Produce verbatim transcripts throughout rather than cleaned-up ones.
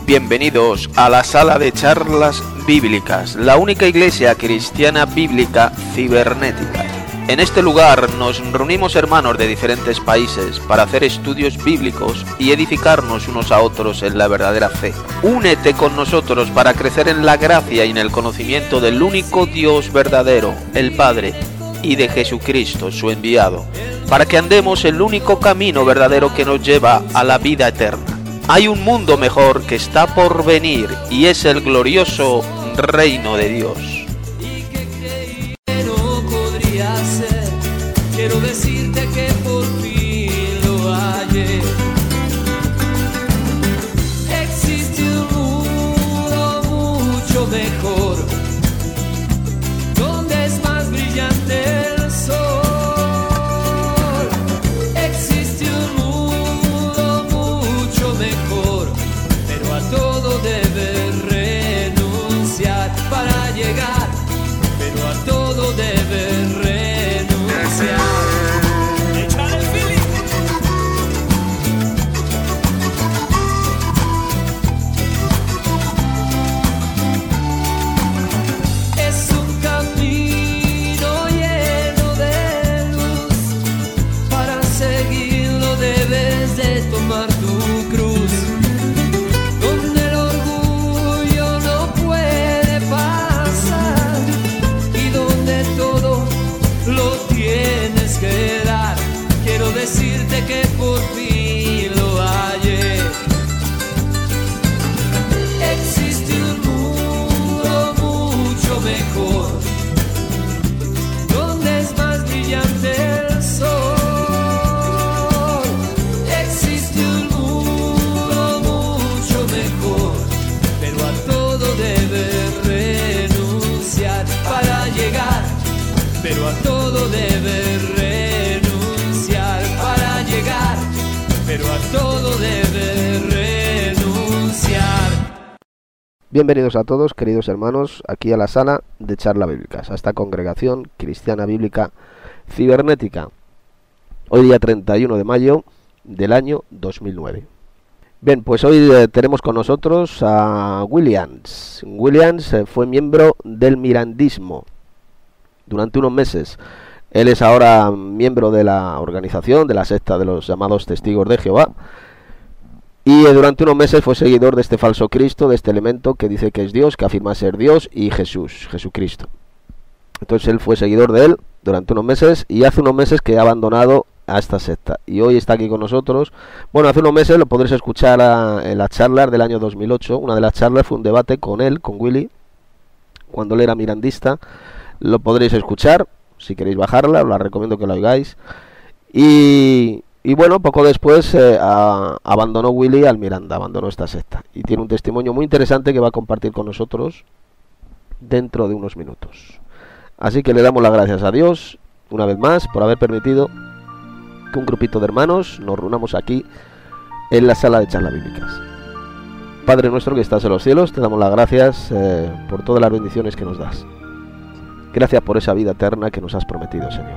Bienvenidos a la sala de charlas bíblicas, la única iglesia cristiana bíblica cibernética. En este lugar nos reunimos hermanos de diferentes países para hacer estudios bíblicos y edificarnos unos a otros en la verdadera fe. Únete con nosotros para crecer en la gracia y en el conocimiento del único Dios verdadero, el Padre, y de Jesucristo, su enviado, para que andemos el único camino verdadero que nos lleva a la vida eterna. Hay un mundo mejor que está por venir y es el glorioso reino de Dios. Quiero decirte que por fin lo hallé. Existe un mundo mucho mejor, donde es más brillante el sol. Existe un mundo mucho mejor, pero a todo debes renunciar para llegar, pero a todo debes renunciar. Decirte que por fin lo hallé. Existe un mundo mucho mejor, donde es más brillante el sol. Existe un mundo mucho mejor, pero a todo debes renunciar para llegar, pero a todo debes renunciar. Pero a todo debe renunciar. Bienvenidos a todos, queridos hermanos, aquí a la sala de charla bíblicas, a esta congregación cristiana bíblica cibernética. Hoy día treinta y uno de mayo del año dos mil nueve. Bien, pues hoy eh, tenemos con nosotros a Williams. Williams eh, fue miembro del mirandismo durante unos meses. Él es ahora miembro de la organización, de la secta de los llamados Testigos de Jehová. Y eh, durante unos meses fue seguidor de este falso Cristo, de este elemento que dice que es Dios, que afirma ser Dios y Jesús, Jesucristo. Entonces él fue seguidor de él durante unos meses y hace unos meses que ha abandonado a esta secta. Y hoy está aquí con nosotros. Bueno, hace unos meses lo podréis escuchar a, en las charlas del año dos mil ocho. Una de las charlas fue un debate con él, con Willy, cuando él era mirandista. Lo podréis escuchar. Si queréis bajarla, os la recomiendo que la oigáis. Y, y bueno, poco después eh, a, abandonó Willy al Miranda, abandonó esta secta. Y tiene un testimonio muy interesante que va a compartir con nosotros dentro de unos minutos. Así que le damos las gracias a Dios, una vez más, por haber permitido que un grupito de hermanos nos reunamos aquí en la sala de charlas bíblicas. Padre nuestro que estás en los cielos, te damos las gracias eh, por todas las bendiciones que nos das. Gracias por esa vida eterna que nos has prometido, Señor.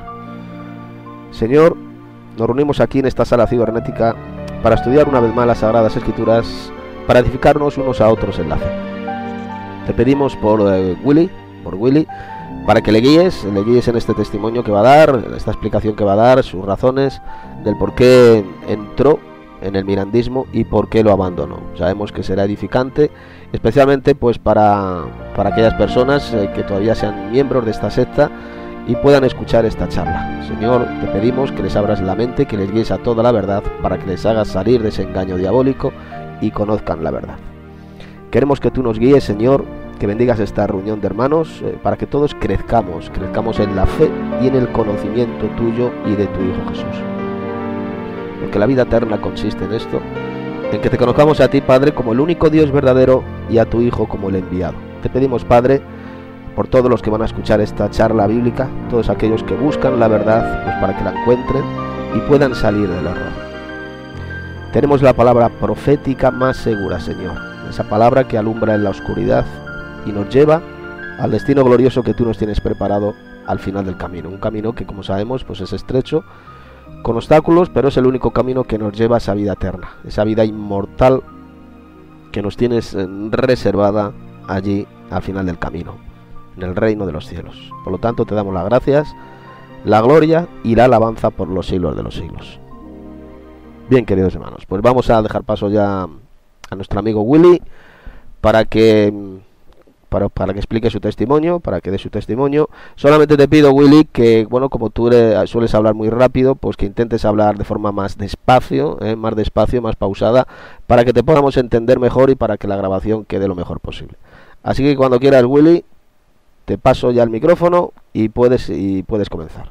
Señor, nos reunimos aquí en esta sala cibernética para estudiar una vez más las Sagradas Escrituras, para edificarnos unos a otros en la fe. Te pedimos por eh, Willy, por Willy, para que le guíes, le guíes en este testimonio que va a dar, en esta explicación que va a dar, sus razones del por qué entró en el mirandismo y por qué lo abandonó. Sabemos que será edificante, especialmente pues para, para aquellas personas eh, que todavía sean miembros de esta secta y puedan escuchar esta charla. Señor, te pedimos que les abras la mente, que les guíes a toda la verdad, para que les hagas salir de ese engaño diabólico y conozcan la verdad. Queremos que tú nos guíes, Señor, que bendigas esta reunión de hermanos, eh, para que todos crezcamos, crezcamos en la fe y en el conocimiento tuyo y de tu Hijo Jesús. Porque la vida eterna consiste en esto, en que te conozcamos a ti, Padre, como el único Dios verdadero y a tu Hijo como el enviado. Te pedimos, Padre, por todos los que van a escuchar esta charla bíblica, todos aquellos que buscan la verdad, pues para que la encuentren y puedan salir del error. Tenemos la palabra profética más segura, Señor, esa palabra que alumbra en la oscuridad y nos lleva al destino glorioso que tú nos tienes preparado al final del camino. Un camino que, como sabemos, pues es estrecho, con obstáculos, pero es el único camino que nos lleva a esa vida eterna, esa vida inmortal que nos tienes eh, reservada allí al final del camino, en el reino de los cielos. Por lo tanto, te damos las gracias, la gloria y la alabanza por los siglos de los siglos. Bien, queridos hermanos, pues vamos a dejar paso ya a nuestro amigo Willy para que para, para que explique su testimonio, para que dé su testimonio. Solamente te pido, Willy, que bueno, como tú eres, sueles hablar muy rápido, pues que intentes hablar de forma más despacio, ¿eh? más despacio, más pausada, para que te podamos entender mejor y para que la grabación quede lo mejor posible. Así que cuando quieras, Willy, te paso ya el micrófono y puedes y puedes comenzar.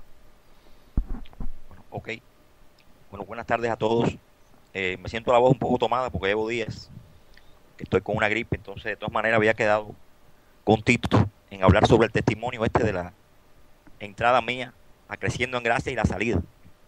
Bueno, ok. Bueno, buenas tardes a todos. Eh, me siento la voz un poco tomada porque llevo días que estoy con una gripe, entonces de todas maneras había quedado con Tito en hablar sobre el testimonio este de la entrada mía a Creciendo en Gracia y la salida.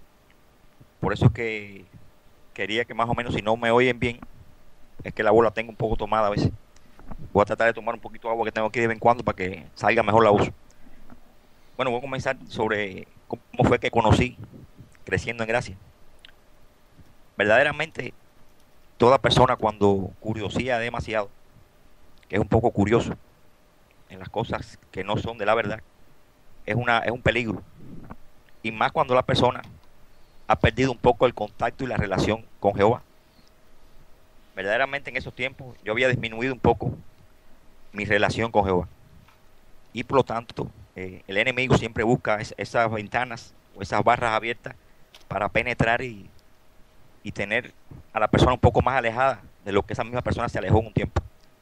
Por eso es que quería que más o menos, si no me oyen bien, es que la voz la tengo un poco tomada a veces. Voy a tratar de tomar un poquito de agua que tengo aquí de vez en cuando para que salga mejor la voz. Bueno, voy a comenzar sobre cómo fue que conocí Creciendo en Gracia. Verdaderamente, toda persona cuando curiosea demasiado, que es un poco curioso en las cosas que no son de la verdad, es una es un peligro. Y más cuando la persona ha perdido un poco el contacto y la relación con Jehová. Verdaderamente en esos tiempos yo había disminuido un poco mi relación con Jehová. Y por lo tanto, eh, el enemigo siempre busca es, esas ventanas o esas barras abiertas para penetrar y, y tener a la persona un poco más alejada de lo que esa misma persona se alejó en un tiempo.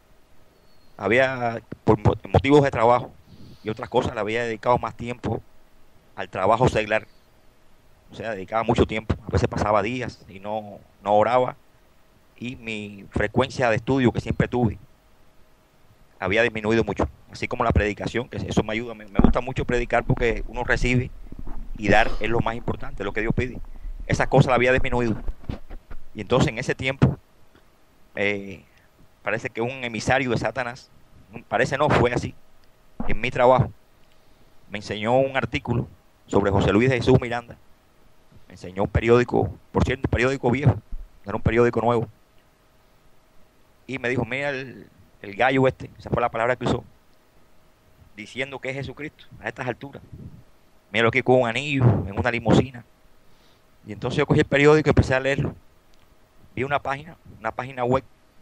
Había, por motivos de trabajo y otras cosas, le había dedicado más tiempo al trabajo seglar. O sea, dedicaba mucho tiempo. A veces pasaba días y no, no oraba. Y mi frecuencia de estudio que siempre tuve había disminuido mucho. Así como la predicación, que eso me ayuda. Me, me gusta mucho predicar porque uno recibe y dar es lo más importante, lo que Dios pide. Esa cosa la había disminuido. Y entonces en ese tiempo, eh, parece que un emisario de Satanás, parece no, fue así, en mi trabajo, me enseñó un artículo sobre José Luis de Jesús Miranda. Me enseñó un periódico, por cierto, un periódico viejo, no era un periódico nuevo. Y me dijo, mira el, el gallo este, esa fue la palabra que usó, diciendo que es Jesucristo a estas alturas. Míralo aquí con un anillo, en una limusina. Y entonces yo cogí el periódico y empecé a leerlo. Vi una página, una página web.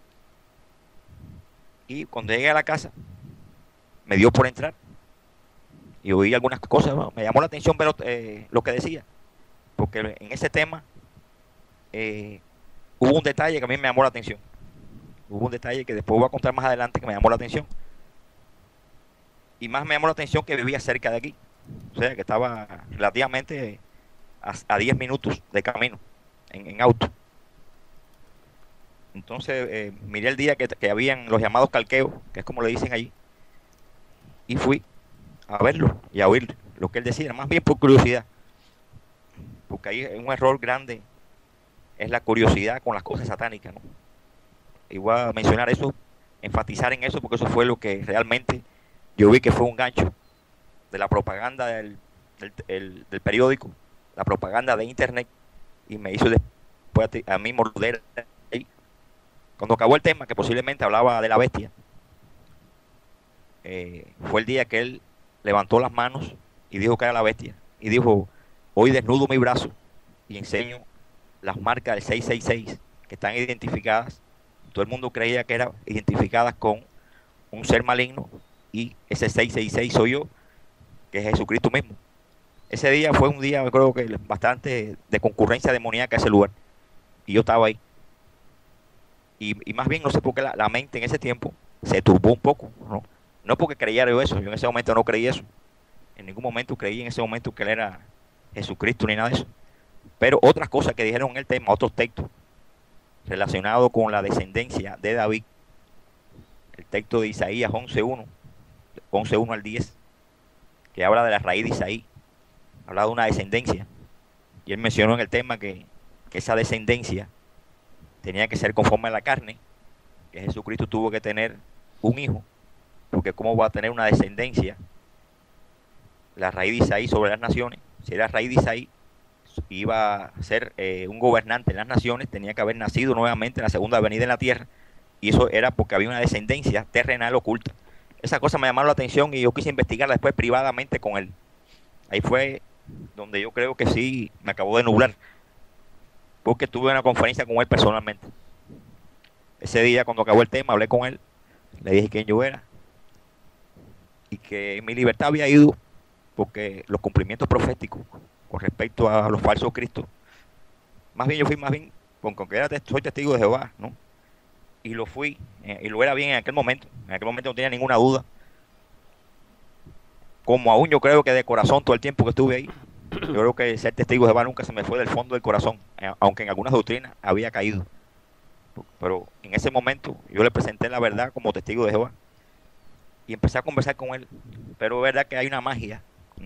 Y cuando llegué a la casa, me dio por entrar. Y oí algunas cosas, ¿no? Me llamó la atención ver eh, lo que decía. Porque en ese tema eh, hubo un detalle que a mí me llamó la atención. Hubo un detalle que después voy a contar más adelante que me llamó la atención. Y más me llamó la atención que vivía cerca de aquí. O sea, que estaba relativamente a, a diez minutos de camino en, en auto. Entonces eh, miré el día que, que habían los llamados calqueos, que es como le dicen allí, y fui a verlo y a oír lo que él decía, más bien por curiosidad, porque ahí un error grande es la curiosidad con las cosas satánicas, ¿no? Y voy a mencionar eso, enfatizar en eso, porque eso fue lo que realmente yo vi que fue un gancho de la propaganda del, del, el, del periódico, la propaganda de internet, y me hizo después a, a mí morder ahí. Cuando acabó el tema, que posiblemente hablaba de la bestia, eh, fue el día que él levantó las manos y dijo que era la bestia. Y dijo, hoy desnudo mi brazo y enseño las marcas del seiscientos sesenta y seis que están identificadas. Todo el mundo creía que eran identificadas con un ser maligno y ese seiscientos sesenta y seis soy yo, que es Jesucristo mismo. Ese día fue un día, yo creo que bastante de concurrencia demoníaca ese lugar. Y yo estaba ahí. Y, y más bien no sé por qué la, la mente en ese tiempo se turbó un poco, ¿no? No porque creyera yo eso, yo en ese momento no creí eso. En ningún momento creí en ese momento que él era Jesucristo ni nada de eso. Pero otras cosas que dijeron en el tema, otros textos relacionados con la descendencia de David. El texto de Isaías once uno, once uno al diez, que habla de la raíz de Isaí, habla de una descendencia. Y él mencionó en el tema que, que esa descendencia tenía que ser conforme a la carne, que Jesucristo tuvo que tener un hijo, porque cómo va a tener una descendencia, la raíz de Isaí sobre las naciones. Si era raíz de Isaí, iba a ser eh, un gobernante en las naciones, tenía que haber nacido nuevamente en la segunda venida en la tierra, y eso era porque había una descendencia terrenal oculta. Esa cosa me llamó la atención y yo quise investigarla después privadamente con él. Ahí fue donde yo creo que sí me acabó de nublar, porque tuve una conferencia con él personalmente. Ese día, cuando acabó el tema, hablé con él, le dije quién yo era y que mi libertad había ido porque los cumplimientos proféticos con respecto a los falsos cristos, más bien yo fui más bien con, con que era, soy testigo de Jehová, ¿no? Y lo fui, eh, y lo era bien en aquel momento, en aquel momento no tenía ninguna duda, como aún yo creo que de corazón todo el tiempo que estuve ahí, yo creo que ser testigo de Jehová nunca se me fue del fondo del corazón, eh, aunque en algunas doctrinas había caído, pero en ese momento yo le presenté la verdad como testigo de Jehová y empecé a conversar con él. Pero es verdad que hay una magia,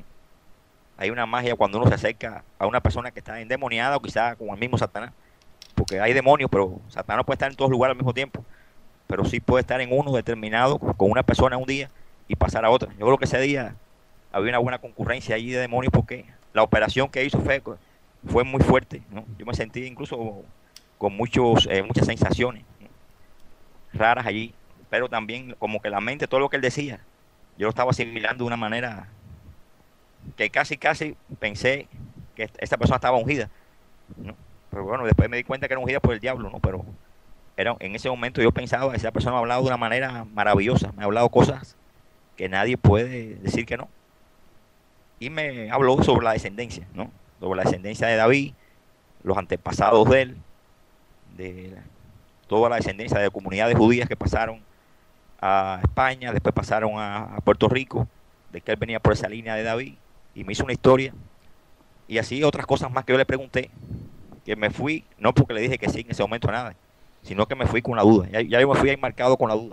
hay una magia cuando uno se acerca a una persona que está endemoniada o quizá con el mismo Satanás, porque hay demonios, pero Satanás no puede estar en todos lugares al mismo tiempo, pero sí puede estar en uno determinado con una persona un día y pasar a otra. Yo creo que ese día había una buena concurrencia allí de demonios porque la operación que hizo fue, fue muy fuerte, ¿no? Yo me sentí incluso con muchos, eh, muchas sensaciones, ¿no?, raras allí, pero también como que la mente, todo lo que él decía, yo lo estaba asimilando de una manera que casi casi pensé que esta persona estaba ungida, ¿no? Pero bueno, después me di cuenta que era ungida por el diablo, ¿no? Pero era, en ese momento yo pensaba, esa persona me ha hablado de una manera maravillosa, me ha hablado cosas que nadie puede decir que no. Y me habló sobre la descendencia, ¿no? Sobre la descendencia de David, los antepasados de él, de toda la descendencia de comunidades judías que pasaron a España, después pasaron a, a Puerto Rico, de que él venía por esa línea de David, y me hizo una historia, y así otras cosas más que yo le pregunté, que me fui, no porque le dije que sí en ese momento nada, sino que me fui con la duda, ya, ya yo me fui ahí marcado con la duda.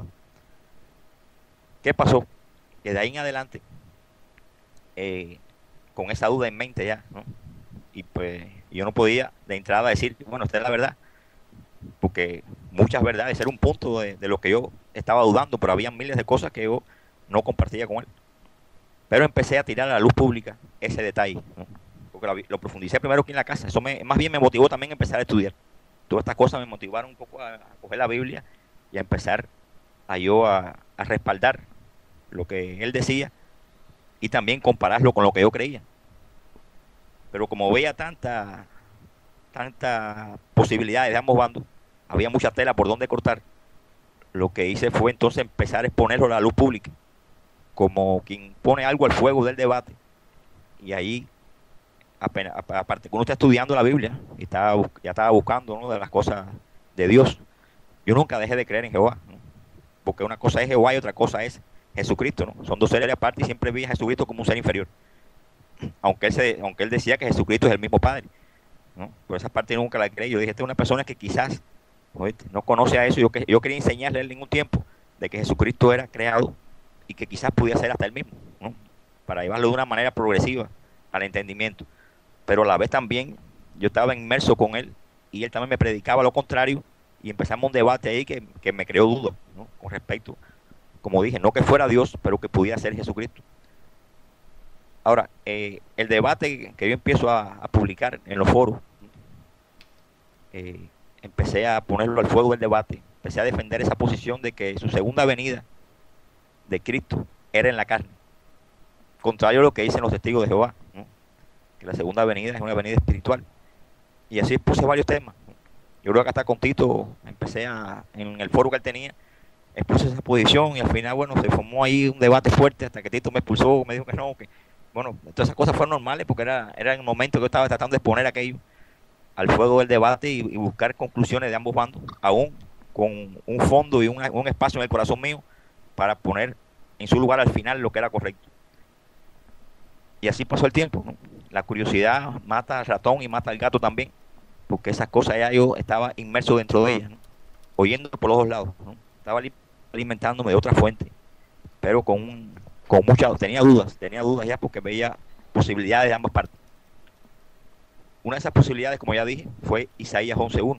¿Qué pasó? Que de ahí en adelante, eh, con esa duda en mente ya, ¿no? Y pues yo no podía de entrada decir, bueno, esta es la verdad, porque muchas verdades era un punto de, de lo que yo estaba dudando, pero había miles de cosas que yo no compartía con él. Pero empecé a tirar a la luz pública ese detalle, ¿no? Porque lo, lo profundicé primero aquí en la casa. Eso me, más bien me motivó también a empezar a estudiar. Todas estas cosas me motivaron un poco a, a coger la Biblia y a empezar a yo a, a respaldar lo que él decía y también compararlo con lo que yo creía. Pero como veía tanta tanta posibilidades de ambos bandos, había mucha tela por donde cortar, lo que hice fue entonces empezar a exponerlo a la luz pública, como quien pone algo al fuego del debate. Y ahí, apenas, aparte que uno está estudiando la Biblia y estaba, ya estaba buscando, ¿no?, de las cosas de Dios, yo nunca dejé de creer en Jehová, ¿no? Porque una cosa es Jehová y otra cosa es Jesucristo, ¿no? Son dos seres aparte y siempre vi a Jesucristo como un ser inferior, aunque él, se, aunque él decía que Jesucristo es el mismo Padre, ¿no? Por esa parte nunca la creí. Yo dije, esta es una persona que quizás, ¿oíste?, no conoce a eso. Yo, yo quería enseñarle en ningún tiempo de que Jesucristo era creado y que quizás pudiera ser hasta él mismo, ¿no?, para llevarlo de una manera progresiva al entendimiento. Pero a la vez también yo estaba inmerso con él y él también me predicaba lo contrario y empezamos un debate ahí que, que me creó duda, ¿no?, con respecto, como dije, no que fuera Dios, pero que pudiera ser Jesucristo. Ahora, eh, el debate que yo empiezo a, a publicar en los foros, eh, empecé a ponerlo al fuego del debate, empecé a defender esa posición de que su segunda venida de Cristo era en la carne, contrario a lo que dicen los testigos de Jehová, ¿no?, que la segunda venida es una venida espiritual. Y así puse varios temas, ¿no? Yo creo que hasta con Tito empecé a, en el foro que él tenía, expuse esa posición y al final, bueno, se formó ahí un debate fuerte hasta que Tito me expulsó, me dijo que no, que bueno, todas esas cosas fueron normales porque era, era en el momento que yo estaba tratando de exponer aquello al fuego del debate y, y buscar conclusiones de ambos bandos, aún con un fondo y un, un espacio en el corazón mío para poner en su lugar al final lo que era correcto. Y así pasó el tiempo, ¿no? La curiosidad mata al ratón y mata al gato también, porque esas cosas ya yo estaba inmerso dentro de ellas, ¿no?, oyendo por los dos lados, ¿no? Estaba alimentándome de otra fuente, pero con un con muchas, tenía dudas, tenía dudas ya porque veía posibilidades de ambas partes. Una de esas posibilidades, como ya dije, fue Isaías once uno.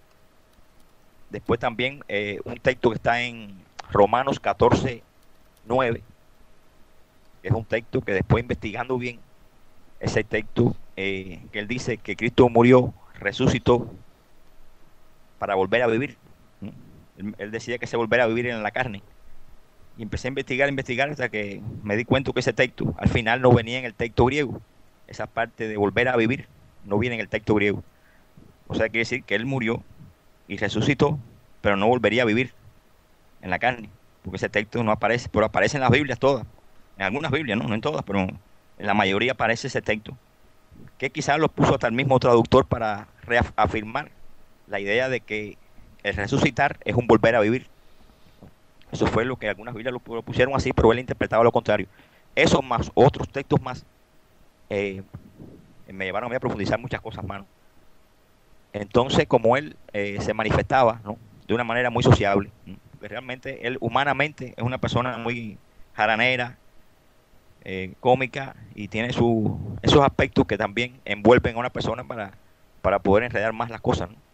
Después también eh, un texto que está en Romanos catorce nueve, que es un texto que después investigando bien, ese texto eh, que él dice que Cristo murió, resucitó para volver a vivir, ¿no?, Él, él decía que se volviera a vivir en la carne. Y empecé a investigar, investigar, hasta que me di cuenta que ese texto al final no venía en el texto griego. Esa parte de volver a vivir no viene en el texto griego. O sea, quiere decir que él murió y resucitó, pero no volvería a vivir en la carne, porque ese texto no aparece, pero aparece en las Biblias todas. En algunas Biblias, no, no en todas, pero en la mayoría aparece ese texto, que quizás lo puso hasta el mismo traductor para reafirmar la idea de que el resucitar es un volver a vivir. Eso fue lo que algunas Biblias lo, lo pusieron así, pero él interpretaba lo contrario. Eso más otros textos más eh, me llevaron a mí a profundizar muchas cosas, mano. Entonces, como él eh, se manifestaba, ¿no?, de una manera muy sociable, ¿no?, porque realmente él humanamente es una persona muy jaranera, eh, cómica, y tiene su, esos aspectos que también envuelven a una persona para, para poder enredar más las cosas, ¿no?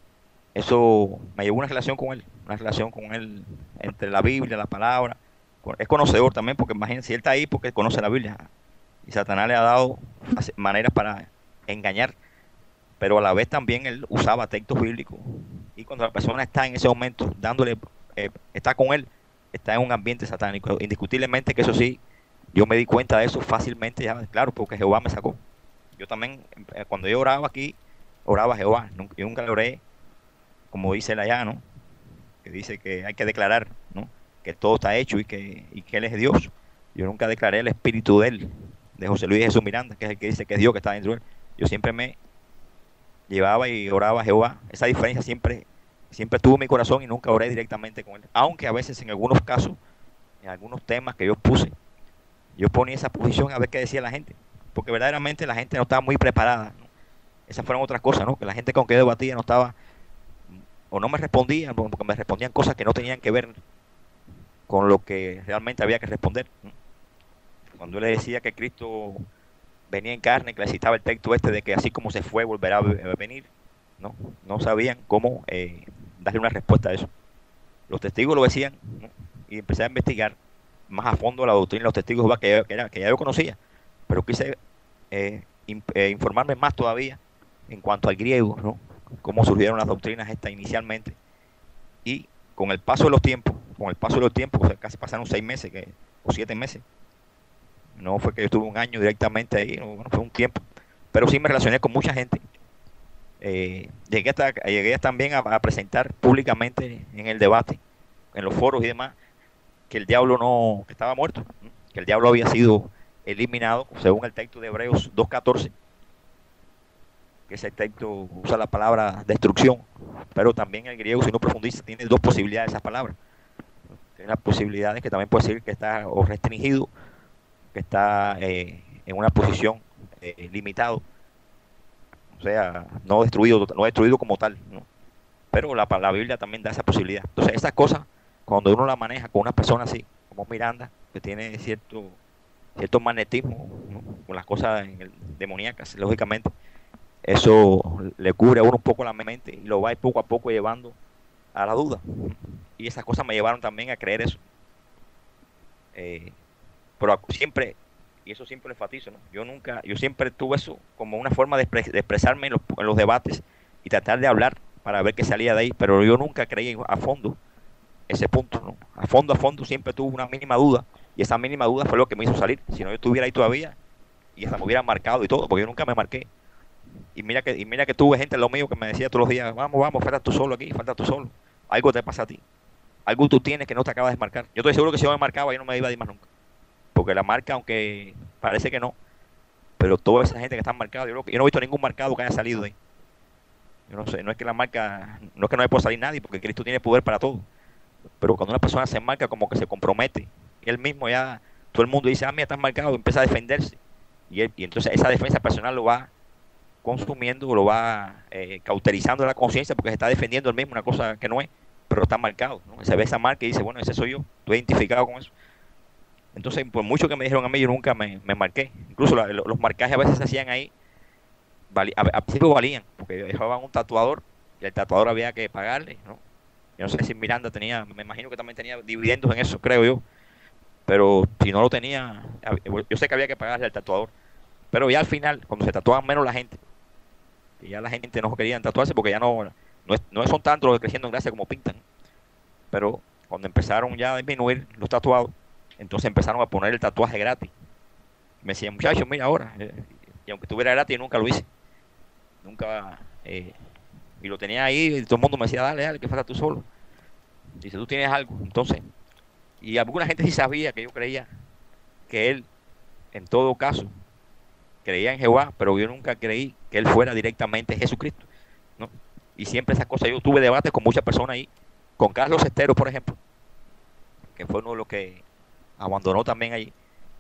Eso me llevó a una relación con él, una relación con él entre la Biblia, la palabra. Es conocedor también, porque imagínense, si él está ahí porque conoce la Biblia, y Satanás le ha dado maneras para engañar, pero a la vez también él usaba textos bíblicos, y cuando la persona está en ese momento dándole, eh, está con él, está en un ambiente satánico, indiscutiblemente, que eso sí, yo me di cuenta de eso fácilmente, ya, claro, porque Jehová me sacó. Yo también, eh, cuando yo oraba aquí, oraba a Jehová, nunca, yo nunca le oré como dice él allá, ¿no?, que dice que hay que declarar, ¿no?, que todo está hecho y que, y que él es Dios. Yo nunca declaré el espíritu de él, de José Luis Jesús Miranda, que es el que dice que es Dios que está dentro de él. Yo siempre me llevaba y oraba a Jehová. Esa diferencia siempre, siempre tuvo en mi corazón, y nunca oré directamente con él. Aunque a veces, en algunos casos, en algunos temas que yo puse, yo ponía esa posición a ver qué decía la gente, porque verdaderamente la gente no estaba muy preparada, ¿no? Esas fueron otras cosas, ¿no?, que la gente con que yo debatía no estaba, o no me respondían, porque me respondían cosas que no tenían que ver con lo que realmente había que responder, ¿no? Cuando yo le decía que Cristo venía en carne, que le citaba el texto este de que así como se fue, volverá a venir, ¿no?, no sabían cómo eh, darle una respuesta a eso. Los testigos lo decían, ¿no?, y empecé a investigar más a fondo la doctrina de los testigos de Jehová, que, que, era, que ya yo conocía, pero quise eh, in, eh, informarme más todavía en cuanto al griego, ¿no?, cómo surgieron las doctrinas estas inicialmente. Y con el paso de los tiempos, con el paso de los tiempos, o sea, casi pasaron seis meses que, o siete meses. No fue que yo estuve un año directamente ahí, no, bueno, fue un tiempo. Pero sí me relacioné con mucha gente. Eh, llegué, hasta, llegué también a, a presentar públicamente en el debate, en los foros y demás, que el diablo no, que estaba muerto, ¿no?, que el diablo había sido eliminado, según el texto de Hebreos dos catorce, que ese texto usa la palabra destrucción, pero también el griego, si uno profundiza, tiene dos posibilidades esa palabra. Tiene las posibilidades que también puede decir que está o restringido, que está eh, en una posición eh, limitado, o sea, no destruido, no destruido como tal, ¿no? Pero la, la Biblia también da esa posibilidad. Entonces, esas cosas, cuando uno la maneja con una persona así, como Miranda, que tiene cierto cierto magnetismo, ¿no?, con las cosas en el, demoníacas, lógicamente, eso le cubre a uno un poco la mente y lo va a ir poco a poco llevando a la duda. Y esas cosas me llevaron también a creer eso. Eh, pero siempre, y eso siempre lo enfatizo, ¿no?, yo nunca, yo siempre tuve eso como una forma de, expres, de expresarme en los, en los debates y tratar de hablar para ver qué salía de ahí, pero yo nunca creí a fondo ese punto, ¿no? A fondo, a fondo siempre tuve una mínima duda, y esa mínima duda fue lo que me hizo salir. Si no, yo estuviera ahí todavía y hasta me hubiera marcado y todo, porque yo nunca me marqué. Y mira que y mira que tuve gente en lo mío que me decía todos los días, vamos, vamos, falta tú solo aquí, falta tú solo. Algo te pasa a ti. Algo tú tienes que no te acabas de marcar. Yo estoy seguro que si yo me marcaba, yo no me iba a ir más nunca. Porque la marca, aunque parece que no, pero toda esa gente que está marcada, yo, yo no he visto ningún marcado que haya salido de ahí. Yo no sé, no es que la marca, no es que no le pueda salir nadie, porque Cristo tiene poder para todo. Pero cuando una persona se marca, como que se compromete, y él mismo ya, todo el mundo dice, ah, mira, estás marcado, y empieza a defenderse. Y, él, y entonces esa defensa personal lo va consumiendo, lo va eh, cauterizando la conciencia, porque se está defendiendo él mismo, una cosa que no es, pero está marcado, ¿no? Se ve esa marca y dice, bueno, ese soy yo, estoy identificado con eso. Entonces, por mucho que me dijeron a mí, yo nunca me, me marqué. Incluso la, los marcajes a veces se hacían ahí, valí, a, a principio valían, porque dejaban un tatuador, y el tatuador había que pagarle, ¿no? Yo no sé si Miranda tenía, me imagino que también tenía dividendos en eso, creo yo. Pero si no lo tenía, yo sé que había que pagarle al tatuador. Pero ya al final, cuando se tatuaban menos la gente, y ya la gente no quería tatuarse porque ya no, no, es, no son tantos los que creciendo en gracia como pintan. pero cuando empezaron ya a disminuir los tatuados, entonces empezaron a poner el tatuaje gratis. Me decían, muchachos, mira ahora, eh, y aunque estuviera gratis, nunca lo hice. Nunca, eh, y lo tenía ahí, y todo el mundo me decía, dale, dale, que falta tú solo. Dice, tú tienes algo. Entonces, y alguna gente sí sabía que yo creía que él, en todo caso, creía en Jehová, pero yo nunca creí que él fuera directamente Jesucristo, ¿no? Y siempre esas cosas, yo tuve debates con muchas personas ahí, con Carlos Estero, por ejemplo, que fue uno de los que abandonó también allí,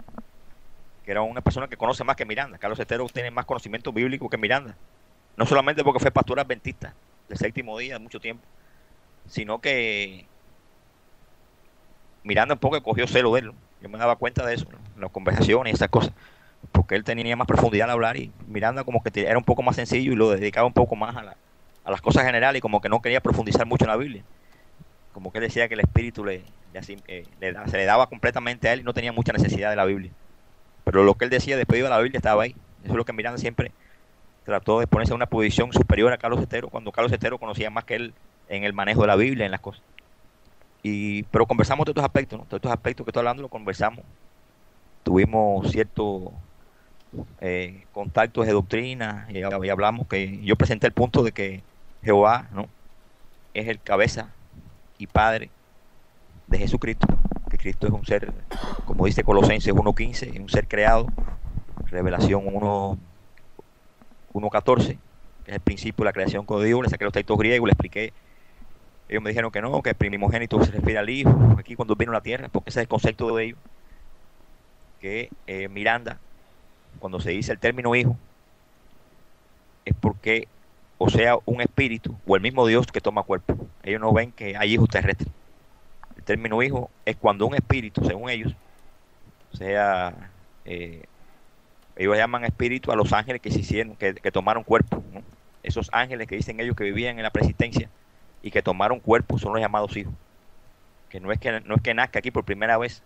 que era una persona que conoce más que Miranda. Carlos Estero tiene más conocimiento bíblico que Miranda, no solamente porque fue pastor adventista del séptimo día de mucho tiempo, sino que Miranda un poco cogió celo de él, ¿no? Yo me daba cuenta de eso, ¿no? En las conversaciones y esas cosas, porque él tenía más profundidad al hablar y Miranda como que era un poco más sencillo y lo dedicaba un poco más a, la, a las cosas generales y como que no quería profundizar mucho en la Biblia, como que él decía que el Espíritu le, le, eh, le se le daba completamente a él y no tenía mucha necesidad de la Biblia, pero lo que él decía después de la Biblia estaba ahí. Eso es lo que Miranda siempre trató de ponerse en una posición superior a Carlos Estero, cuando Carlos Estero conocía más que él en el manejo de la Biblia, en las cosas. Y, pero conversamos de estos aspectos, ¿no? Todos estos aspectos que estoy hablando lo conversamos. Tuvimos ciertos eh, contactos de doctrina y, y hablamos que yo presenté el punto de que Jehová, ¿no?, es el cabeza y padre de Jesucristo, que Cristo es un ser, como dice Colosenses uno quince, un ser creado, Revelación uno catorce, que es el principio de la creación con Dios. Le saqué los textos griegos, le expliqué. Ellos me dijeron que no, que el primogénito se refiere al Hijo, aquí cuando vino a la tierra, porque ese es el concepto de ellos. Que eh, Miranda, cuando se dice el término Hijo, es porque, o sea, un espíritu, o el mismo Dios que toma cuerpo. Ellos no ven que hay hijos terrestres. El término Hijo es cuando un espíritu, según ellos, o sea, eh, ellos llaman espíritu a los ángeles que se hicieron, que, que tomaron cuerpo, ¿no? Esos ángeles que dicen ellos que vivían en la preexistencia y que tomaron cuerpo son los llamados hijos. Que no es que no es que nazca aquí por primera vez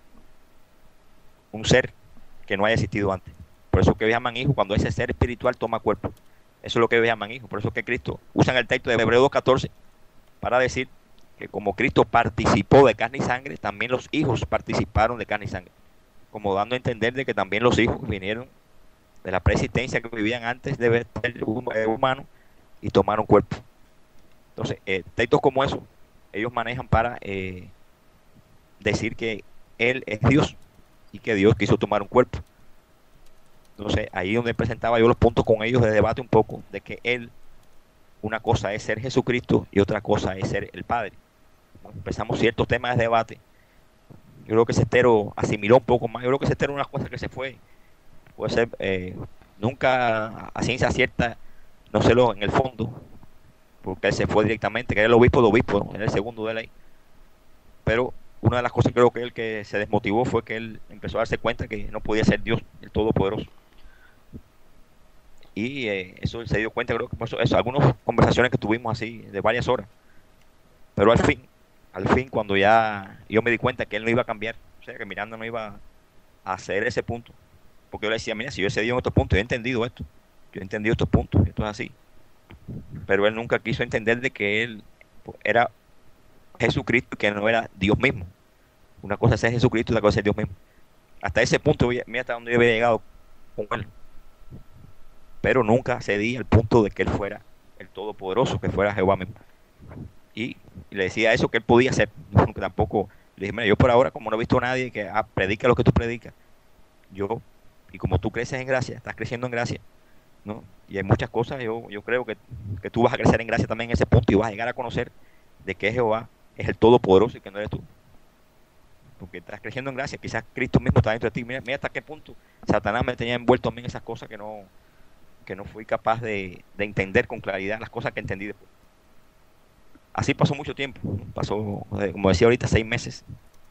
un ser que no haya existido antes. Por eso que ellos llaman hijo cuando ese ser espiritual toma cuerpo. Eso es lo que ellos llaman hijo. Por eso que Cristo usan el texto de Hebreos dos catorce para decir que como Cristo participó de carne y sangre, también los hijos participaron de carne y sangre. Como dando a entender de que también los hijos vinieron de la preexistencia que vivían antes de ser humanos y tomaron cuerpo. Entonces, eh, textos como eso, ellos manejan para eh, decir que Él es Dios y que Dios quiso tomar un cuerpo. Entonces, ahí donde presentaba yo los puntos con ellos de debate un poco, de que Él, una cosa es ser Jesucristo y otra cosa es ser el Padre. Bueno, empezamos ciertos temas de debate. Yo creo que Cestero asimiló un poco más. Yo creo que Cestero una cosa que se fue, puede ser, eh, nunca a ciencia cierta, no sé lo en el fondo, porque él se fue directamente, que era el obispo de obispo, ¿no? Era el segundo de él ahí. Pero una de las cosas creo que él que se desmotivó fue que él empezó a darse cuenta que no podía ser Dios, el Todopoderoso. Y eh, eso él se dio cuenta, creo que por eso, eso, algunas conversaciones que tuvimos así de varias horas. Pero al fin, al fin cuando ya yo me di cuenta que él no iba a cambiar, o sea que Miranda no iba a hacer ese punto, porque yo le decía, mira, si yo he cedido en estos puntos, yo he entendido esto, yo he entendido estos puntos, esto es así. Pero él nunca quiso entender de que él era Jesucristo y que no era Dios mismo. Una cosa es ser Jesucristo y otra cosa es ser Dios mismo. Hasta ese punto, mira hasta donde yo había llegado con él. Pero nunca cedí al punto de que él fuera el Todopoderoso, que fuera Jehová mismo. Y le decía eso que él podía hacer. Nunca tampoco le dije, mira, yo por ahora, como no he visto a nadie que ah, predica lo que tú predicas, yo, y como tú creces en gracia, estás creciendo en gracia, ¿no? Y hay muchas cosas, yo, yo creo que, que tú vas a crecer en gracia también en ese punto y vas a llegar a conocer de que Jehová es el Todopoderoso y que no eres tú. Porque estás creciendo en gracia, quizás Cristo mismo está dentro de ti. Mira, mira hasta qué punto Satanás me tenía envuelto a mí en esas cosas que no, que no fui capaz de, de entender con claridad las cosas que entendí después. Así pasó mucho tiempo, pasó, como decía ahorita, seis meses.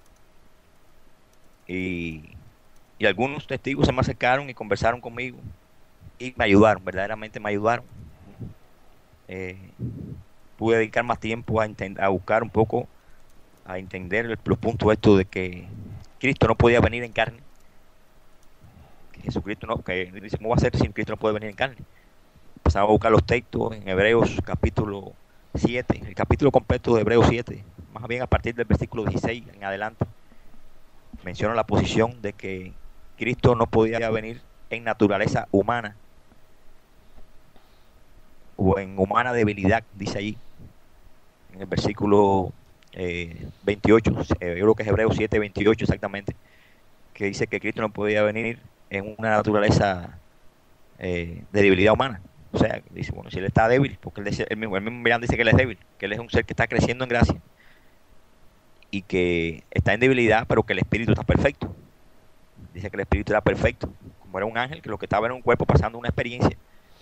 Y, y algunos testigos se me acercaron y conversaron conmigo y me ayudaron, verdaderamente me ayudaron. Eh, pude dedicar más tiempo a, a buscar un poco, a entender los puntos estos de que Cristo no podía venir en carne. Que Jesucristo no, que dice, ¿cómo va a ser si Cristo no puede venir en carne? Empezaba a buscar los textos en Hebreos capítulo siete, el capítulo completo de Hebreos siete, más bien a partir del versículo dieciséis en adelante, menciona la posición de que Cristo no podía venir en naturaleza humana o en humana debilidad, dice allí, en el versículo eh, veintiocho, eh, yo creo que es Hebreos siete, veintiocho exactamente, que dice que Cristo no podía venir en una naturaleza eh, de debilidad humana. O sea, dice, bueno, si él está débil, porque él, dice, él mismo, él mismo Miranda dice que él es débil, que él es un ser que está creciendo en gracia y que está en debilidad, pero que el espíritu está perfecto. Dice que el espíritu era perfecto, como era un ángel, que lo que estaba en un cuerpo pasando una experiencia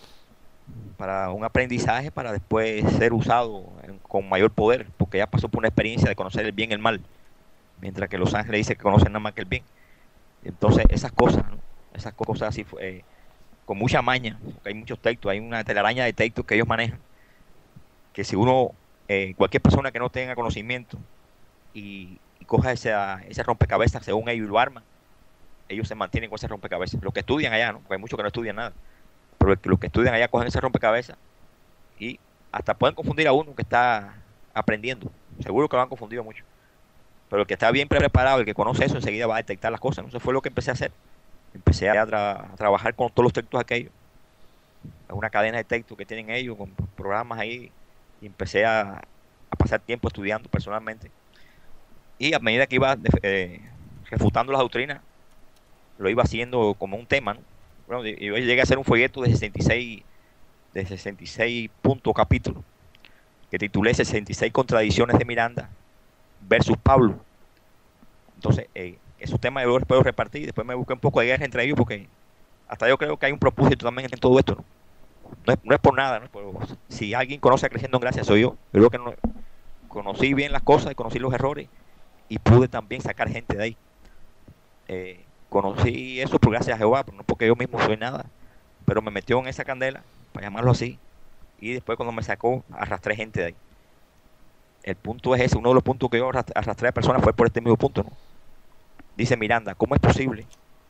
para un aprendizaje, para después ser usado en, con mayor poder, porque ya pasó por una experiencia de conocer el bien y el mal, mientras que los ángeles dicen que conocen nada más que el bien. Entonces esas cosas, ¿no? Esas cosas así, eh, con mucha maña, porque hay muchos textos, hay una telaraña de textos que ellos manejan, que si uno, eh, cualquier persona que no tenga conocimiento y, y coja esa, ese rompecabezas según ellos lo arman, ellos se mantienen con ese rompecabezas. Los que estudian allá, ¿no? Porque hay muchos que no estudian nada, pero los que estudian allá cogen ese rompecabezas y hasta pueden confundir a uno que está aprendiendo. Seguro que lo han confundido mucho. Pero el que está bien preparado, el que conoce eso, enseguida va a detectar las cosas, ¿no? Eso fue lo que empecé a hacer. Empecé a, tra a trabajar con todos los textos aquellos. Una cadena de textos que tienen ellos, con programas ahí. Y empecé a, a pasar tiempo estudiando personalmente. Y a medida que iba eh, refutando las doctrinas, lo iba haciendo como un tema, ¿no? Bueno, yo llegué a hacer un folleto de sesenta y seis, de sesenta y seis puntos capítulos, que titulé sesenta y seis contradicciones de Miranda versus Pablo. Entonces, eh, esos temas yo los puedo repartir. Después me busqué un poco de guerra entre ellos, porque hasta yo creo que hay un propósito también en todo esto, ¿no? No es, no es por nada, ¿no? Pero si alguien conoce a Creciendo en Gracia, soy yo. Yo creo que no, conocí bien las cosas, conocí los errores y pude también sacar gente de ahí. Eh, conocí eso por gracias a Jehová, pero no porque yo mismo soy nada, pero me metió en esa candela, para llamarlo así, y después cuando me sacó, arrastré gente de ahí. El punto es ese, uno de los puntos que yo arrastré a personas fue por este mismo punto, ¿no? Dice Miranda, ¿cómo es posible?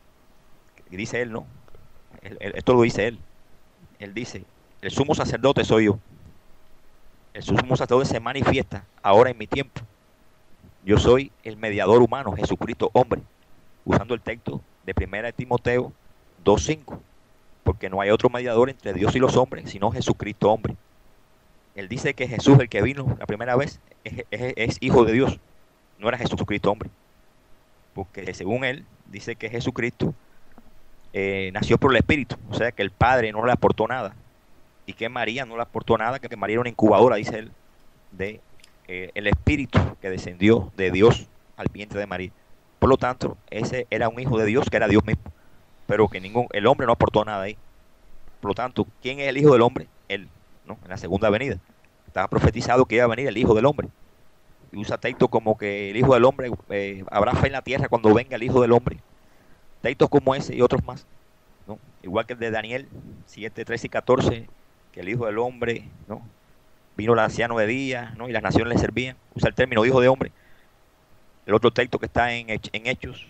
Y dice él, ¿no? Él, él, esto lo dice él. Él dice, el sumo sacerdote soy yo. El sumo sacerdote se manifiesta ahora en mi tiempo. Yo soy el mediador humano, Jesucristo hombre. Usando el texto de primera de Timoteo dos cinco, porque no hay otro mediador entre Dios y los hombres, sino Jesucristo hombre. Él dice que Jesús, el que vino la primera vez, es, es, es hijo de Dios, no era Jesucristo hombre, porque según él, dice que Jesucristo eh, nació por el Espíritu, o sea que el Padre no le aportó nada, y que María no le aportó nada, que María era una incubadora, dice él, de eh, el Espíritu que descendió de Dios al vientre de María. Por lo tanto, ese era un hijo de Dios, que era Dios mismo, pero que ningún el hombre no aportó nada ahí. Por lo tanto, ¿quién es el hijo del hombre? Él, ¿no? En la segunda venida. Estaba profetizado que iba a venir el hijo del hombre. Y usa textos como que el hijo del hombre, eh, habrá fe en la tierra cuando venga el hijo del hombre. Textos como ese y otros más, ¿no? Igual que el de Daniel siete, trece y catorce, que el hijo del hombre, ¿no? Vino el anciano de día, ¿no? Y las naciones le servían. Usa el término hijo de hombre. El otro texto que está en, en Hechos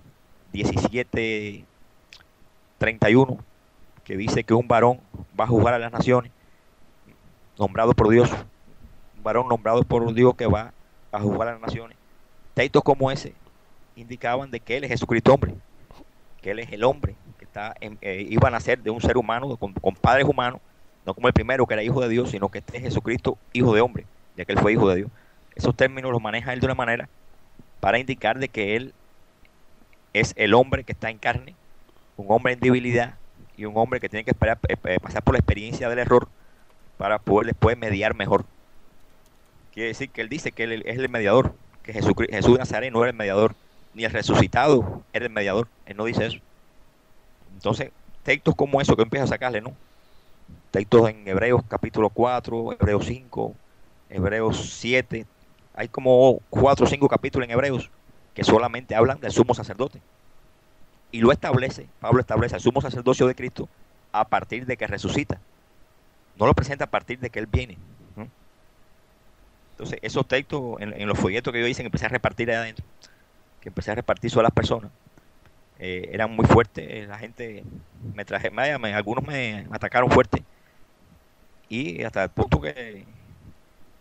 diecisiete, treinta y uno, que dice que un varón va a juzgar a las naciones, nombrado por Dios, un varón nombrado por Dios que va a juzgar a las naciones. Textos como ese indicaban de que él es Jesucristo hombre, que él es el hombre que está en, eh, iba a nacer de un ser humano, con, con padres humanos, no como el primero que era hijo de Dios, sino que este es Jesucristo, hijo de hombre, ya que él fue hijo de Dios. Esos términos los maneja él de una manera para indicar de que él es el hombre que está en carne, un hombre en debilidad y un hombre que tiene que esperar, eh, pasar por la experiencia del error para poder después mediar mejor. Quiere decir que él dice que él es el mediador, que Jesús, Jesús de Nazaret no era el mediador, ni el resucitado era el mediador. Él no dice eso. Entonces, textos como eso que empieza a sacarle, ¿no? Textos en Hebreos capítulo cuatro, Hebreos cinco, Hebreos siete. Hay como cuatro o cinco capítulos en Hebreos que solamente hablan del sumo sacerdote. Y lo establece, Pablo establece el sumo sacerdocio de Cristo a partir de que resucita. No lo presenta a partir de que Él viene. ¿Mm? Entonces, esos textos en, en los folletos que yo hice, que empecé a repartir ahí adentro, que empecé a repartir sobre las personas, eh, eran muy fuertes. La gente me traje, me, me, algunos me, me atacaron fuerte. Y hasta el punto que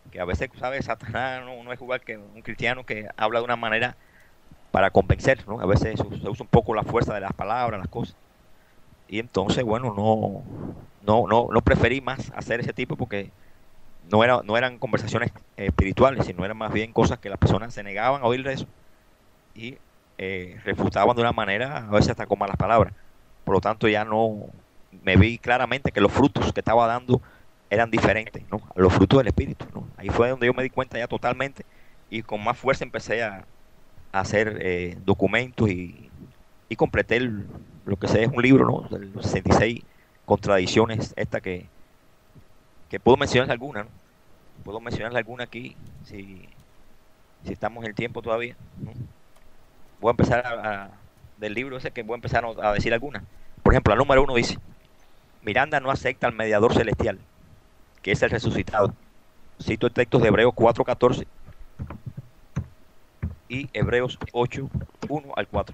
que a veces, ¿sabes? Satanás no, no es igual que un cristiano que habla de una manera para convencer, ¿no? A veces se usa un poco la fuerza de las palabras, las cosas. Y entonces, bueno, no, no, no, no preferí más hacer ese tipo porque no era, no eran conversaciones eh, espirituales, sino eran más bien cosas que las personas se negaban a oír de eso y eh, refutaban de una manera, a veces hasta con malas palabras. Por lo tanto, ya no me vi claramente que los frutos que estaba dando eran diferentes, ¿no? Los frutos del Espíritu, ¿no? Ahí fue donde yo me di cuenta ya totalmente y con más fuerza empecé a, a hacer eh, documentos y, y completé el, lo que sé es un libro, ¿no? De los sesenta y seis contradicciones, esta que, que puedo mencionar alguna, ¿no? Puedo mencionar alguna aquí, si, si estamos en el tiempo todavía, ¿no? Voy a empezar a, a, del libro ese que voy a empezar a, a decir alguna. Por ejemplo, la número uno dice, Miranda no acepta al mediador celestial, que es el resucitado. Cito el texto de Hebreos cuatro catorce y Hebreos ocho uno al cuatro.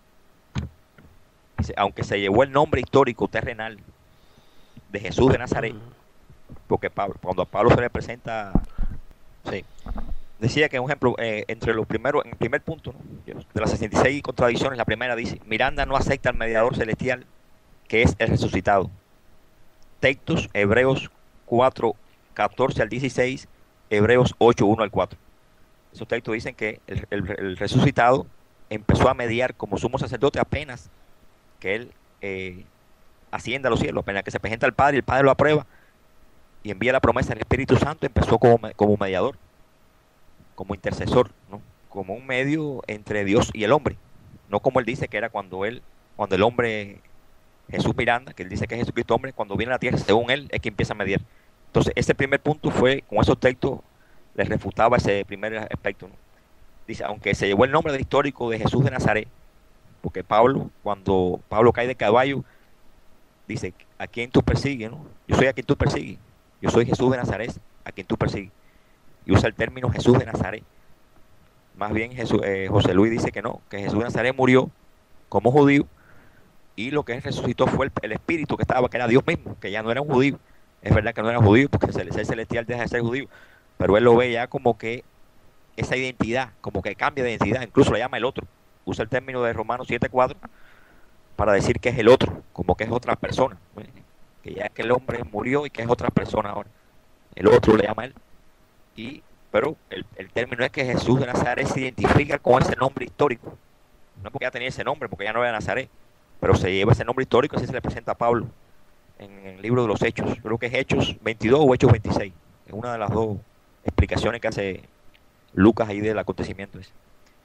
Dice, aunque se llevó el nombre histórico terrenal de Jesús de Nazaret, porque Pablo, cuando a Pablo se le presenta, sí, decía que un ejemplo, eh, entre los primeros, en el primer punto, ¿no? De las sesenta y seis contradicciones, la primera dice, Miranda no acepta al mediador celestial, que es el resucitado. Textos, Hebreos cuatro catorce al dieciséis, Hebreos ocho uno al cuatro. Esos textos dicen que el, el, el resucitado empezó a mediar como sumo sacerdote apenas que él eh, ascienda a los cielos, apenas que se presenta al Padre y el Padre lo aprueba y envía la promesa del Espíritu Santo, empezó como, como mediador, como intercesor, ¿no? Como un medio entre Dios y el hombre, no como él dice que era cuando él, cuando el hombre, Jesús Miranda, que él dice que es Jesucristo hombre, cuando viene a la tierra, según él, es que empieza a mediar. Entonces, ese primer punto fue, con esos textos, les refutaba ese primer aspecto, ¿no? Dice, aunque se llevó el nombre de histórico de Jesús de Nazaret, porque Pablo, cuando Pablo cae de caballo, dice, ¿a quién tú persigues, no? Yo soy a quien tú persigues. Yo soy Jesús de Nazaret, a quien tú persigues. Y usa el término Jesús de Nazaret. Más bien Jesús, eh, José Luis dice que no, que Jesús de Nazaret murió como judío y lo que él resucitó fue el, el espíritu que estaba, que era Dios mismo, que ya no era un judío. Es verdad que no era judío porque el ser celestial deja de ser judío, pero él lo ve ya como que esa identidad, como que cambia de identidad, incluso le llama el otro. Usa el término de Romanos siete cuatro para decir que es el otro, como que es otra persona, que ya que el hombre murió y que es otra persona ahora. El otro le llama a él. Y, pero el, el término es que Jesús de Nazaret se identifica con ese nombre histórico. No porque ya tenía ese nombre, porque ya no era Nazaret, pero se lleva ese nombre histórico, así se le presenta a Pablo en, en el libro de los Hechos. Creo que es Hechos veintidós o Hechos veintiséis. Es una de las dos explicaciones que hace Lucas ahí del acontecimiento ese.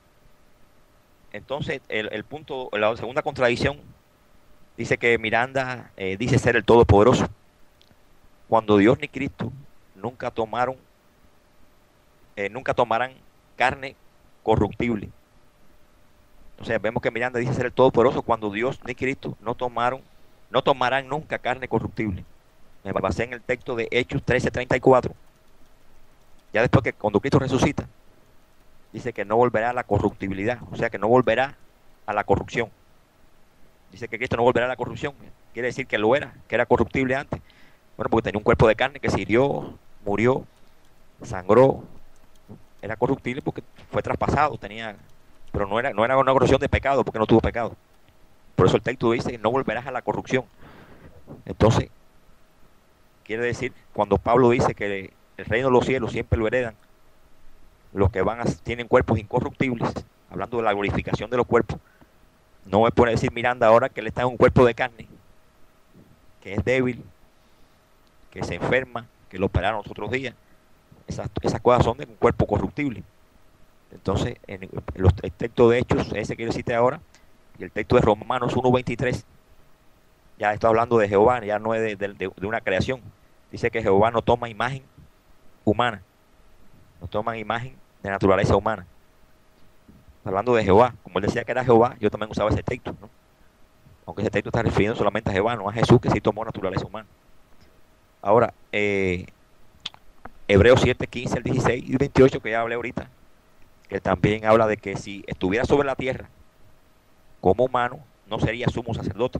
Entonces, el, el punto, la segunda contradicción, dice que Miranda eh, dice ser el Todopoderoso, cuando Dios ni Cristo nunca tomaron, eh, nunca tomarán carne corruptible. O sea, vemos que Miranda dice ser el Todopoderoso cuando Dios ni Cristo no tomaron, no tomarán nunca carne corruptible. Me basé en el texto de Hechos trece treinta y cuatro. Ya después que cuando Cristo resucita, dice que no volverá a la corruptibilidad, o sea que no volverá a la corrupción. Dice que Cristo no volverá a la corrupción, quiere decir que lo era, que era corruptible antes. Bueno, porque tenía un cuerpo de carne que se hirió, murió, sangró, era corruptible porque fue traspasado, tenía, pero no era, no era una corrupción de pecado porque no tuvo pecado. Por eso el texto dice que no volverás a la corrupción. Entonces, quiere decir, cuando Pablo dice que el reino de los cielos siempre lo heredan los que van a, tienen cuerpos incorruptibles, hablando de la glorificación de los cuerpos, no me puede decir Miranda ahora que él está en un cuerpo de carne, que es débil, que se enferma, que lo operaron los otros días. Esas, esas cosas son de un cuerpo corruptible. Entonces, en los, el texto de Hechos, ese que yo cité ahora, y el texto de Romanos uno veintitrés, ya está hablando de Jehová, ya no es de, de, de una creación. Dice que Jehová no toma imagen humana, no toma imagen de naturaleza humana. Hablando de Jehová, como él decía que era Jehová, yo también usaba ese texto, ¿no? Aunque ese texto está refiriendo solamente a Jehová, no a Jesús, que sí tomó naturaleza humana. Ahora, eh, Hebreos siete, quince al dieciséis y veintiocho, que ya hablé ahorita, que también habla de que si estuviera sobre la tierra como humano, no sería sumo sacerdote.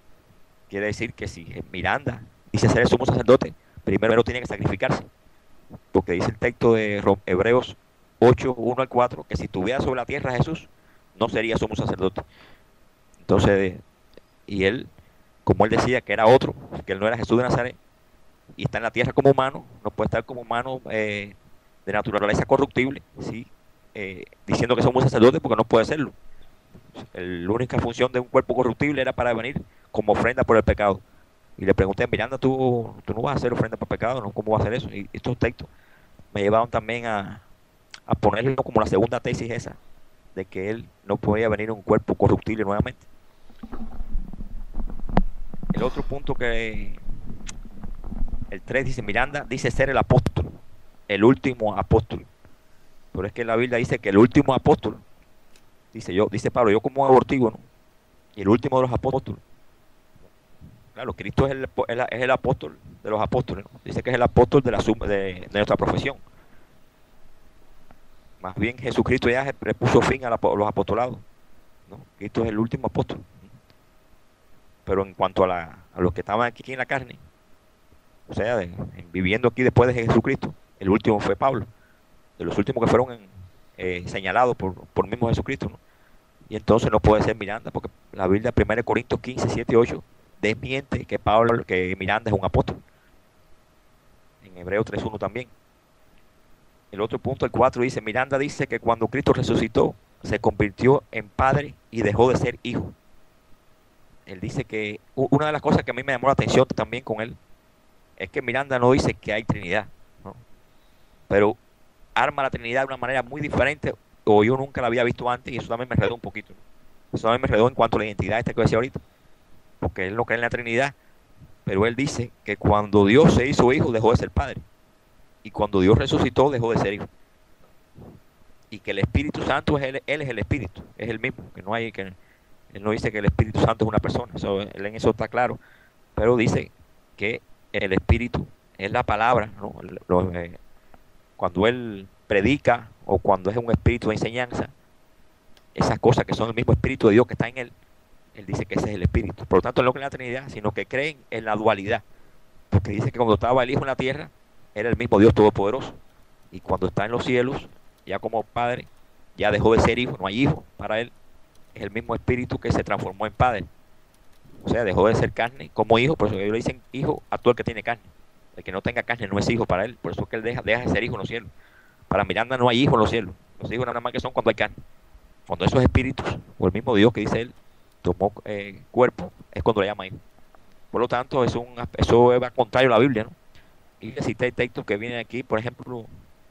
Quiere decir que si Miranda dice ser el sumo sacerdote, primero tiene que sacrificarse. porque dice el texto de Ro- Hebreos ocho, uno al cuatro, que si estuviera sobre la tierra Jesús, no sería sumo sacerdote. Entonces, y él, como él decía que era otro, que él no era Jesús de Nazaret, y está en la tierra como humano, no puede estar como humano eh, de naturaleza corruptible, ¿sí? Eh, diciendo que es sumo sacerdote, porque no puede serlo. El- La única función de un cuerpo corruptible era para venir como ofrenda por el pecado. Y le pregunté, Miranda, tú, tú no vas a hacer ofrenda por pecado, ¿no? ¿Cómo vas a hacer eso? Y estos textos me llevaron también a, a ponerlo como la segunda tesis esa, de que él no podía venir en un cuerpo corruptible nuevamente. El otro punto que el tres dice, Miranda dice ser el apóstol, el último apóstol. Pero es que la Biblia dice que el último apóstol, dice yo, dice Pablo, yo como abortigo, ¿no? Y el último de los apóstoles. Claro, Cristo es el, es el apóstol de los apóstoles, ¿no? Dice que es el apóstol de, la, de, de nuestra profesión. Más bien Jesucristo ya le puso fin a, la, a los apostolados, ¿no? Cristo es el último apóstol. Pero en cuanto a, la, a los que estaban aquí en la carne, o sea, de, en, viviendo aquí después de Jesucristo, el último fue Pablo, de los últimos que fueron en, eh, señalados por, por mismo Jesucristo, ¿no? Y entonces no puede ser Miranda, porque la Biblia, primera Corintios quince, siete y ocho, desmiente que Pablo, que Miranda es un apóstol. En Hebreos tres uno también. El otro punto, el cuatro, dice, Miranda dice que cuando Cristo resucitó, se convirtió en padre y dejó de ser hijo. Él dice que una de las cosas que a mí me llamó la atención también con él es que Miranda no dice que hay Trinidad, ¿no? Pero arma la Trinidad de una manera muy diferente, o yo nunca la había visto antes, y eso también me enredó un poquito, ¿no? Eso también me enredó en cuanto a la identidad esta que decía ahorita, porque él no cree en la Trinidad, pero él dice que cuando Dios se hizo hijo dejó de ser padre, y cuando Dios resucitó dejó de ser hijo, y que el Espíritu Santo es él, él es el Espíritu, es el mismo, que no hay que él no dice que el Espíritu Santo es una persona, eso, él en eso está claro, pero dice que el Espíritu es la palabra, ¿no? Lo, eh, cuando él predica o cuando es un espíritu de enseñanza, esas cosas que son el mismo Espíritu de Dios que está en él, él dice que ese es el Espíritu. Por lo tanto, no creen en la Trinidad, sino que creen en la dualidad, porque dice que cuando estaba el Hijo en la tierra, era el mismo Dios Todopoderoso, y cuando está en los cielos, ya como Padre, ya dejó de ser hijo, no hay hijo para él, es el mismo Espíritu que se transformó en Padre. O sea, dejó de ser carne como hijo, por eso ellos le dicen hijo a todo el que tiene carne. El que no tenga carne no es hijo para él, por eso es que él deja, deja de ser hijo en los cielos. Para Miranda no hay hijo en los cielos, los hijos nada más que son cuando hay carne. Cuando esos espíritus, o el mismo Dios que dice él, tomó eh, cuerpo, es cuando le llama hijo. Por lo tanto, es un, eso va contrario a la Biblia, ¿no? Y cité textos que vienen aquí, por ejemplo,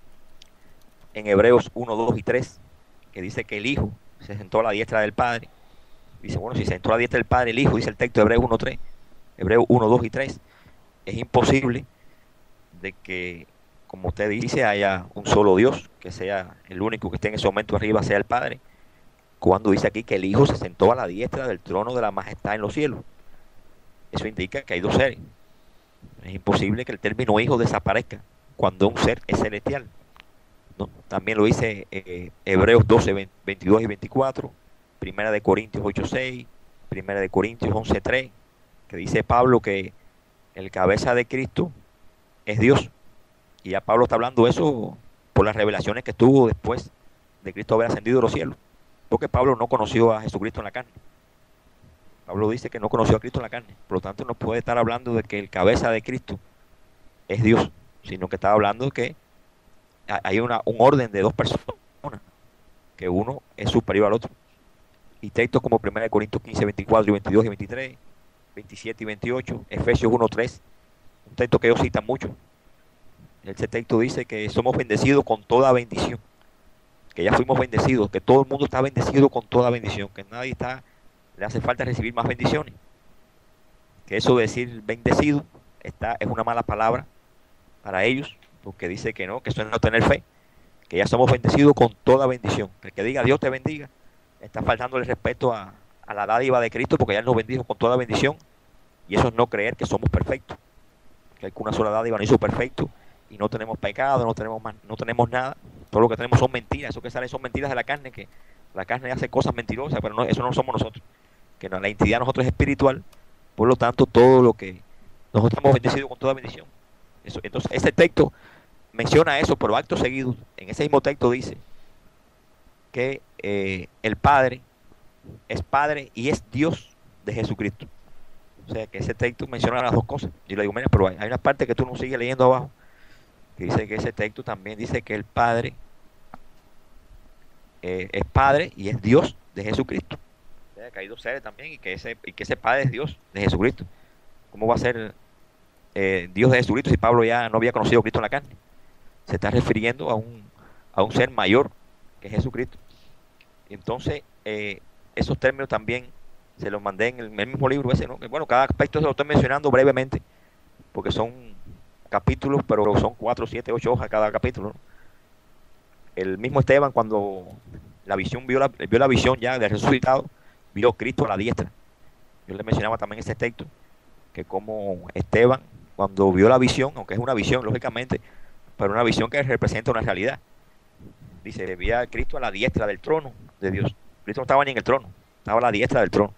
en Hebreos uno, dos y tres, que dice que el Hijo se sentó a la diestra del Padre. Dice, bueno, si se sentó a la diestra del Padre el Hijo, dice el texto de Hebreos uno, tres, Hebreos uno, dos y tres, es imposible de que, como usted dice, haya un solo Dios, que sea el único que esté en ese momento arriba, sea el Padre, cuando dice aquí que el Hijo se sentó a la diestra del trono de la majestad en los cielos. Eso indica que hay dos seres. Es imposible que el término hijo desaparezca cuando un ser es celestial, ¿no? También lo dice eh, Hebreos doce, veintidós y veinticuatro, Primera de Corintios ocho, seis, Primera de Corintios once, tres, que dice Pablo que el cabeza de Cristo es Dios. Y ya Pablo está hablando eso por las revelaciones que tuvo después de Cristo haber ascendido a los cielos, porque Pablo no conoció a Jesucristo en la carne. Pablo dice que no conoció a Cristo en la carne, por lo tanto no puede estar hablando de que el cabeza de Cristo es Dios, sino que está hablando de que hay una, un orden de dos personas, que uno es superior al otro. Y textos como Primera de Corintios quince, veinticuatro y veintidós y veintitrés, veintisiete y veintiocho, Efesios uno, tres, un texto que ellos citan mucho. Ese texto dice que somos bendecidos con toda bendición, que ya fuimos bendecidos, que todo el mundo está bendecido con toda bendición, que nadie está, le hace falta recibir más bendiciones. Que eso de decir bendecido está, es una mala palabra para ellos, porque dice que no, que eso es no tener fe, que ya somos bendecidos con toda bendición. El que diga Dios te bendiga, está faltando el respeto a, a la dádiva de Cristo, porque ya Él nos bendijo con toda bendición, y eso es no creer que somos perfectos, que hay una sola dádiva no hizo perfecto, y no tenemos pecado, no tenemos más, no tenemos nada, todo lo que tenemos son mentiras, eso que sale son mentiras de la carne, que la carne hace cosas mentirosas, pero no, eso no somos nosotros, que no, la identidad de nosotros es espiritual, por lo tanto todo lo que nosotros estamos bendecidos con toda bendición. Eso, entonces ese texto menciona eso, pero acto seguido, en ese mismo texto dice que eh, el Padre es Padre y es Dios de Jesucristo. O sea, que ese texto menciona las dos cosas. Yo le digo, mira, pero hay, hay una parte que tú no sigues leyendo abajo, que dice que ese texto también dice que el Padre eh, es Padre y es Dios de Jesucristo. O sea, que hay dos seres también y que ese, y que ese Padre es Dios de Jesucristo. ¿Cómo va a ser eh, Dios de Jesucristo si Pablo ya no había conocido a Cristo en la carne? Se está refiriendo a un, a un ser mayor que Jesucristo. Entonces, eh, esos términos también se los mandé en el, en el mismo libro ese, ¿no? Bueno, cada aspecto se lo estoy mencionando brevemente, porque son capítulos, pero son cuatro, siete, ocho hojas cada capítulo, ¿no? El mismo Esteban, cuando la visión vio la, vio la visión ya del resucitado, vio Cristo a la diestra. Yo le mencionaba también ese texto, que como Esteban, cuando vio la visión, aunque es una visión, lógicamente, pero una visión que representa una realidad. Dice, veía a Cristo a la diestra del trono de Dios. Cristo no estaba ni en el trono, estaba a la diestra del trono.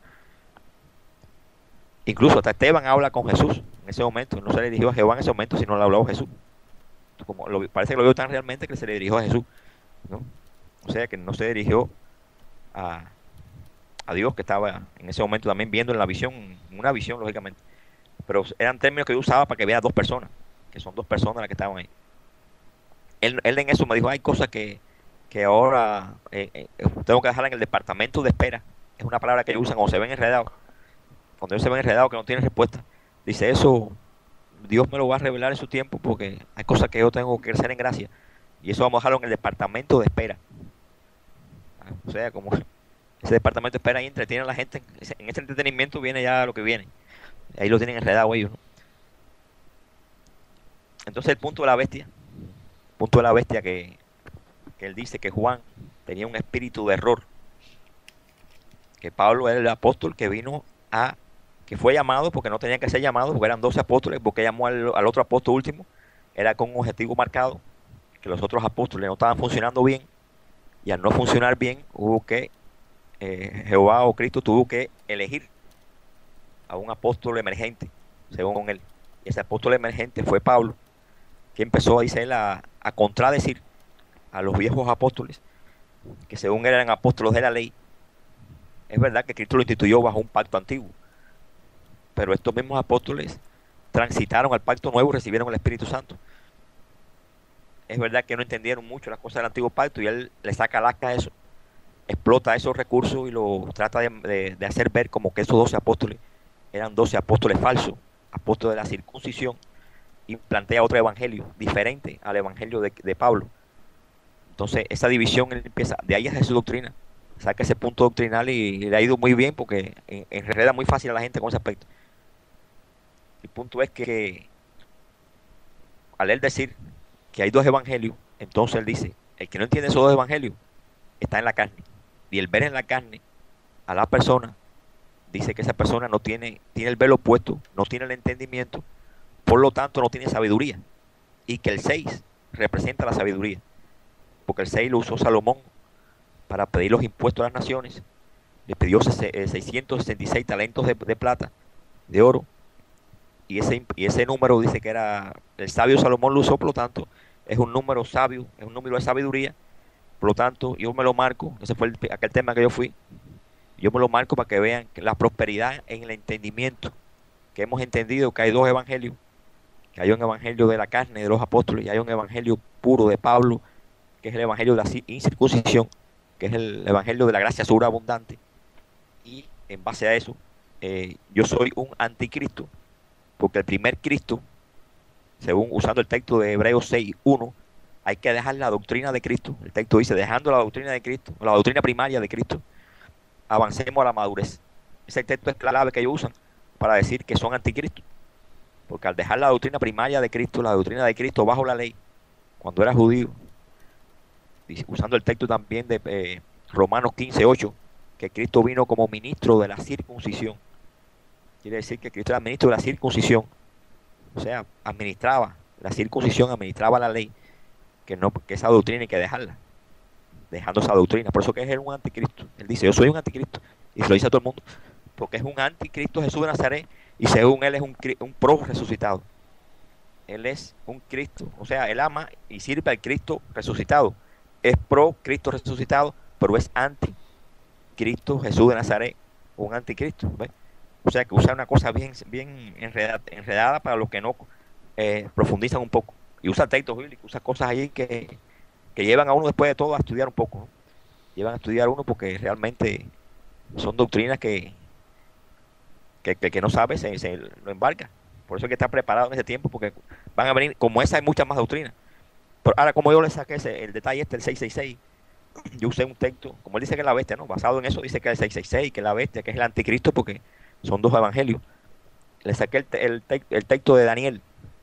Incluso hasta Esteban habla con Jesús en ese momento. No se le dirigió a Jehová en ese momento, sino le habló a Jesús. Como lo, parece que lo vio tan realmente que se le dirigió a Jesús, ¿no? O sea que no se dirigió a, a Dios, que estaba en ese momento también viendo en la visión, una visión lógicamente. Pero eran términos que yo usaba para que vea dos personas, que son dos personas las que estaban ahí. Él, él en eso me dijo, hay cosas que, que ahora eh, eh, tengo que dejarla en el departamento de espera. Es una palabra que ellos usan cuando se ven enredados. Cuando ellos se ven enredados que no tienen respuesta. Dice, eso Dios me lo va a revelar en su tiempo, porque hay cosas que yo tengo que crecer en gracia. Y eso vamos a dejarlo en el departamento de espera. O sea, como ese departamento de espera ahí entretiene a la gente. En ese entretenimiento viene ya lo que viene. Ahí lo tienen enredado ellos, ¿no? Entonces el punto de la bestia, el punto de la bestia que, que él dice que Juan tenía un espíritu de error. Que Pablo era el apóstol que vino a, que fue llamado porque no tenía que ser llamado, porque eran doce apóstoles, porque llamó al, al otro apóstol último, era con un objetivo marcado, que los otros apóstoles no estaban funcionando bien, y al no funcionar bien, hubo que, eh, Jehová o Cristo tuvo que elegir a un apóstol emergente, según él. Y ese apóstol emergente fue Pablo, que empezó, dice él, a, a contradecir a los viejos apóstoles, que según él eran apóstoles de la ley. Es verdad que Cristo lo instituyó bajo un pacto antiguo, pero estos mismos apóstoles transitaron al pacto nuevo y recibieron el Espíritu Santo. Es verdad que no entendieron mucho las cosas del antiguo pacto, y él le saca lasca a eso, explota esos recursos y lo trata de, de, de hacer ver como que esos doce apóstoles eran doce apóstoles falsos, apóstoles de la circuncisión, y plantea otro evangelio diferente al evangelio de, de Pablo. Entonces esa división él empieza, de ahí es su doctrina, saca ese punto doctrinal y le ha ido muy bien, porque enreda muy fácil a la gente con ese aspecto. El punto es que al él decir que hay dos evangelios, entonces él dice, el que no entiende esos dos evangelios está en la carne, y el ver en la carne a la persona, dice que esa persona no tiene, tiene el velo puesto, no tiene el entendimiento, por lo tanto no tiene sabiduría, y que el seis representa la sabiduría, porque el seis lo usó Salomón para pedir los impuestos a las naciones. Le pidió seiscientos sesenta y seis talentos de, de plata, de oro, y ese, y ese número dice que era, el sabio Salomón lo usó, por lo tanto es un número sabio, es un número de sabiduría. Por lo tanto yo me lo marco, ese fue el, aquel tema que yo fui, yo me lo marco para que vean que la prosperidad en el entendimiento, que hemos entendido que hay dos evangelios, que hay un evangelio de la carne de los apóstoles y hay un evangelio puro de Pablo, que es el evangelio de la incircuncisión, que es el evangelio de la gracia sobreabundante. Y en base a eso, eh, yo soy un anticristo, porque el primer Cristo, según usando el texto de Hebreos seis uno, hay que dejar la doctrina de Cristo. El texto dice, dejando la doctrina de Cristo, la doctrina primaria de Cristo, avancemos a la madurez. Ese texto es clave que ellos usan para decir que son anticristos, porque al dejar la doctrina primaria de Cristo, la doctrina de Cristo bajo la ley, cuando era judío, usando el texto también de eh, Romanos quince ocho, que Cristo vino como ministro de la circuncisión. Quiere decir que Cristo era ministro de la circuncisión, o sea, administraba la circuncisión, administraba la ley, que no, que esa doctrina hay que dejarla, dejando esa doctrina. Por eso que es él un anticristo. Él dice, yo soy un anticristo, y se lo dice a todo el mundo, porque es un anticristo Jesús de Nazaret, y según él es un, un pro resucitado. él es un Cristo, o sea, él ama y sirve al Cristo resucitado. Es pro Cristo resucitado, pero es anti Cristo Jesús de Nazaret, un anticristo, ¿ves? O sea, que usa una cosa bien, bien enredada, enredada para los que no eh, profundizan un poco. Y usa textos bíblicos, usa cosas ahí que, que llevan a uno después de todo a estudiar un poco, ¿no? Llevan a estudiar uno porque realmente son doctrinas que, que, que, que no sabe, se, se lo embarca. Por eso hay que estar preparado en ese tiempo, porque van a venir, como esa hay muchas más doctrinas. Pero ahora, como yo le saqué ese, el detalle este, el seiscientos sesenta y seis, yo usé un texto, como él dice que es la bestia, ¿no? Basado en eso, dice que es el seiscientos sesenta y seis, que es la bestia, que es el anticristo, porque son dos evangelios. Le saqué el, te, el, te, el texto de Daniel,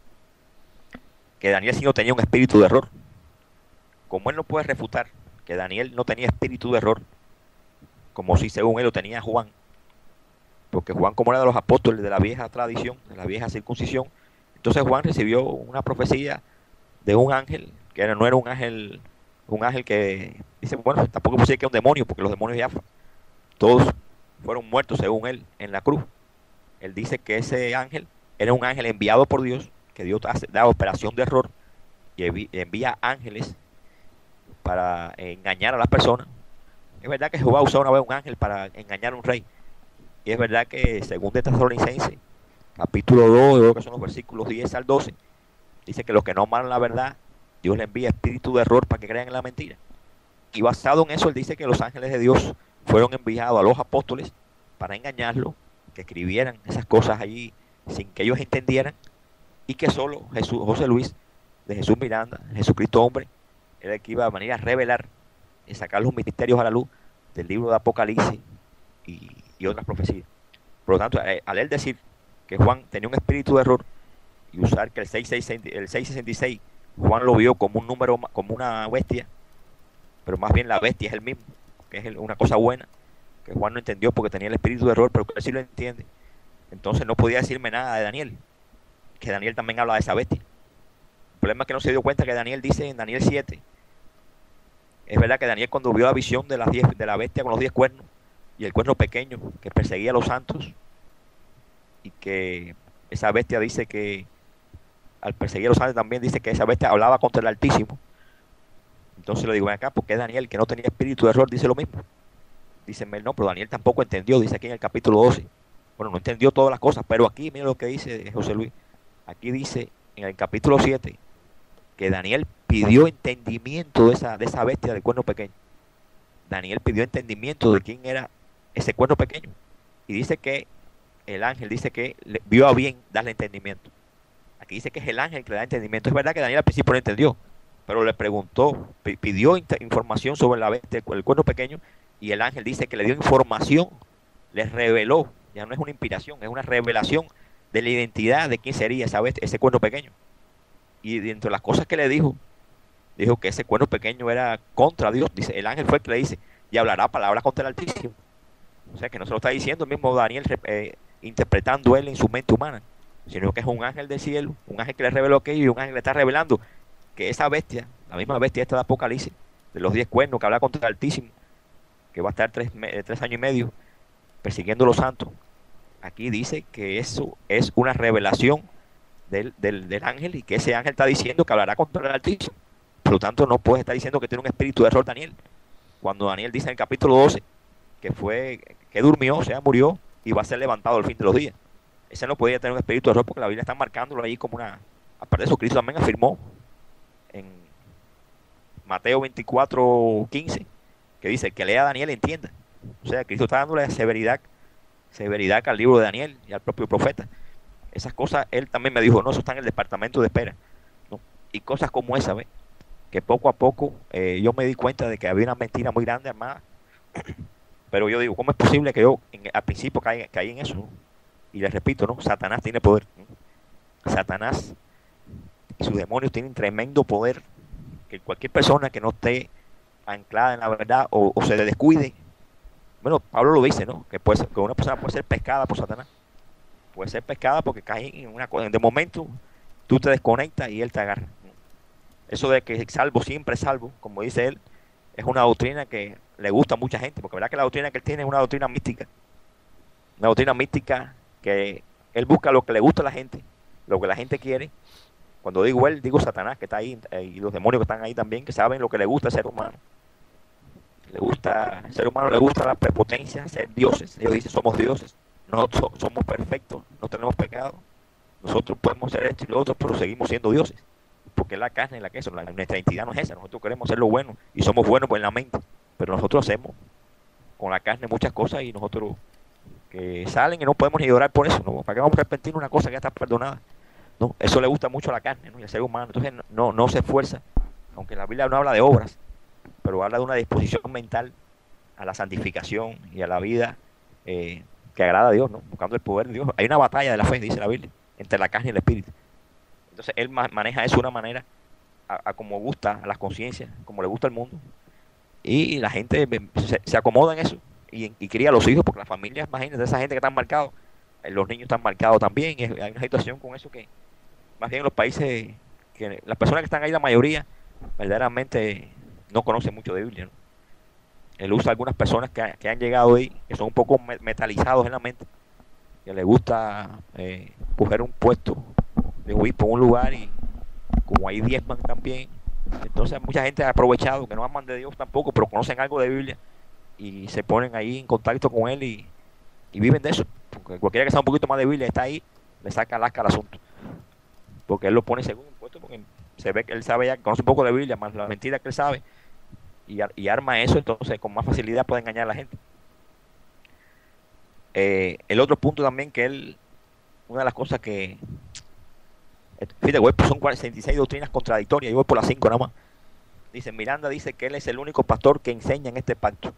que Daniel sí no tenía un espíritu de error. Como él no puede refutar que Daniel no tenía espíritu de error, como si según él lo tenía Juan, porque Juan, como era de los apóstoles de la vieja tradición, de la vieja circuncisión, entonces Juan recibió una profecía de un ángel, que no era un ángel, un ángel que dice, bueno, tampoco puede decir que es un demonio, porque los demonios ya todos fueron muertos según él en la cruz. Él dice que ese ángel era un ángel enviado por Dios, que Dios hace, da operación de error y envía ángeles para engañar a las personas. Es verdad que Jehová usó una vez un ángel para engañar a un rey. Y es verdad que según de Tesalonicenses, capítulo dos, creo que son los versículos diez al doce, dice que los que no aman la verdad, Dios le envía espíritu de error para que crean en la mentira. Y basado en eso, él dice que los ángeles de Dios fueron enviados a los apóstoles para engañarlos, que escribieran esas cosas allí sin que ellos entendieran, y que solo Jesús, José Luis de Jesús Miranda, Jesucristo hombre, era el que iba a venir a revelar y sacar los misterios a la luz del libro de Apocalipsis y, y otras profecías. Por lo tanto, al él decir que Juan tenía un espíritu de error y usar que el seiscientos sesenta y seis Juan lo vio como un número, como una bestia, pero más bien la bestia es el mismo, que es una cosa buena, que Juan no entendió porque tenía el espíritu de error, pero que él sí lo entiende. Entonces no podía decirme nada de Daniel, que Daniel también habla de esa bestia. El problema es que no se dio cuenta que Daniel dice en Daniel siete, es verdad que Daniel cuando vio la visión de, las diez, de la bestia con los diez cuernos y el cuerno pequeño que perseguía a los santos, y que esa bestia dice que al perseguir a los santos también dice que esa bestia hablaba contra el Altísimo. Entonces le digo, ven acá, porque Daniel, que no tenía espíritu de error, dice lo mismo. Dice, no, pero Daniel tampoco entendió, dice aquí en el capítulo doce. Bueno, no entendió todas las cosas, pero aquí, mira lo que dice José Luis. Aquí dice, en el capítulo siete, que Daniel pidió entendimiento de esa, de esa bestia del cuerno pequeño. Daniel pidió entendimiento de quién era ese cuerno pequeño. Y dice que el ángel dice que le vio a bien darle entendimiento. Aquí dice que es el ángel que le da entendimiento. Es verdad que Daniel al principio no entendió, pero le preguntó, pidió información sobre la bestia, el cuerno pequeño, y el ángel dice que le dio información, le reveló, ya no es una inspiración, es una revelación de la identidad de quién sería esa bestia, ese cuerno pequeño. Y dentro de las cosas que le dijo, dijo que ese cuerno pequeño era contra Dios. Dice, el ángel fue el que le dice, y hablará palabras contra el Altísimo. O sea que no se lo está diciendo el mismo Daniel eh, interpretando él en su mente humana, sino que es un ángel del cielo, un ángel que le reveló aquello, y un ángel le está revelando que esa bestia, la misma bestia esta de Apocalipsis, de los diez cuernos que habla contra el Altísimo, que va a estar tres, tres años y medio persiguiendo a los santos, aquí dice que eso es una revelación del, del, del ángel, y que ese ángel está diciendo que hablará contra el Altísimo. Por lo tanto, no puede estar diciendo que tiene un espíritu de error Daniel, cuando Daniel dice en el capítulo doce que fue, que durmió, o sea, murió, y va a ser levantado al fin de los días. Ese no podía tener un espíritu de error, porque la Biblia está marcándolo ahí como una... Aparte de eso, Cristo también afirmó en Mateo veinticuatro quince, que dice, que lea a Daniel y entienda. O sea, Cristo está dándole severidad, severidad al libro de Daniel y al propio profeta. Esas cosas, él también me dijo, no, eso está en el departamento de espera, ¿no? Y cosas como esa, ¿ves? Que poco a poco eh, yo me di cuenta de que había una mentira muy grande armada. Pero yo digo, ¿cómo es posible que yo en, al principio caí, caí en eso, ¿no? Y les repito, ¿no? Satanás tiene poder, ¿no? Satanás y sus demonios tienen tremendo poder, que cualquier persona que no esté anclada en la verdad o, o se le descuide. Bueno, Pablo lo dice, ¿no? Que, puede ser, que una persona puede ser pescada por Satanás. Puede ser pescada porque cae en una cosa. De momento, tú te desconectas y él te agarra. Eso de que salvo, siempre salvo, como dice él, es una doctrina que le gusta a mucha gente, porque verdad que la doctrina que él tiene es una doctrina mística. Una doctrina mística que él busca lo que le gusta a la gente, lo que la gente quiere, Cuando digo él, digo Satanás, que está ahí, eh, y los demonios que están ahí también, que saben lo que le gusta al ser humano. Le gusta, al ser humano le gusta la prepotencia, ser dioses. Ellos dicen, somos dioses, no so- somos perfectos, no tenemos pecado. Nosotros podemos ser esto y lo otro, pero seguimos siendo dioses. Porque la carne y la queso, la, nuestra identidad no es esa. Nosotros queremos ser lo bueno y somos buenos en la mente. Pero nosotros hacemos con la carne muchas cosas y nosotros que salen y no podemos ni orar por eso. ¿No? ¿Para qué vamos a arrepentir una cosa que ya está perdonada? No, eso le gusta mucho a la carne, ¿no? Y al ser humano. Entonces no, no, no se esfuerza, aunque la Biblia no habla de obras, pero habla de una disposición mental a la santificación y a la vida eh, que agrada a Dios, ¿no? Buscando el poder de Dios. Hay una batalla de la fe, dice la Biblia, entre la carne y el espíritu. Entonces él ma- maneja eso de una manera a, a como gusta a las conciencias, como le gusta al mundo. Y la gente eh, se, se acomoda en eso y, y cría a los hijos, porque las familias, imagínate, esa gente que están marcados, eh, los niños están marcados también. Y hay una situación con eso que más bien en los países, que las personas que están ahí, la mayoría, verdaderamente no conocen mucho de Biblia, ¿no? Él usa algunas personas que, ha- que han llegado ahí, que son un poco me- metalizados en la mente, que les gusta eh, coger un puesto de obispo en un lugar y como hay diezman también, entonces mucha gente ha aprovechado, que no aman de Dios tampoco, pero conocen algo de Biblia y se ponen ahí en contacto con él y, y viven de eso. Porque cualquiera que sabe un poquito más de Biblia está ahí, le saca lasca al asunto. Porque él lo pone según un puesto, porque se ve que él sabe ya, conoce un poco de Biblia, más la mentira que él sabe, y, ar- y arma eso, entonces con más facilidad puede engañar a la gente. Eh, el otro punto también que él, una de las cosas que, eh, fíjate, güey, pues son cuarenta y seis doctrinas contradictorias, yo voy por las cinco nada más. Dice, Miranda dice que él es el único pastor que enseña en este pacto.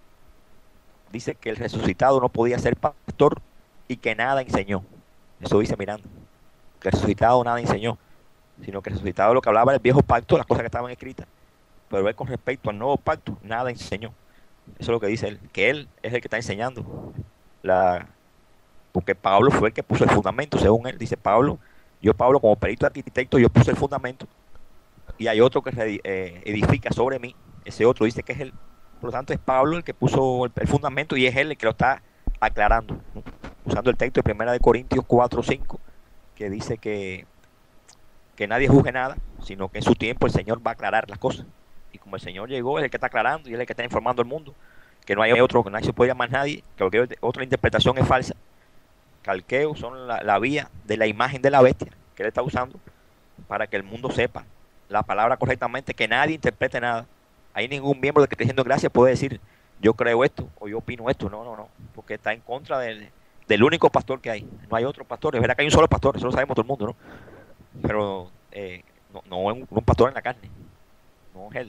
Dice que el resucitado no podía ser pastor y que nada enseñó. Eso dice Miranda. Que el resucitado nada enseñó, sino que el resucitado lo que hablaba del viejo pacto, las cosas que estaban escritas, pero él con respecto al nuevo pacto nada enseñó. Eso es lo que dice él, que él es el que está enseñando. La, porque Pablo fue el que puso el fundamento, según él. Dice Pablo, yo Pablo como perito arquitecto, yo puse el fundamento y hay otro que re- eh, edifica sobre mí. Ese otro dice que es él. Por lo tanto es Pablo el que puso el, el fundamento y es él el que lo está aclarando, ¿no? Usando el texto de primera de Corintios cuatro cinco, que dice que, que nadie juzgue nada, sino que en su tiempo el Señor va a aclarar las cosas. Y como el Señor llegó, es el que está aclarando y es el que está informando al mundo. Que no hay otro, que nadie se puede llamar nadie, que cualquier otra interpretación es falsa. Calqueos son la, la vía de la imagen de la bestia que él está usando para que el mundo sepa la palabra correctamente, que nadie interprete nada. Hay ningún miembro de que esté diciendo gracias puede decir yo creo esto o yo opino esto. No, no, no, porque está en contra del, del único pastor que hay. No hay otro pastor. Es verdad que hay un solo pastor, eso lo sabemos todo el mundo, ¿no? Pero eh, no, no es un, un pastor en la carne, no es él.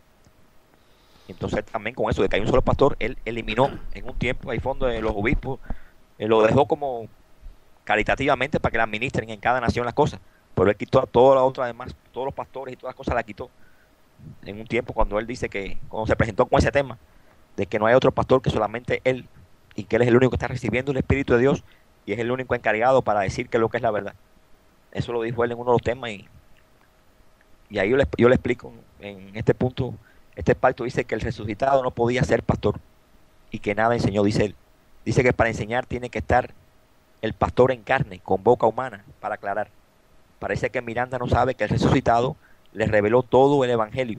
Entonces también con eso de que hay un solo pastor, él eliminó en un tiempo ahí fondo de los obispos, él lo dejó como caritativamente para que le administren en cada nación las cosas, pero él quitó a todas las otras demás, todos los pastores y todas las cosas las quitó en un tiempo cuando él dice que, cuando se presentó con ese tema, de que no hay otro pastor que solamente él, y que él es el único que está recibiendo el Espíritu de Dios y es el único encargado para decir que lo que es la verdad. Eso lo dijo él en uno de los temas y, y ahí yo le, yo le explico en este punto. Este pacto dice que el resucitado no podía ser pastor y que nada enseñó, dice él. Dice que para enseñar tiene que estar el pastor en carne, con boca humana, para aclarar. Parece que Miranda no sabe que el resucitado le reveló todo el evangelio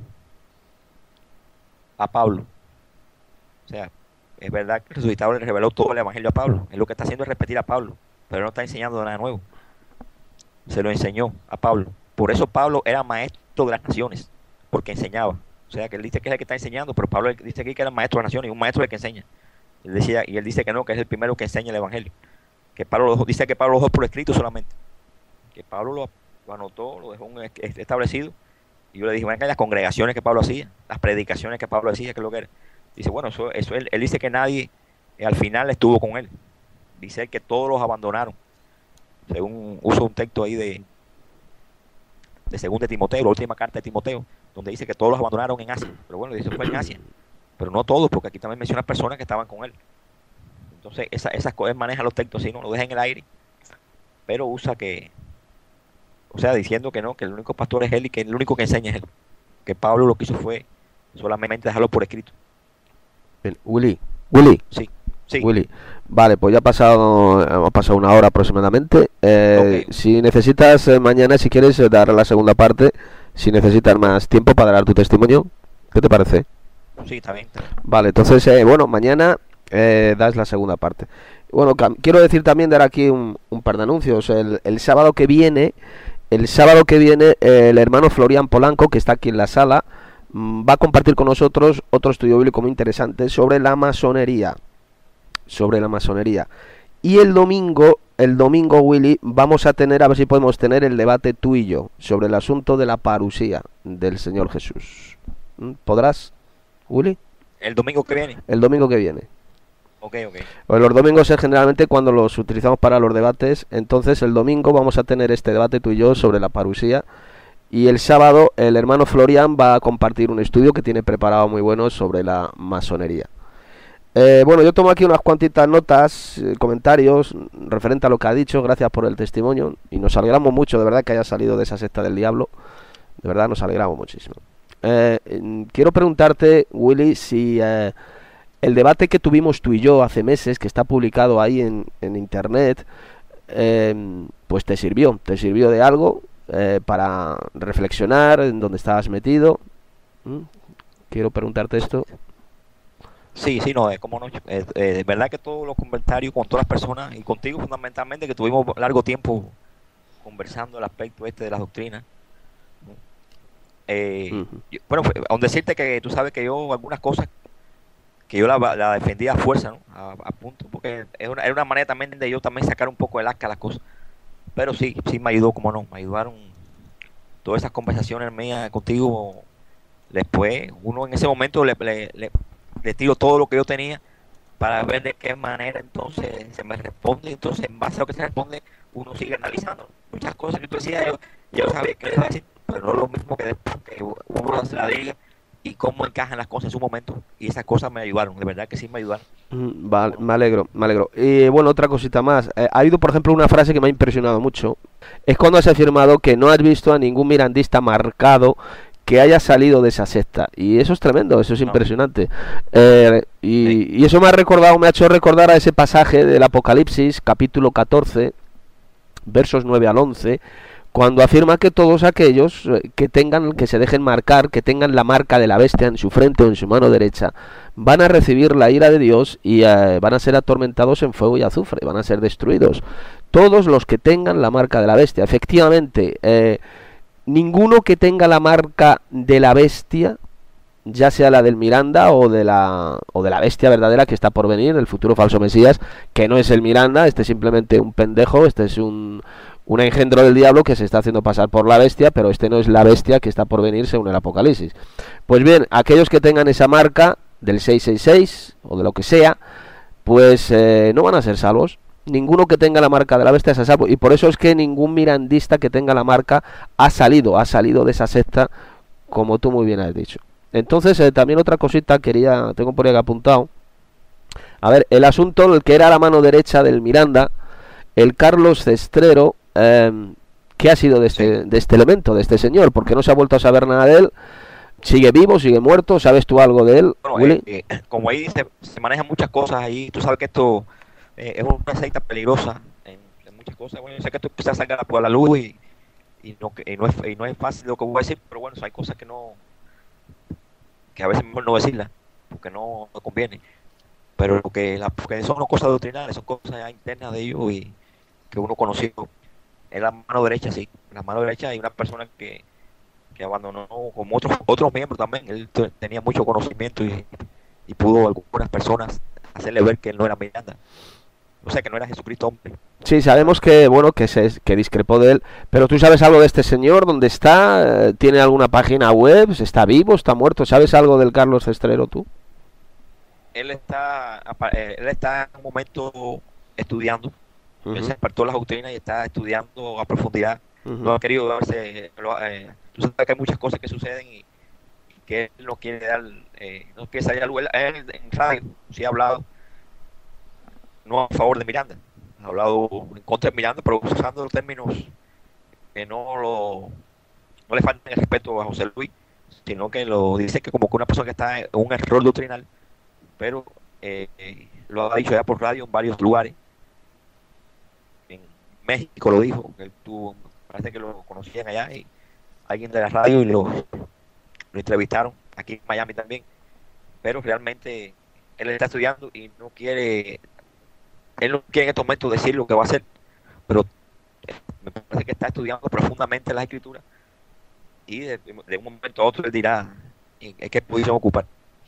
a Pablo. O sea, es verdad que el resucitado le reveló todo el evangelio a Pablo. Él lo que está haciendo es repetir a Pablo, pero no está enseñando nada nuevo. Se lo enseñó a Pablo. Por eso Pablo era maestro de las naciones, porque enseñaba. O sea, que él dice que es el que está enseñando, pero Pablo dice aquí que era el maestro de las naciones y un maestro es el que enseña. Él decía, y él dice que no, que es el primero que enseña el evangelio. Que Pablo lo dejó, dice que Pablo lo dejó por escrito solamente. Que Pablo lo, lo anotó, lo dejó un, establecido. Y yo le dije, venga, las congregaciones que Pablo hacía, las predicaciones que Pablo hacía, que es lo que era. Dice, bueno, eso, eso él, él dice que nadie eh, al final estuvo con él. Dice él que todos los abandonaron. Según uso un texto ahí de, de segunda de Timoteo, la última carta de Timoteo, donde dice que todos los abandonaron en Asia. Pero bueno, dice fue en Asia. Pero no todos, porque aquí también menciona personas que estaban con él. Entonces, esa, esas cosas maneja los textos así, no lo deja en el aire, pero usa que, o sea, diciendo que no, que el único pastor es él y que el único que enseña es él. Que Pablo lo que hizo fue solamente dejarlo por escrito. El Willy, Willy, Sí. Sí. Willy. Vale, pues ya ha pasado, ha pasado una hora aproximadamente. Eh, Ok. Si necesitas eh, mañana, si quieres, eh, dar la segunda parte, si necesitas más tiempo para dar tu testimonio, ¿qué te parece? Sí, está bien. Está bien. Vale, entonces, eh, bueno, mañana eh, das la segunda parte. Bueno, cam- quiero decir también, dar aquí un, un par de anuncios. El, el sábado que viene, el sábado que viene, eh, el hermano Florian Polanco, que está aquí en la sala, mm, va a compartir con nosotros otro estudio bíblico muy interesante sobre la masonería. Sobre la masonería. Y el domingo, el domingo, Willy, vamos a tener, a ver si podemos tener el debate tú y yo sobre el asunto de la parusía del Señor Jesús. ¿Mm? ¿Podrás, Willy? El domingo que viene. El domingo que viene. Ok, ok. Pues los domingos es generalmente cuando los utilizamos para los debates. Entonces el domingo vamos a tener este debate tú y yo sobre la parusía. Y el sábado el hermano Florian va a compartir un estudio que tiene preparado muy bueno sobre la masonería. Eh, bueno, yo tomo aquí unas cuantitas notas, eh, comentarios mm, referente a lo que ha dicho. Gracias por el testimonio y nos alegramos mucho, de verdad, que haya salido de esa secta del diablo. De verdad, nos alegramos muchísimo. Eh, mm, quiero preguntarte, Willy, si eh, el debate que tuvimos tú y yo hace meses, que está publicado ahí en, en internet, eh, pues te sirvió, te sirvió de algo eh, para reflexionar en dónde estabas metido. ¿Mm? Quiero preguntarte esto. Sí, sí, no, es como no. Eh, eh, de verdad que todos los comentarios con todas las personas y contigo fundamentalmente, que tuvimos largo tiempo conversando el aspecto este de las doctrinas. ¿No? Eh, Ujú. yo- bueno, fue- aun decirte que tú sabes que yo algunas cosas que yo la, la defendía a fuerza, ¿no? A, a punto, porque es una, era una manera también de yo también sacar un poco el asca a las cosas. Pero sí, sí me ayudó, como no, me ayudaron todas esas conversaciones mías contigo. Después, uno en ese momento le, le, le, le tiro todo lo que yo tenía para ver de qué manera entonces se me responde. Entonces, en base a lo que se responde, uno sigue analizando. Muchas cosas que tú decías, yo, yo sabía que le iba a decir, pero no es lo mismo que después que uno se la diga y cómo encajan las cosas en su momento. Y esas cosas me ayudaron, de verdad que sí me ayudaron. Mm, Vale, me alegro, me alegro. Y bueno, otra cosita más. Eh, ha habido, por ejemplo, una frase que me ha impresionado mucho. Es cuando has afirmado que no has visto a ningún mirandista marcado que haya salido de esa secta. Y eso es tremendo, eso es No. impresionante. Eh, Sí. y, y eso me ha recordado, me ha hecho recordar a ese pasaje del Apocalipsis, capítulo catorce, versos nueve al once, cuando afirma que todos aquellos eh, que tengan, que se dejen marcar, que tengan la marca de la bestia en su frente o en su mano derecha, van a recibir la ira de Dios y eh, van a ser atormentados en fuego y azufre, van a ser destruidos. Todos los que tengan la marca de la bestia. Efectivamente, eh, ninguno que tenga la marca de la bestia, ya sea la del Miranda o de la o de la bestia verdadera que está por venir, el futuro falso Mesías, que no es el Miranda, este es simplemente un pendejo, este es un un engendro del diablo que se está haciendo pasar por la bestia, pero este no es la bestia que está por venir según el Apocalipsis. Pues bien, aquellos que tengan esa marca del seiscientos sesenta y seis o de lo que sea, pues eh, no van a ser salvos. Ninguno que tenga la marca de la bestia es a salvo. Y por eso es que ningún mirandista que tenga la marca ha salido, ha salido de esa secta, como tú muy bien has dicho. Entonces, eh, también otra cosita quería, tengo por ahí apuntado. A ver, el asunto, el que era la mano derecha del Miranda, el Carlos Cestrero, eh, ¿qué ha sido de este, de este elemento, de este señor? Porque no se ha vuelto a saber nada de él. ¿Sigue vivo, sigue muerto? ¿Sabes tú algo de él, Bueno, Willy? eh, eh, como ahí se, se manejan muchas cosas ahí, tú sabes que esto eh, es una secta peligrosa en, en muchas cosas. Bueno, yo sé que esto quizás salga por la luz y, y, no, y, no es, y no es fácil lo que voy a decir, pero bueno, hay cosas que no, que a veces mejor no decirlas, porque no, no conviene. Pero lo que, la, porque son no cosas doctrinales, son cosas ya internas de ellos y que uno conoció. En la mano derecha, sí, en la mano derecha hay una persona que, que abandonó, como otros otros miembros también. Él t- tenía mucho conocimiento y, y pudo algunas personas hacerle ver que él no era Miranda, o sea, que no era Jesucristo hombre. Sí, sabemos que, bueno, que se que discrepó de él, pero tú sabes algo de este señor, ¿dónde está? Eh, ¿Tiene alguna página web? ¿Está vivo? ¿Está muerto? ¿Sabes algo del Carlos Cestrero tú? Él está, apa- eh, él está en un momento estudiando. Él se despertó las doctrinas y está estudiando a profundidad. Ujú. No ha querido darse. Lo- eh, tú sabes que hay muchas cosas que suceden y que él no quiere dar, eh, no quiere salir a luz. Él, él en radio sí ha hablado, no a favor de Miranda, ha hablado en contra de Miranda, pero usando los términos que no lo no le faltan el respeto a José Luis, sino que lo dice que como que una persona que está en un error doctrinal, pero eh, eh, lo ha dicho ya por radio en varios lugares. En México lo dijo, que él tuvo, parece que lo conocían allá, y alguien de la radio y lo, lo entrevistaron, aquí en Miami también, pero realmente él está estudiando y no quiere, él no quiere en estos momentos decir lo que va a hacer, pero me parece que está estudiando profundamente las escrituras y de, de un momento a otro él dirá en qué posición ocupar.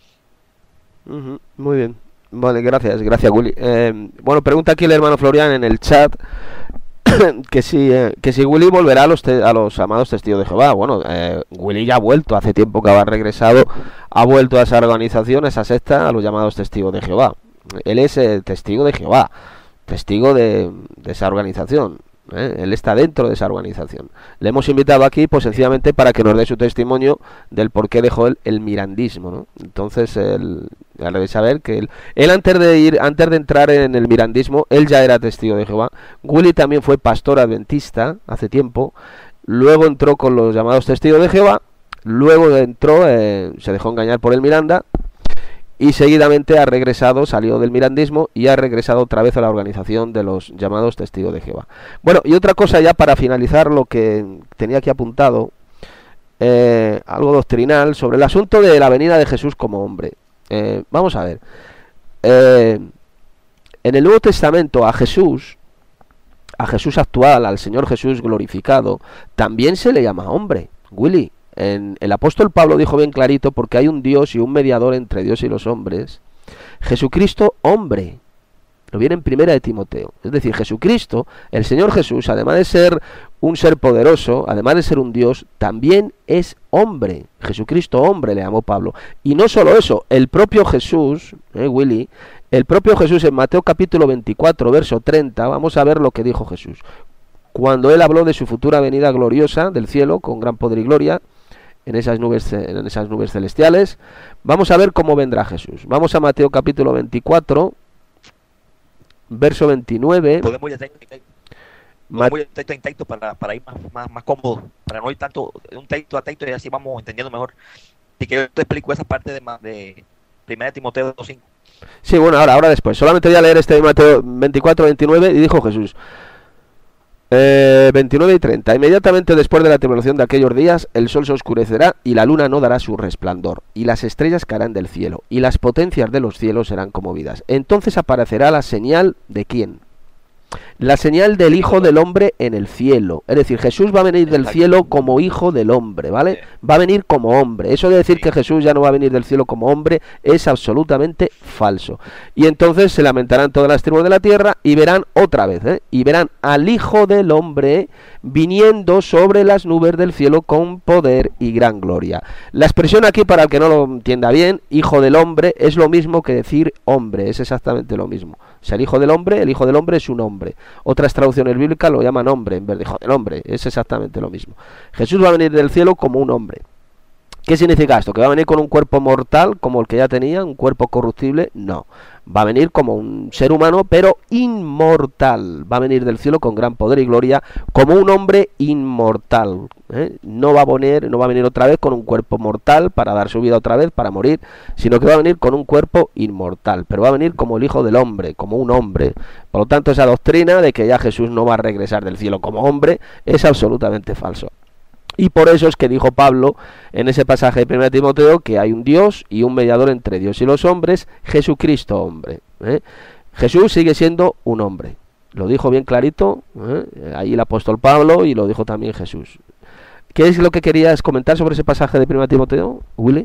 Ujú, muy bien. Vale, gracias, gracias, Willy. Eh, bueno, pregunta aquí el hermano Florian en el chat que si eh, que si Willy volverá a los te- a los amados testigos de Jehová. Bueno, eh, Willy ya ha vuelto, hace tiempo que ha regresado, ha vuelto a esa organización, a esa secta, a los llamados testigos de Jehová. Él es eh, testigo de Jehová, testigo de, de esa organización. ¿eh? Él está dentro de esa organización. Le hemos invitado aquí, pues sencillamente para que nos dé su testimonio del por qué dejó él el mirandismo, ¿no? Entonces, él, ya debe saber que él, él antes de ir, antes de entrar en el mirandismo, él ya era testigo de Jehová. Willy también fue pastor adventista hace tiempo. Luego entró con los llamados testigos de Jehová. Luego entró, eh, se dejó engañar por el Miranda. Y seguidamente ha regresado, salió del mirandismo y ha regresado otra vez a la organización de los llamados testigos de Jehová. Bueno, y otra cosa ya para finalizar lo que tenía aquí apuntado, eh, algo doctrinal sobre el asunto de la venida de Jesús como hombre. Eh, vamos a ver. Eh, en el Nuevo Testamento a Jesús, a Jesús actual, al Señor Jesús glorificado, también se le llama hombre, Willy. En, el apóstol Pablo dijo bien clarito, porque hay un Dios y un mediador entre Dios y los hombres, Jesucristo hombre. Lo viene en primera de Timoteo. Es decir, Jesucristo, el Señor Jesús, además de ser un ser poderoso, además de ser un Dios, también es hombre. Jesucristo hombre le llamó Pablo. Y no solo eso, el propio Jesús, eh, Willy, el propio Jesús en Mateo capítulo veinticuatro, verso treinta, vamos a ver lo que dijo Jesús. Cuando él habló de su futura venida gloriosa del cielo, con gran poder y gloria, en esas nubes, en esas nubes celestiales, vamos a ver cómo vendrá Jesús. Vamos a Mateo capítulo veinticuatro, verso veintinueve. Podemos ir a texto, Ma- podemos ir texto en texto para, para ir más, más, más cómodo, para no ir tanto de un texto a texto y así vamos entendiendo mejor. Y que yo te explico esa parte de, ma- de primera de Timoteo dos cinco. Sí, bueno, ahora, ahora después. Solamente voy a leer este de Mateo veinticuatro, veintinueve, y dijo Jesús. Eh, veintinueve y treinta. Inmediatamente después de la tribulación de aquellos días, el sol se oscurecerá y la luna no dará su resplandor, y las estrellas caerán del cielo, y las potencias de los cielos serán conmovidas. Entonces aparecerá la señal de ¿quién? La señal del Hijo del Hombre en el cielo. Es decir, Jesús va a venir del cielo como Hijo del Hombre, ¿vale? Va a venir como hombre. Eso de decir que Jesús ya no va a venir del cielo como hombre es absolutamente falso. Y entonces se lamentarán todas las tribus de la tierra y verán otra vez, ¿eh? Y verán al Hijo del Hombre viniendo sobre las nubes del cielo con poder y gran gloria. La expresión aquí, para el que no lo entienda bien, Hijo del Hombre, es lo mismo que decir hombre, es exactamente lo mismo. O sea, el Hijo del Hombre, el Hijo del Hombre es un hombre. Otras traducciones bíblicas lo llaman hombre en vez de Hijo del Hombre. Es exactamente lo mismo. Jesús va a venir del cielo como un hombre. ¿Qué significa esto? ¿Que va a venir con un cuerpo mortal como el que ya tenía? ¿Un cuerpo corruptible? No. Va a venir como un ser humano, pero inmortal. Va a venir del cielo con gran poder y gloria como un hombre inmortal. ¿eh? No va a venir, no va a venir otra vez con un cuerpo mortal para dar su vida otra vez, para morir, sino que va a venir con un cuerpo inmortal. Pero va a venir como el Hijo del Hombre, como un hombre. Por lo tanto, esa doctrina de que ya Jesús no va a regresar del cielo como hombre es absolutamente falso. Y por eso es que dijo Pablo en ese pasaje de primera de Timoteo que hay un Dios y un mediador entre Dios y los hombres, Jesucristo hombre. ¿eh? Jesús sigue siendo un hombre. Lo dijo bien clarito, ¿eh? ahí el apóstol Pablo, y lo dijo también Jesús. ¿Qué es lo que querías comentar sobre ese pasaje de primera de Timoteo, Willy?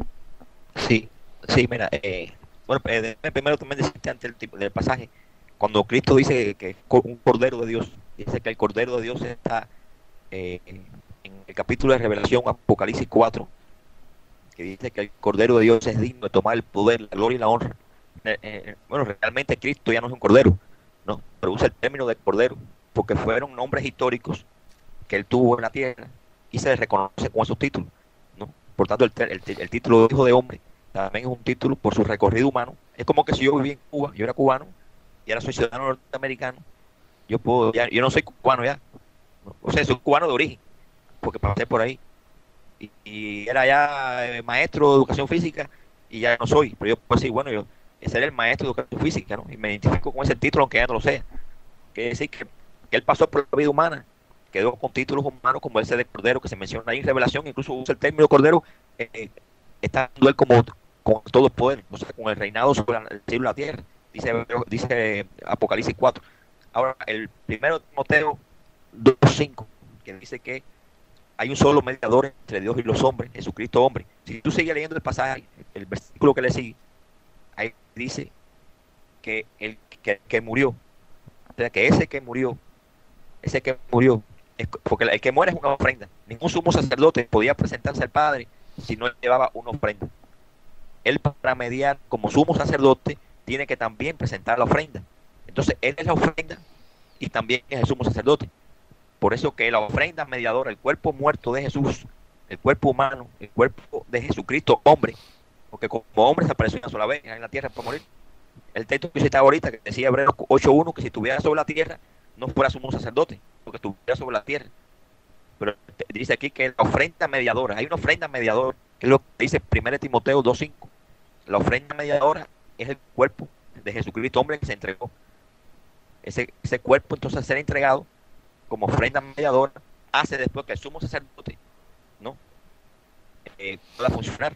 Sí, sí, mira, eh, bueno, eh, primero también decirte antes del, tipo, del pasaje, cuando Cristo dice que es un Cordero de Dios, dice que el Cordero de Dios está eh, en el capítulo de Revelación, Apocalipsis cuatro, que dice que el Cordero de Dios es digno de tomar el poder, la gloria y la honra. Eh, eh, bueno, realmente Cristo ya no es un Cordero, no, pero usa el término de Cordero, porque fueron nombres históricos que él tuvo en la tierra y se le reconoce con esos títulos, ¿no? Por tanto, el, el, el título de Hijo de Hombre también es un título por su recorrido humano. Es como que si yo vivía en Cuba, yo era cubano y ahora soy ciudadano norteamericano, yo puedo, ya, yo no soy cubano ya, ¿no? O sea, soy cubano de origen, porque pasé por ahí y, y era ya eh, maestro de educación física y ya no soy, pero yo puedo decir, bueno, yo ese era el maestro de educación física, ¿no? Y me identifico con ese título, aunque ya no lo sea. Quiere decir que, que él pasó por la vida humana, quedó con títulos humanos como ese de Cordero que se menciona ahí en Revelación, incluso usa el término Cordero, eh, estando él como con todo el poder, o sea, con el reinado sobre el cielo y la tierra, dice, dice Apocalipsis cuatro. Ahora, el primero Timoteo dos cinco, que dice que hay un solo mediador entre Dios y los hombres, Jesucristo hombre. Si tú sigues leyendo el pasaje, el versículo que le sigue, ahí dice que el que, que murió, o sea, que ese que murió, ese que murió, es, porque el que muere es una ofrenda. Ningún sumo sacerdote podía presentarse al Padre si no llevaba una ofrenda. Él, para mediar como sumo sacerdote, tiene que también presentar la ofrenda. Entonces, él es la ofrenda y también es el sumo sacerdote. Por eso que la ofrenda mediadora, el cuerpo muerto de Jesús, el cuerpo humano, el cuerpo de Jesucristo, hombre, porque como hombre se apareció una sola vez en la tierra para morir. El texto que citaba ahorita, que decía Hebreos ocho uno, que si estuviera sobre la tierra, no fuera sumo sacerdote, porque estuviera sobre la tierra. Pero dice aquí que la ofrenda mediadora, hay una ofrenda mediadora, que es lo que dice primero Timoteo dos cinco. La ofrenda mediadora es el cuerpo de Jesucristo, hombre, que se entregó. Ese, ese cuerpo entonces será entregado como ofrenda mediadora, hace después que el sumo sacerdote, ¿no? Eh, pueda funcionar.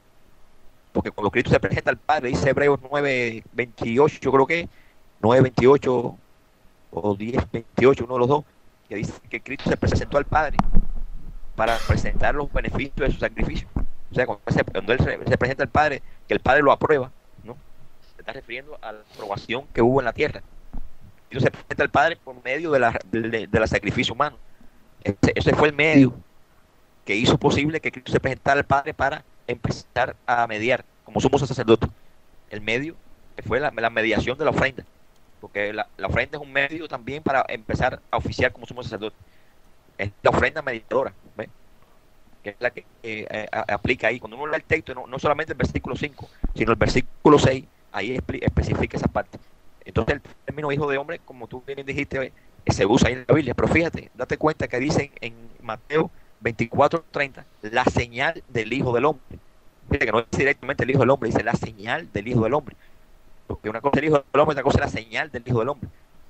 Porque cuando Cristo se presenta al Padre, dice Hebreos nueve veintiocho, yo creo que nueve veintiocho o diez veintiocho, uno de los dos, que dice que Cristo se presentó al Padre para presentar los beneficios de su sacrificio. O sea, cuando, se, cuando él se, se presenta al Padre, que el Padre lo aprueba, ¿no? Se está refiriendo a la aprobación que hubo en la tierra. Y se presenta al Padre por medio de la, de, de la sacrificio humano. Ese, ese fue el medio que hizo posible que Cristo se presentara al Padre para empezar a mediar como sumo sacerdote. El medio que fue la, la mediación de la ofrenda, porque la, la ofrenda es un medio también para empezar a oficiar como sumo sacerdote. Es la ofrenda mediadora, ¿ves? Que es la que eh, eh, aplica ahí. Cuando uno lee el texto, no, no solamente el versículo cinco, sino el versículo seis, ahí especifica esa parte. Entonces el término hijo de hombre, como tú bien dijiste, se usa ahí en la Biblia, pero fíjate, date cuenta que dicen en Mateo veinticuatro treinta, la señal del hijo del hombre. Fíjate que no es directamente el hijo del hombre, dice la señal del hijo del hombre. Porque una cosa es el hijo del hombre, otra cosa es la señal del hijo del hombre.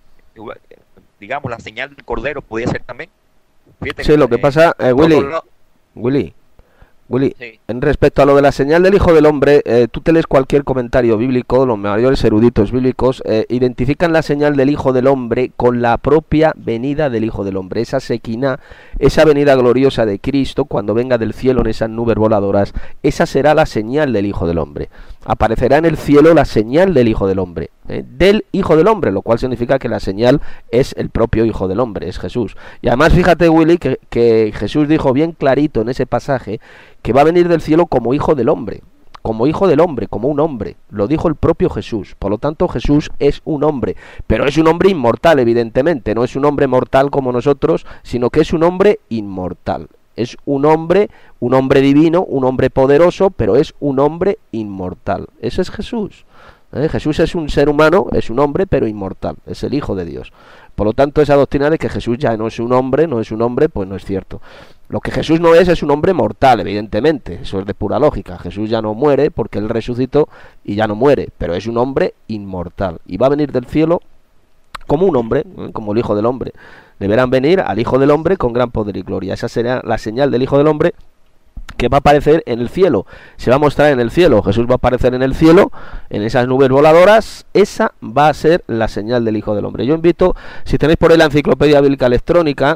Digamos, la señal del cordero podía ser también. Fíjate sí, que, lo que eh, pasa, eh, Willy, lo... Willy, Willy, sí. En respecto a lo de la señal del Hijo del Hombre, eh, tú te lees cualquier comentario bíblico, los mayores eruditos bíblicos eh, identifican la señal del Hijo del Hombre con la propia venida del Hijo del Hombre, esa sequina, esa venida gloriosa de Cristo cuando venga del cielo en esas nubes voladoras, esa será la señal del Hijo del Hombre. Aparecerá en el cielo la señal del Hijo del Hombre, eh, del Hijo del Hombre, lo cual significa que la señal es el propio Hijo del Hombre, es Jesús. Y además fíjate, Willy, que, que Jesús dijo bien clarito en ese pasaje que va a venir del cielo como Hijo del Hombre, como Hijo del Hombre, como un hombre, lo dijo el propio Jesús. Por lo tanto, Jesús es un hombre, pero es un hombre inmortal, evidentemente, no es un hombre mortal como nosotros, sino que es un hombre inmortal. Es un hombre, un hombre divino, un hombre poderoso, pero es un hombre inmortal. Ese es Jesús. ¿Eh? Jesús es un ser humano, es un hombre, pero inmortal, es el Hijo de Dios. Por lo tanto, esa doctrina de que Jesús ya no es un hombre, no es un hombre, pues no es cierto. Lo que Jesús no es, es un hombre mortal, evidentemente, eso es de pura lógica. Jesús ya no muere porque Él resucitó y ya no muere, pero es un hombre inmortal. Y va a venir del cielo como un hombre, ¿eh? Como el Hijo del Hombre. Deberán venir al Hijo del Hombre con gran poder y gloria. Esa será la señal del Hijo del Hombre, que va a aparecer en el cielo, se va a mostrar en el cielo. Jesús va a aparecer en el cielo, en esas nubes voladoras. Esa va a ser la señal del Hijo del Hombre. Yo invito, si tenéis por ahí la enciclopedia bíblica electrónica,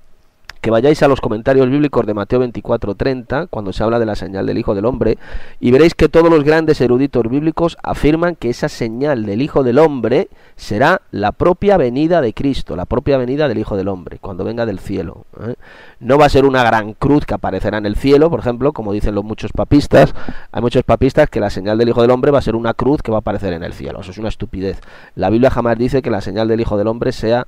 que vayáis a los comentarios bíblicos de Mateo veinticuatro treinta, cuando se habla de la señal del Hijo del Hombre, y veréis que todos los grandes eruditos bíblicos afirman que esa señal del Hijo del Hombre será la propia venida de Cristo, la propia venida del Hijo del Hombre, cuando venga del cielo, ¿eh? No va a ser una gran cruz que aparecerá en el cielo, por ejemplo, como dicen los muchos papistas. Hay muchos papistas que la señal del Hijo del Hombre va a ser una cruz que va a aparecer en el cielo. Eso es una estupidez. La Biblia jamás dice que la señal del Hijo del Hombre sea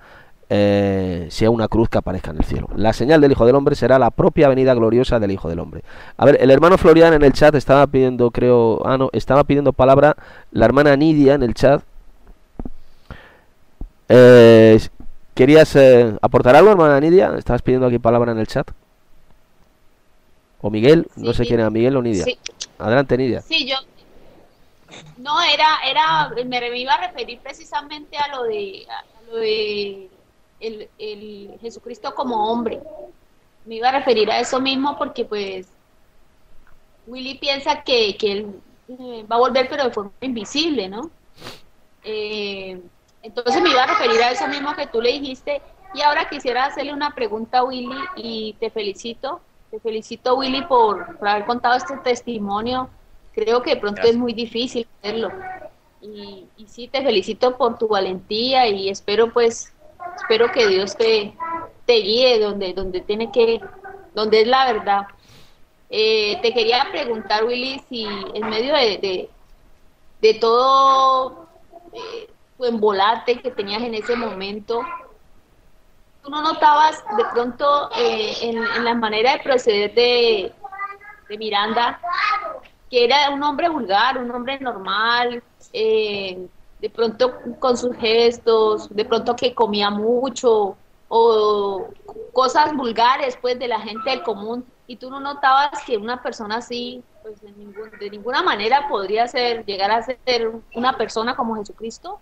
Eh, sea una cruz que aparezca en el cielo. La señal del Hijo del Hombre será la propia venida gloriosa del Hijo del Hombre. A ver, el hermano Florian en el chat estaba pidiendo, creo, ah no, estaba pidiendo palabra la hermana Nidia en el chat. Eh, ¿Querías eh, aportar algo, hermana Nidia? Estabas pidiendo aquí palabra en el chat. O Miguel, sí, no sé quién era, Miguel o Nidia. Sí. Adelante, Nidia. Sí, yo. No, era, era, me, me iba a referir precisamente a lo de, a lo de el, el Jesucristo como hombre. Me iba a referir a eso mismo porque pues Willy piensa que, que él eh, va a volver pero de forma invisible, ¿no? Eh, entonces me iba a referir a eso mismo que tú le dijiste y ahora quisiera hacerle una pregunta a Willy y te felicito, te felicito Willy por, por haber contado este testimonio. Creo que de pronto Gracias. es muy difícil hacerlo y, y sí te felicito por tu valentía y espero pues, espero que Dios te, te guíe donde, donde tiene que, donde es la verdad. Eh, te quería preguntar, Willy, si en medio de, de, de todo eh, tu embolate que tenías en ese momento, ¿tú no notabas de pronto eh, en, en la manera de proceder de, de Miranda, que era un hombre vulgar, un hombre normal, eh, de pronto con sus gestos, de pronto que comía mucho, o cosas vulgares pues de la gente del común, y tú no notabas que una persona así, pues de, ningún, de ninguna manera podría ser, llegar a ser una persona como Jesucristo?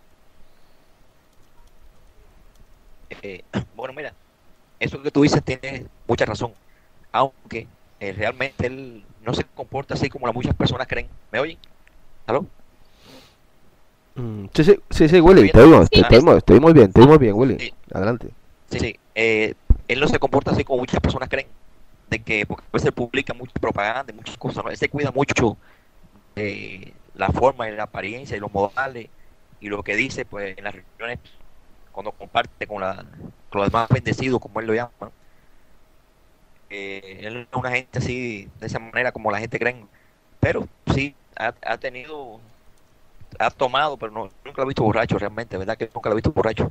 Eh, bueno, mira, eso que tú dices tiene mucha razón, aunque eh, realmente él no se comporta así como las muchas personas creen. ¿Me oyen? ¿Aló? Mm, sí, sí, sí, sí, Willy, ¿Bien? te oímos, te, Sí. te oímos, te oímos bien, te oímos bien, Willy. Sí, Adelante. sí, sí. Eh, él no se comporta así como muchas personas creen, de que porque a veces publica mucha propaganda y muchas cosas, ¿no? Él se cuida mucho de la forma y la apariencia y los modales y lo que dice pues en las reuniones cuando comparte con, la, con los demás bendecidos, como él lo llama, ¿no? Eh, él no es una gente así, de esa manera como la gente cree, pero sí, ha, ha tenido, ha tomado, pero no, nunca lo he visto borracho realmente, ¿verdad? Que nunca lo he visto borracho.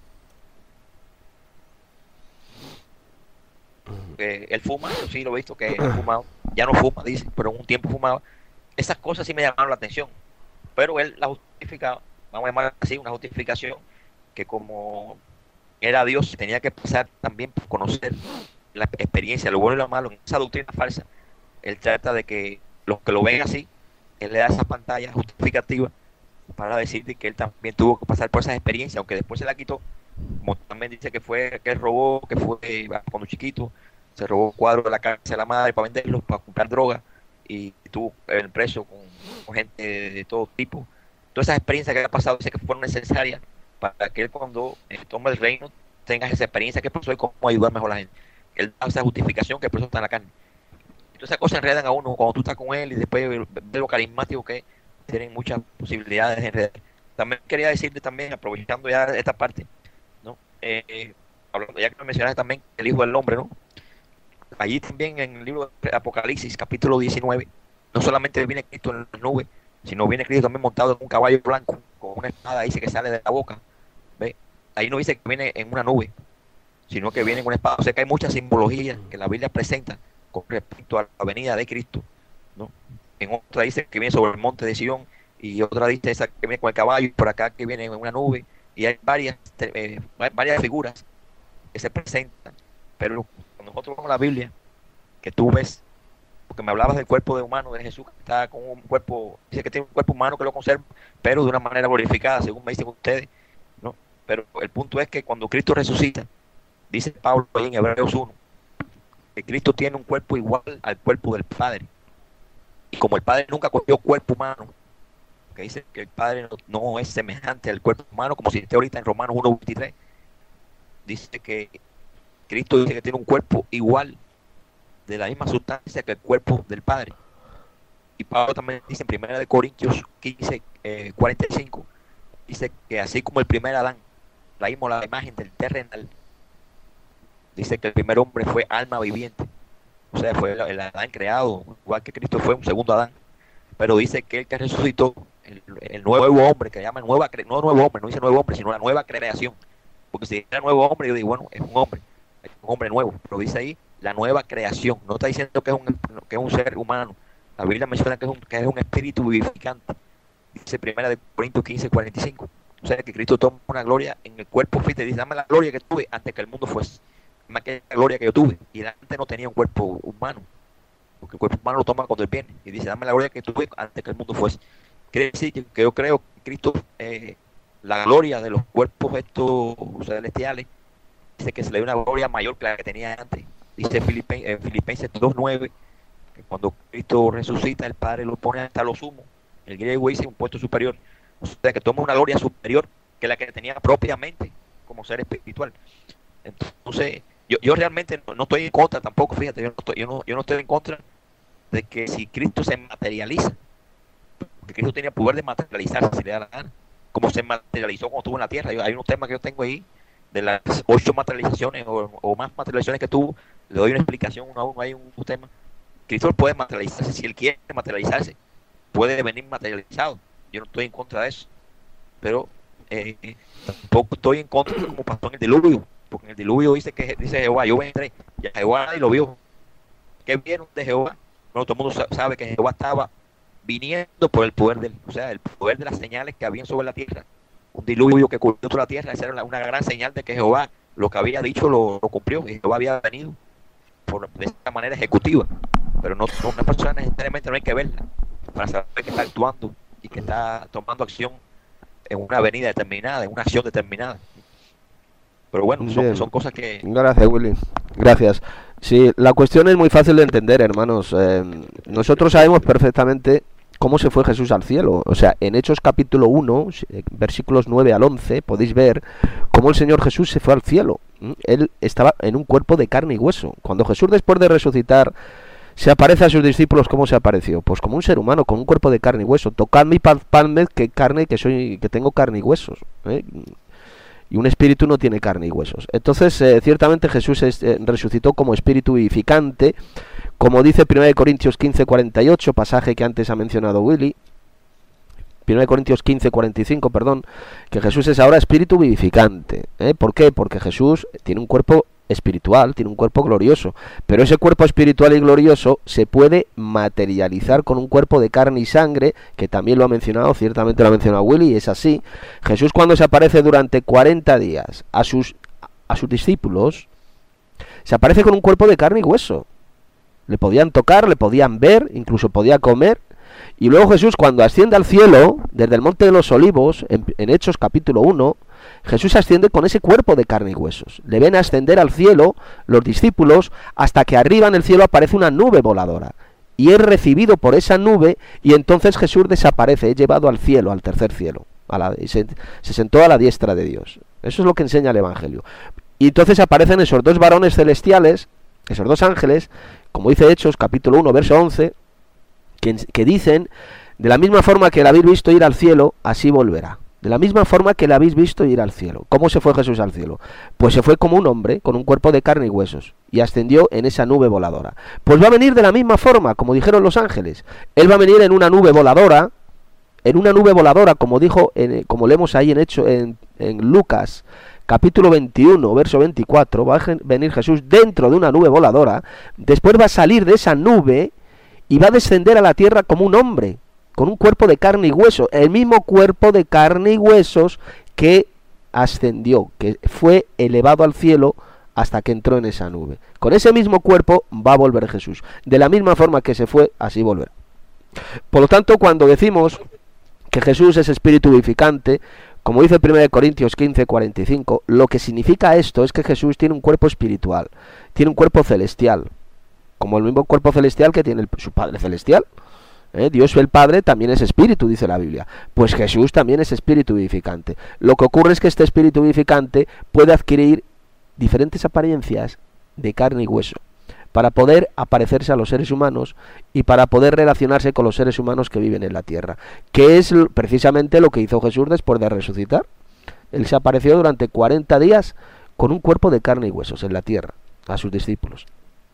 Eh, él fuma, yo sí lo he visto que ha fumado, ya no fuma, dice, pero en un tiempo fumaba. Esas cosas sí me llamaron la atención, pero él la justificaba, vamos a llamar así, una justificación, que como era Dios, tenía que pasar también por conocer la experiencia, lo bueno y lo malo, en esa doctrina falsa. Él trata de que los que lo ven así, él le da esa pantalla justificativa para decir de que él también tuvo que pasar por esas experiencias, aunque después se la quitó, como también dice que fue que él robó, que fue eh, cuando chiquito, se robó cuadros de la casa de la madre para venderlos, para comprar droga, y estuvo en preso con, con gente de, de todo tipo. Todas esas experiencias que ha pasado dice que fueron necesarias para que él cuando eh, tome el reino tenga esa experiencia que pasó y cómo ayudar mejor a la gente. Él da esa justificación que el preso está en la carne. Entonces esas cosas enredan a uno cuando tú estás con él y después de lo carismático que es, tienen muchas posibilidades de enredar. También quería decirte también, aprovechando ya esta parte, ¿no? Eh, eh, hablando, ya que me mencionaste también el Hijo del Hombre, ¿no? Allí también en el libro de Apocalipsis, capítulo diecinueve, no solamente viene Cristo en la nube, sino viene Cristo también montado en un caballo blanco, con una espada, dice que sale de la boca. ¿Ve? Ahí no dice que viene en una nube, sino que viene en una espada. O sea que hay muchas simbologías que la Biblia presenta con respecto a la venida de Cristo, ¿no? En otra dice que viene sobre el monte de Sion, y otra dice esa que viene con el caballo, y por acá que viene en una nube, y hay varias, eh, varias figuras que se presentan. Pero cuando nosotros vemos la Biblia, que tú ves, porque me hablabas del cuerpo de humano de Jesús, que está con un cuerpo, dice que tiene un cuerpo humano que lo conserva, pero de una manera glorificada, según me dicen ustedes, ¿no? Pero el punto es que cuando Cristo resucita, dice Pablo ahí en Hebreos uno, que Cristo tiene un cuerpo igual al cuerpo del Padre. Y como el Padre nunca cogió cuerpo humano, que dice que el Padre no, no es semejante al cuerpo humano, como si esté ahorita en Romanos uno veintitrés, dice que Cristo dice que tiene un cuerpo igual, de la misma sustancia que el cuerpo del Padre. Y Pablo también dice en primera de Corintios quince, eh, cuarenta y cinco, dice que así como el primer Adán traímos la imagen del terrenal, dice que el primer hombre fue alma viviente, o sea, fue el, el Adán creado, igual que Cristo fue un segundo Adán, pero dice que el que resucitó, el, el nuevo hombre, que llama nueva, no nuevo hombre, no dice nuevo hombre, sino la nueva creación, porque si era nuevo hombre, yo digo, bueno, es un hombre, es un hombre nuevo, pero dice ahí la nueva creación, no está diciendo que es un, que es un ser humano, la Biblia menciona que es un, que es un espíritu vivificante, dice primera de Corintios quince, cuarenta y cinco, o sea que Cristo toma una gloria en el cuerpo físico, dice, dame la gloria que tuve antes que el mundo fuese, más que la gloria que yo tuve, y la gente no tenía un cuerpo humano, porque el cuerpo humano lo toma cuando él viene, y dice, dame la gloria que tuve antes que el mundo fuese. quiere decir que, que yo creo que Cristo, eh, la gloria de los cuerpos estos celestiales, dice que se le dio una gloria mayor que la que tenía antes. Dice Filipen, en Filipenses dos nueve, que cuando Cristo resucita, el Padre lo pone hasta lo sumo. El griego dice un puesto superior. O sea, que toma una gloria superior que la que tenía propiamente como ser espiritual. Entonces, yo, yo realmente no, no estoy en contra tampoco, fíjate, yo no, estoy, yo, no, yo no estoy en contra de que si Cristo se materializa, porque Cristo tenía poder de materializarse si le da la gana, como se materializó cuando estuvo en la tierra. Yo, hay unos temas que yo tengo ahí, de las ocho materializaciones o, o más materializaciones que tuvo, le doy una explicación uno a uno, hay un, un tema. Cristo puede materializarse, si él quiere materializarse, puede venir materializado. Yo no estoy en contra de eso, pero eh, tampoco estoy en contra como pasó en el diluvio, porque en el diluvio dice que dice Jehová, yo vendré, y a Jehová nadie lo vio. ¿Qué vieron de Jehová? Bueno, todo el mundo sabe que Jehová estaba viniendo por el poder del, o sea, el poder de las señales que habían sobre la tierra. Un diluvio que cubrió toda la tierra, esa era una gran señal de que Jehová lo que había dicho lo, lo cumplió, y Jehová había venido por, de esta manera ejecutiva. Pero no, no, una persona necesariamente no hay que verla para saber que está actuando y que está tomando acción en una avenida determinada, en una acción determinada. Pero bueno, son, son cosas que... Gracias, Willy. Gracias. Sí, la cuestión es muy fácil de entender, hermanos. Eh, nosotros sabemos perfectamente cómo se fue Jesús al cielo. O sea, en Hechos capítulo uno, versículos nueve al once, podéis ver cómo el Señor Jesús se fue al cielo. Él estaba en un cuerpo de carne y hueso. Cuando Jesús, después de resucitar, se aparece a sus discípulos, ¿cómo se apareció? Pues como un ser humano, con un cuerpo de carne y hueso. Tocadme y palpadme que carne, que soy, que tengo carne y huesos, ¿eh? Y un espíritu no tiene carne y huesos. Entonces, eh, ciertamente Jesús es, eh, resucitó como espíritu vivificante, como dice primera de Corintios quince cuarenta y ocho, pasaje que antes ha mencionado Willy. primera de Corintios quince cuarenta y cinco, perdón, que Jesús es ahora espíritu vivificante. ¿eh? ¿Por qué? Porque Jesús tiene un cuerpo espiritual, tiene un cuerpo glorioso, pero ese cuerpo espiritual y glorioso se puede materializar con un cuerpo de carne y sangre, que también lo ha mencionado, ciertamente lo ha mencionado Willy, y es así. Jesús, cuando se aparece durante cuarenta días a sus, a sus discípulos, se aparece con un cuerpo de carne y hueso. Le podían tocar, le podían ver, incluso podía comer. Y luego Jesús, cuando asciende al cielo, desde el Monte de los Olivos, en, en Hechos capítulo uno, Jesús asciende con ese cuerpo de carne y huesos. Le ven ascender al cielo los discípulos, hasta que arriba en el cielo aparece una nube voladora. Y es recibido por esa nube, y entonces Jesús desaparece, es llevado al cielo, al tercer cielo. A la, y se, se sentó a la diestra de Dios. Eso es lo que enseña el Evangelio. Y entonces aparecen esos dos varones celestiales, esos dos ángeles, como dice Hechos capítulo uno, verso once, que, que dicen: de la misma forma que la habéis visto ir al cielo, así volverá. De la misma forma que la habéis visto ir al cielo. ¿Cómo se fue Jesús al cielo? Pues se fue como un hombre, con un cuerpo de carne y huesos, y ascendió en esa nube voladora. Pues va a venir de la misma forma, como dijeron los ángeles. Él va a venir en una nube voladora, en una nube voladora, como dijo, en, como leemos ahí en, hecho, en, en Lucas, capítulo veintiuno, verso veinticuatro, va a venir Jesús dentro de una nube voladora, después va a salir de esa nube y va a descender a la tierra como un hombre, con un cuerpo de carne y hueso, el mismo cuerpo de carne y huesos que ascendió, que fue elevado al cielo hasta que entró en esa nube. Con ese mismo cuerpo va a volver Jesús. De la misma forma que se fue, así volverá. Por lo tanto, cuando decimos que Jesús es espíritu vivificante, como dice primera de Corintios quince cuarenta y cinco, lo que significa esto es que Jesús tiene un cuerpo espiritual, tiene un cuerpo celestial, como el mismo cuerpo celestial que tiene el, su Padre celestial. ¿Eh? Dios el Padre también es espíritu, dice la Biblia. Pues Jesús también es espíritu vivificante. Lo que ocurre es que este espíritu vivificante puede adquirir diferentes apariencias de carne y hueso para poder aparecerse a los seres humanos y para poder relacionarse con los seres humanos que viven en la tierra, que es precisamente lo que hizo Jesús después de resucitar. Él se apareció durante cuarenta días con un cuerpo de carne y huesos en la tierra a sus discípulos,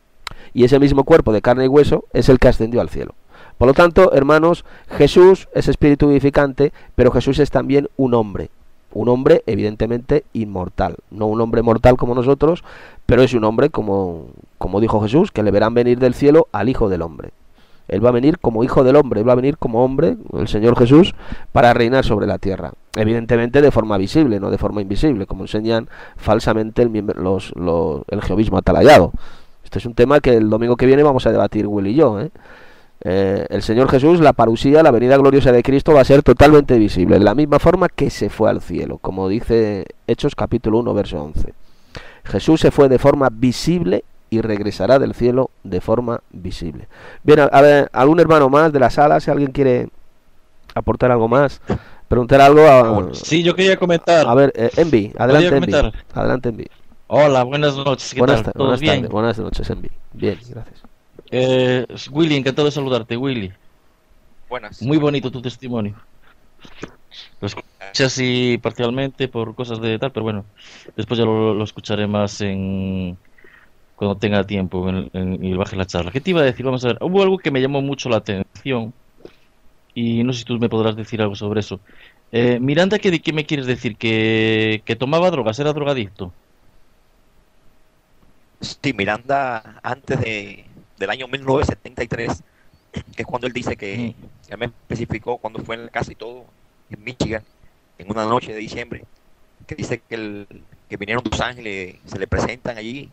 y ese mismo cuerpo de carne y hueso es el que ascendió al cielo. Por lo tanto, hermanos, Jesús es espíritu vivificante, pero Jesús es también un hombre. Un hombre evidentemente inmortal. No un hombre mortal como nosotros, pero es un hombre como, como dijo Jesús, que le verán venir del cielo al Hijo del Hombre. Él va a venir como Hijo del Hombre, Él va a venir como hombre, el Señor Jesús, para reinar sobre la tierra. Evidentemente de forma visible, no de forma invisible, como enseñan falsamente el, los, los, el jehovismo atalayado. Este es un tema que el domingo que viene vamos a debatir Will y yo, ¿eh? Eh, el Señor Jesús, la parusía, la venida gloriosa de Cristo va a ser totalmente visible, de la misma forma que se fue al cielo, como dice Hechos capítulo uno, verso once. Jesús se fue de forma visible y regresará del cielo de forma visible. Bien, a, a ver, algún hermano más de la sala, si alguien quiere aportar algo más, preguntar algo a... Sí, yo quería comentar. A ver, eh, Envi, adelante Envi. comentar? Adelante Envi. Hola, buenas noches, ¿qué Buenas, tal? ta- ¿Todos buenas bien? tardes, buenas noches Envi. Bien, gracias. Eh, Willy, encantado de saludarte, Willy. Buenas. Muy bonito tu testimonio. Lo escuché así parcialmente por cosas de tal, pero bueno, después ya lo, lo escucharé más en cuando tenga tiempo en, en- y baje la charla. ¿Qué te iba a decir? Vamos a ver, hubo algo que me llamó mucho la atención y no sé si tú me podrás decir algo sobre eso. Eh, Miranda, ¿qué, qué me quieres decir? ¿Que, que tomaba drogas? ¿Era drogadicto? Sí, Miranda, antes de, del año mil novecientos setenta y tres, que es cuando él dice que, él me especificó cuando fue en la casa y todo, en Michigan, en una noche de diciembre, que dice que, el, que vinieron dos ángeles, se le presentan allí,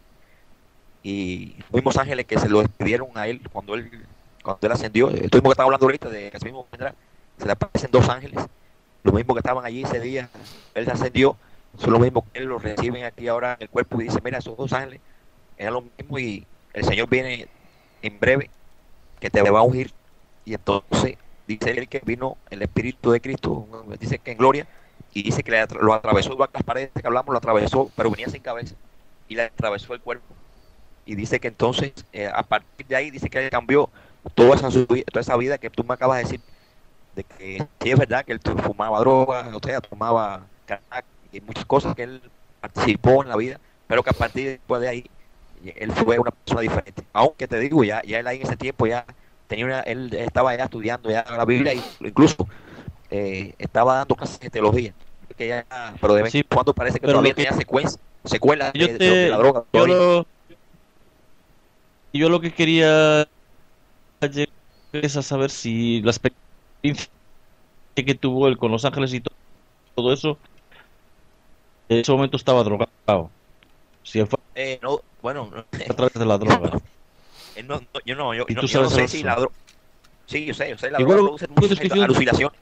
y los mismos ángeles que se lo despidieron a él cuando él, cuando él ascendió, el mismo que estaba hablando ahorita, de que ese mismo vendrá, se le aparecen dos ángeles, los mismos que estaban allí ese día, él ascendió, son los mismos que él los reciben aquí ahora en el cuerpo y dice, mira, esos dos ángeles eran lo mismo y el Señor viene en breve que te va a ungir y entonces dice él que vino el Espíritu de Cristo, dice que en gloria y dice que le atra- lo atravesó igual que las paredes que hablamos, lo atravesó, pero venía sin cabeza y le atravesó el cuerpo y dice que entonces eh, a partir de ahí dice que él cambió toda esa, su vi- toda esa vida que tú me acabas de decir de que sí es verdad que él tu- fumaba droga, o sea, tomaba crack y muchas cosas que él participó en la vida, pero que a partir después de ahí él fue una persona diferente. Aunque te digo, ya, ya él ahí en ese tiempo ya tenía una, él estaba ya estudiando ya la Biblia y incluso eh, estaba dando clases de teología. Que ya, pero de vez en Sí, cuando parece que pero todavía lo que- tenía secuencias, secuelas Yo de, de lo que te, la droga. yo todavía. lo, yo lo que quería llegar es a saber si la experiencia que tuvo él con Los Ángeles y to- todo eso, en ese momento estaba drogado. Si él fue Eh, no, bueno, no, a través de la droga. eh, no, no, yo no, yo, ¿Y no, tú yo no sabes sé si eso? la droga. Sí, yo sé, yo sé, la Igual droga lo produce que muchas estoy diciendo- alucinaciones.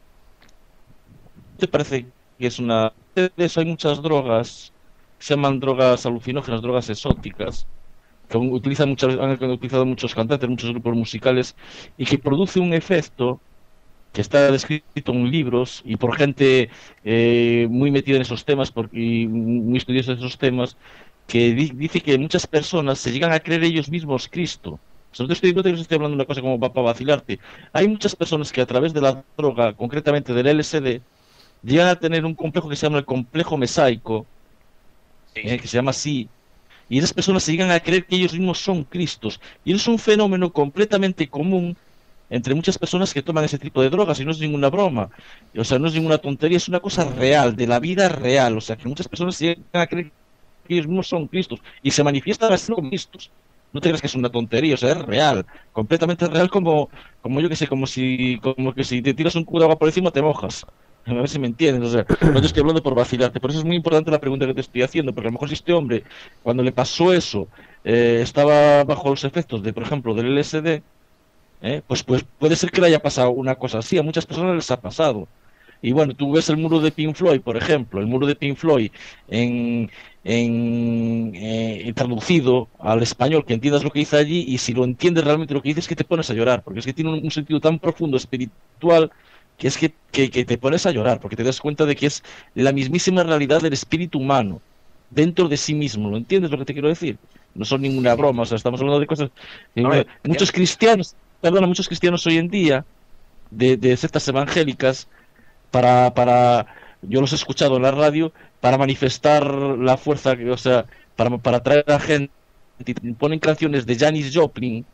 ¿Te parece que es una... De eso hay muchas drogas, se llaman drogas alucinógenas, drogas exóticas, que utilizan muchas, han utilizado muchos cantantes, muchos grupos musicales, y que produce un efecto que está descrito en libros y por gente eh, muy metida en esos temas por- y muy estudiosa de esos temas, que di- dice que muchas personas se llegan a creer ellos mismos Cristo. O sea, no te estoy, no te estoy hablando de una cosa como para vacilarte. Hay muchas personas que a través de la droga, concretamente del L S D, llegan a tener un complejo que se llama el complejo mesaico, Sí, eh, que se llama así, y esas personas se llegan a creer que ellos mismos son Cristos. Y es un fenómeno completamente común entre muchas personas que toman ese tipo de drogas, y no es ninguna broma. O sea, no es ninguna tontería, es una cosa real, de la vida real. O sea, que muchas personas se llegan a creer que ellos mismos son Cristos y se manifiestan así como Cristos. No te creas que es una tontería, o sea, es real, completamente real, como, como yo que sé, como si, como que si te tiras un cubo de agua por encima te mojas. A ver si me entiendes, o sea, no te estoy hablando por vacilarte. Por eso es muy importante la pregunta que te estoy haciendo, porque a lo mejor si este hombre, cuando le pasó eso, eh, estaba bajo los efectos de, por ejemplo, del L S D, eh, pues, pues puede ser que le haya pasado una cosa así, a muchas personas les ha pasado. Y bueno, tú ves el muro de Pink Floyd, por ejemplo, el muro de Pink Floyd en, en eh, traducido al español, que entiendas lo que dice allí, y si lo entiendes realmente lo que dice es que te pones a llorar, porque es que tiene un, un sentido tan profundo, espiritual, que es que, que, que te pones a llorar, porque te das cuenta de que es la mismísima realidad del espíritu humano dentro de sí mismo. ¿Lo entiendes lo que te quiero decir? No son ninguna broma, o sea, estamos hablando de cosas... No, eh, no, muchos cristianos, perdona, muchos cristianos hoy en día, de, de sectas evangélicas, para, para, yo los he escuchado en la radio, para manifestar la fuerza, que- o sea, para, para atraer a la gente, ponen canciones de Janis Joplin,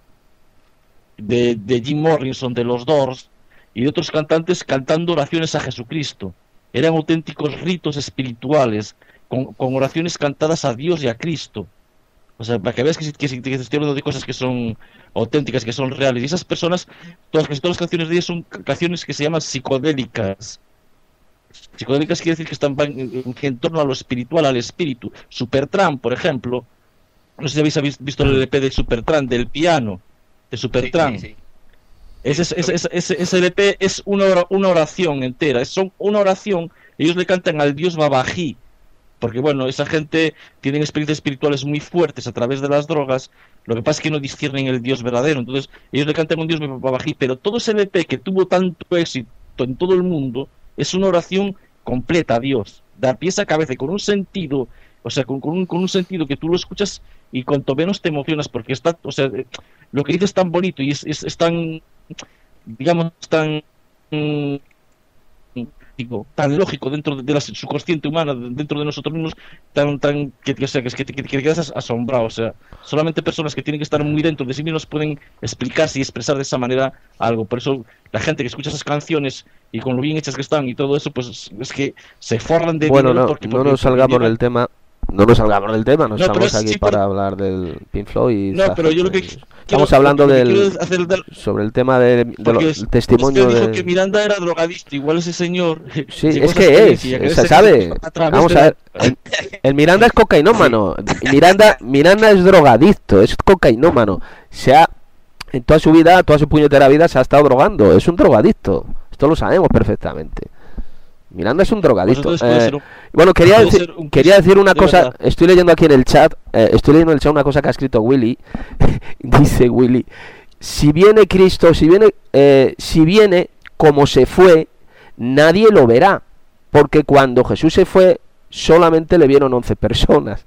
de, de Jim Morrison, de los Doors, y de otros cantantes cantando oraciones a Jesucristo. Eran auténticos ritos espirituales, con, con oraciones cantadas a Dios y a Cristo. O sea, para que veas que, sí- que, sí- que te estoy hablando de cosas que son auténticas, que son reales. Y esas personas, todas, casi todas las canciones de ellas son ca- canciones que se llaman psicodélicas. Psicodélicas quiere decir que están van en, en, en torno a lo espiritual, al espíritu. Supertramp, por ejemplo. No sé si habéis habéis visto el L P de Supertramp, del piano, de Sí, Supertramp. sí, sí. Ese, ese, ese, ese, ese L P es una, ora- una oración entera, es son una oración, ellos le cantan al dios Babají, porque bueno, esa gente tiene experiencias espirituales muy fuertes a través de las drogas, lo que pasa es que no disciernen el dios verdadero, entonces ellos le cantan a un dios Babají, pero todo ese L P que tuvo tanto éxito en todo el mundo, es una oración completa a Dios, de pies a cabeza, y con un sentido, o sea, con, con, un, con un sentido que tú lo escuchas y cuanto menos te emocionas, porque está, o sea, eh, lo que dice es tan bonito y es, es, es tan, digamos, tan, mm, digo, tan lógico dentro de la subconsciente humana, dentro de nosotros mismos, tan, tan, que, que, o sea, que, que, que, que te quedas asombrado, o sea, solamente personas que tienen que estar muy dentro de sí mismos pueden explicarse y expresar de esa manera algo, por eso la gente que escucha esas canciones y con lo bien hechas que están y todo eso, pues es que se forran de Bueno, dinero no, porque, no porque, nos porque salgamos llevan- del tema. No nos salgamos del tema, no, No, pero estamos es- aquí sí, por- para hablar del Pink Floyd y No, esta pero yo lo que gente. quiero- Estamos hablando lo que del quiero hacer dar- sobre el tema de, de lo- porque el es- testimonio usted dijo de que Miranda era drogadicto, igual ese señor. Sí, llegó a es esa que es, experiencia, que se ese- sabe. a través Vamos de a la- ver, el, el Miranda es cocainómano. Miranda, Miranda es drogadicto, es cocainómano. Se ha, en toda su vida, toda su puñetera vida se ha estado drogando. Es un drogadicto. Esto lo sabemos perfectamente. Miranda es un drogadicto. Pues entonces puede Eh, ser un- bueno, quería puede decir, ser un quería decir una de cosa. verdad. Estoy leyendo aquí en el chat. eh, estoy leyendo en el chat una cosa que ha escrito Willy. Dice Willy: si viene Cristo, si viene, eh, si viene como se fue, nadie lo verá, porque cuando Jesús se fue, solamente le vieron once personas.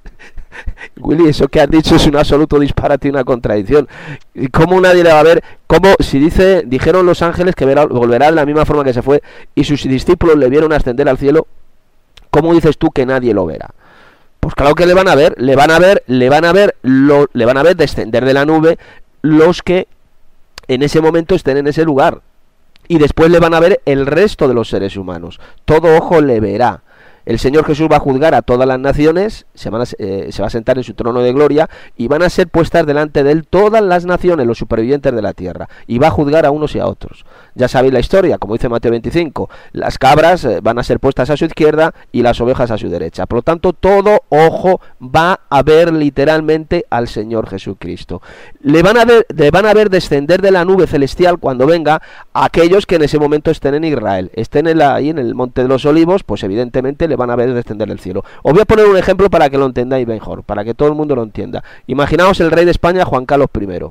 Willy, eso que has dicho es un absoluto disparate y una contradicción. ¿Y cómo nadie le va a ver? ¿Cómo, si dice, dijeron los ángeles que verá, volverá de la misma forma que se fue y sus discípulos le vieron ascender al cielo? ¿Cómo dices tú que nadie lo verá? Pues claro que le van a ver, le van a ver, le van a ver, lo, le van a ver descender de la nube los que en ese momento estén en ese lugar. Y después le van a ver el resto de los seres humanos. Todo ojo le verá. El Señor Jesús va a juzgar a todas las naciones, se, van a, eh, se va a sentar en su trono de gloria y van a ser puestas delante de él todas las naciones, los supervivientes de la tierra, y va a juzgar a unos y a otros. Ya sabéis la historia, como dice Mateo veinticinco, las cabras eh, van a ser puestas a su izquierda y las ovejas a su derecha. Por lo tanto, todo ojo va a ver literalmente al Señor Jesucristo. Le van a ver, le van a ver descender de la nube celestial cuando venga a aquellos que en ese momento estén en Israel, estén en la, ahí en el Monte de los Olivos, pues evidentemente le van a ver descender del cielo. Os voy a poner un ejemplo para que lo entendáis mejor, para que todo el mundo lo entienda. Imaginaos el rey de España, Juan Carlos primero,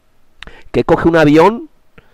que coge un avión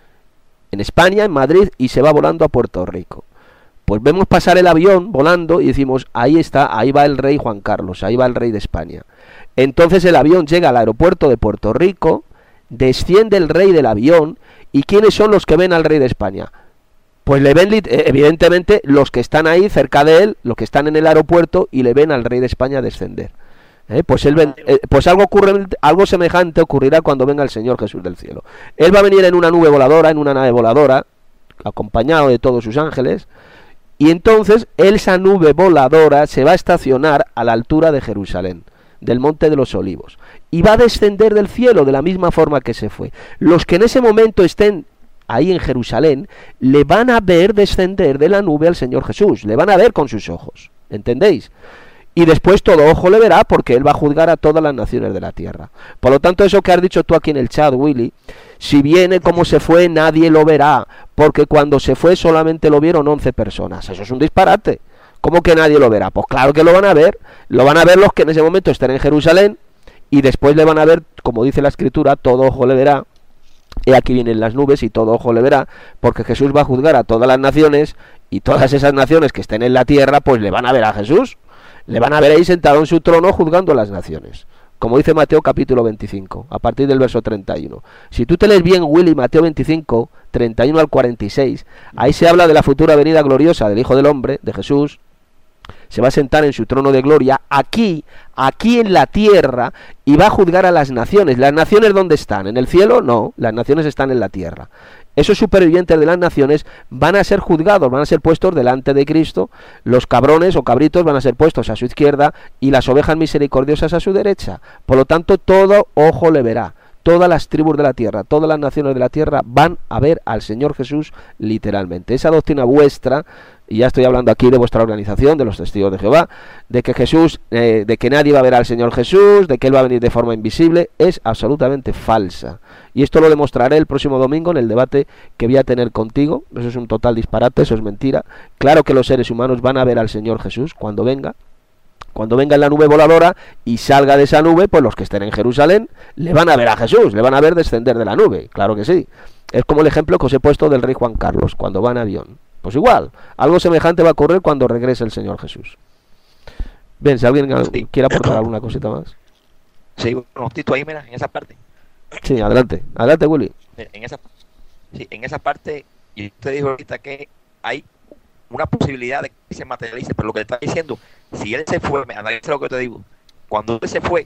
en España, en Madrid, y se va volando a Puerto Rico. Pues vemos pasar el avión volando y decimos, ahí está, ahí va el rey Juan Carlos, ahí va el rey de España. Entonces el avión llega al aeropuerto de Puerto Rico, desciende el rey del avión, ¿y quiénes son los que ven al rey de España? Pues le ven evidentemente los que están ahí cerca de él, los que están en el aeropuerto, y le ven al rey de España descender. ¿Eh? Pues él ven, eh, pues algo ocurre, algo semejante ocurrirá cuando venga el Señor Jesús del cielo. Él va a venir en una nube voladora, en una nave voladora, acompañado de todos sus ángeles, y entonces esa nube voladora se va a estacionar a la altura de Jerusalén, del Monte de los Olivos, y va a descender del cielo de la misma forma que se fue. Los que en ese momento estén ahí en Jerusalén, le van a ver descender de la nube al Señor Jesús, le van a ver con sus ojos, ¿entendéis? Y después todo ojo le verá porque él va a juzgar a todas las naciones de la tierra. Por lo tanto, eso que has dicho tú aquí en el chat, Willy, si viene como se fue, nadie lo verá, porque cuando se fue solamente lo vieron once personas. Eso es un disparate. ¿Cómo que nadie lo verá? Pues claro que lo van a ver, lo van a ver los que en ese momento estén en Jerusalén, y después le van a ver, como dice la Escritura, todo ojo le verá. Y aquí vienen las nubes y todo ojo le verá, porque Jesús va a juzgar a todas las naciones, y todas esas naciones que estén en la tierra, pues le van a ver a Jesús, le van a ver ahí sentado en su trono juzgando a las naciones, como dice Mateo capítulo veinticinco, a partir del verso treinta y uno. Si tú te lees bien, Willy, Mateo veinticinco, treinta y uno al cuarenta y seis, ahí se habla de la futura venida gloriosa del Hijo del Hombre, de Jesús. Se va a sentar en su trono de gloria aquí, aquí en la tierra, y va a juzgar a las naciones. ¿Las naciones dónde están? ¿En el cielo? No, las naciones están en la tierra. Esos supervivientes de las naciones van a ser juzgados, van a ser puestos delante de Cristo. Los cabrones o cabritos van a ser puestos a su izquierda y las ovejas misericordiosas a su derecha. Por lo tanto, todo ojo le verá. todas las tribus de la tierra, todas las naciones de la tierra van a ver al Señor Jesús literalmente. Esa doctrina vuestra, y ya estoy hablando aquí de vuestra organización, de los testigos de Jehová, de que Jesús, eh, de que nadie va a ver al Señor Jesús, de que Él va a venir de forma invisible, es absolutamente falsa. Y esto lo demostraré el próximo domingo en el debate que voy a tener contigo. Eso es un total disparate, eso es mentira. Claro que los seres humanos van a ver al Señor Jesús cuando venga. Cuando venga en la nube voladora y salga de esa nube, pues los que estén en Jerusalén le van a ver a Jesús, le van a ver descender de la nube, claro que sí. Es como el ejemplo que os he puesto del rey Juan Carlos, cuando va en avión. Pues igual, algo semejante va a ocurrir cuando regrese el Señor Jesús. Bien, si alguien Sí. quiere aportar alguna cosita más. Sí, bueno, Tito, ahí, mira, en esa parte. Sí, adelante, adelante Willy. En esa, sí, en esa parte, y usted dijo ahorita que hay una posibilidad de que se materialice, pero lo que le está diciendo, si él se fue, me analiza lo que te digo, cuando él se fue,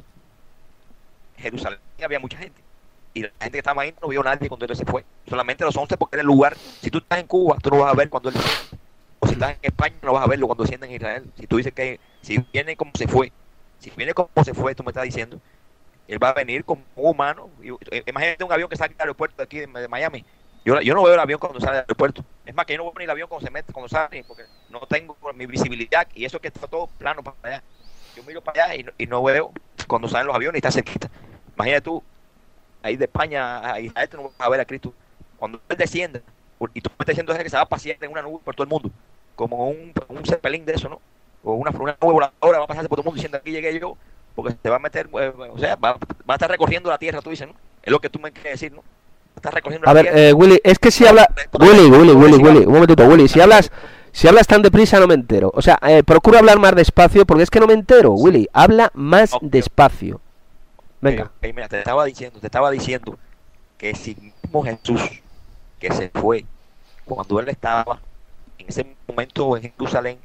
Jerusalén había mucha gente, y la gente que estaba ahí no vio a nadie cuando él se fue, solamente los once, porque era el lugar. Si tú estás en Cuba, tú no vas a ver cuando él desciende, o si estás en España, no vas a verlo cuando desciende en Israel. Si tú dices que, si viene como se fue, si viene como se fue, tú me estás diciendo, él va a venir como un humano. Y, eh, imagínate un avión que sale del aeropuerto de aquí de, de Miami. Yo, yo no veo el avión cuando sale del aeropuerto. Es más, que yo no veo ni el avión cuando se mete, cuando sale, porque no tengo mi visibilidad, y eso que está todo plano para allá. Yo miro para allá y no, y no veo cuando salen los aviones y está cerquita. Imagínate tú, ahí de España a Israel, tú no vas a ver a Cristo. Cuando él descienda, y tú me estás diciendo que se va a pasear en una nube por todo el mundo, como un, un cepelín de eso, ¿no? O una, una nube voladora, va a pasarse por todo el mundo diciendo aquí llegué yo, porque se va a meter, eh, o sea, va, va a estar recorriendo la tierra, tú dices, ¿no? Es lo que tú me quieres decir, ¿no? Está recorriendo A la ver, tierra. eh, Willy, es que si habla... Willy, Willy, Willy, Willy, un momentito, Willy, si hablas... Si hablas tan deprisa no me entero. O sea, eh, procura hablar más despacio porque es que no me entero, Willy. Habla más Ok. despacio. Venga. Ok, ok, mira, te estaba diciendo, te estaba diciendo que si mismo Jesús, que se fue, cuando él estaba en ese momento en Jerusalén,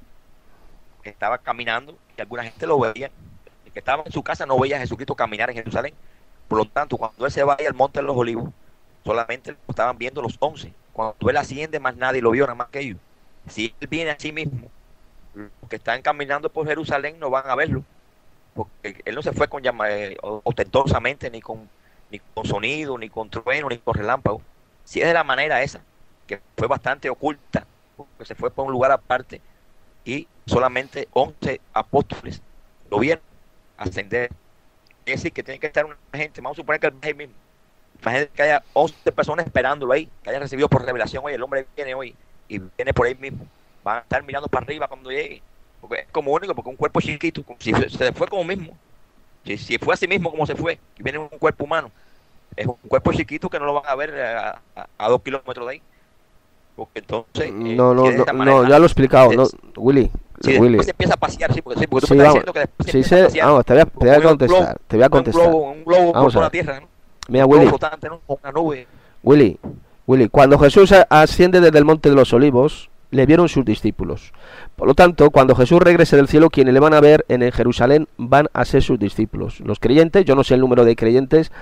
estaba caminando y alguna gente lo veía, el que estaba en su casa no veía a Jesucristo caminar en Jerusalén. Por lo tanto, cuando él se vaya al monte de los olivos, solamente lo estaban viendo los once. Cuando él asciende, más nadie lo vio, nada más que ellos. Si él viene a sí mismo, los que están caminando por Jerusalén no van a verlo, porque él no se fue con llama, eh, ostentosamente, ni con, ni con sonido, ni con trueno, ni con relámpago. Si es de la manera esa, que fue bastante oculta, porque se fue por un lugar aparte, y solamente once apóstoles lo vieron ascender. Es decir, que tiene que estar una gente, vamos a suponer que el ahí mismo, imagínate que haya once personas esperándolo ahí, que haya recibido por revelación, oye, el hombre viene hoy, y viene por ahí mismo, van a estar mirando para arriba cuando llegue, porque es como único, porque un cuerpo chiquito, como si se fue como mismo, si, si fue así mismo como se fue, y viene un cuerpo humano, es un cuerpo chiquito que no lo van a ver a, a, a dos kilómetros de ahí, porque entonces... eh, No, no, si es de no, esta no, manera, ya lo he explicado, no, es- Willy. si Willy. después se empieza a pasear, sí, porque, sí, porque tú Sí, me estás vamos. diciendo que después se Sí, empieza sé- a pasear, vamos, te voy a, te voy a como un contestar, globo, te voy a como un contestar. globo, un globo por Vamos a toda la ver. tierra, ¿no? Mira, Un globo Willy, flotante, ¿no? Con una nube. Willy, Willy, cuando Jesús a- asciende desde el monte de los olivos, le vieron sus discípulos. Por lo tanto, cuando Jesús regrese del cielo, quienes le van a ver en el Jerusalén van a ser sus discípulos. Los creyentes, yo no sé el número de creyentes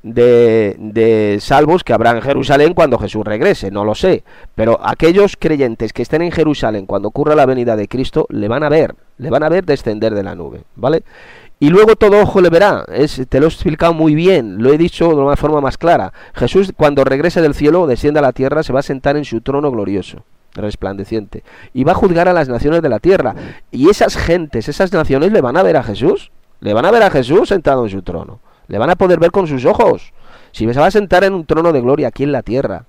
de, de salvos que habrá en Jerusalén cuando Jesús regrese, no lo sé. Pero aquellos creyentes que estén en Jerusalén cuando ocurra la venida de Cristo, le van a ver, le van a ver descender de la nube, ¿vale? Y luego todo ojo le verá, es, te lo he explicado muy bien, lo he dicho de una forma más clara. Jesús cuando regrese del cielo, descienda a la tierra, se va a sentar en su trono glorioso, resplandeciente, y va a juzgar a las naciones de la tierra. Y esas gentes, esas naciones le van a ver a Jesús, le van a ver a Jesús sentado en su trono, le van a poder ver con sus ojos, si se va a sentar en un trono de gloria aquí en la tierra.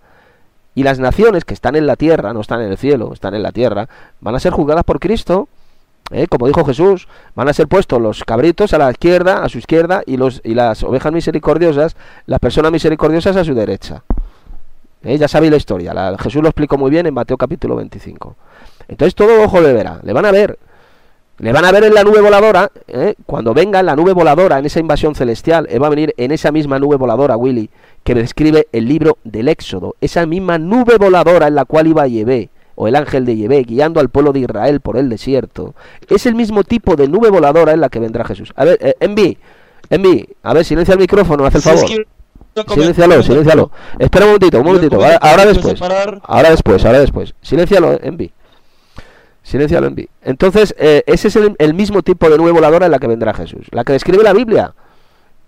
Y las naciones que están en la tierra, no están en el cielo, están en la tierra, van a ser juzgadas por Cristo. ¿Eh? Como dijo Jesús, van a ser puestos los cabritos a la izquierda, a su izquierda, y los y las ovejas misericordiosas, las personas misericordiosas a su derecha. ¿Eh? Ya sabéis la historia, la, Jesús lo explicó muy bien en Mateo capítulo veinticinco. Entonces todo ojo le verá, le van a ver, le van a ver en la nube voladora, ¿eh? Cuando venga en la nube voladora, en esa invasión celestial, él va a venir en esa misma nube voladora, Willy, que describe el libro del Éxodo, esa misma nube voladora en la cual iba Yahvé, o el ángel de Yahvé, guiando al pueblo de Israel por el desierto. Es el mismo tipo de nube voladora en la que vendrá Jesús. A ver, eh, Envi, Envi, a ver, silencia el micrófono, haz el favor. Silencialo, silencialo. Espera un momentito, un momentito. Ahora, ahora después. Ahora después, ahora después. Silencialo, Envi. Silencialo, Envi. Entonces, eh, ese es el, el mismo tipo de nube voladora en la que vendrá Jesús. La que describe la Biblia.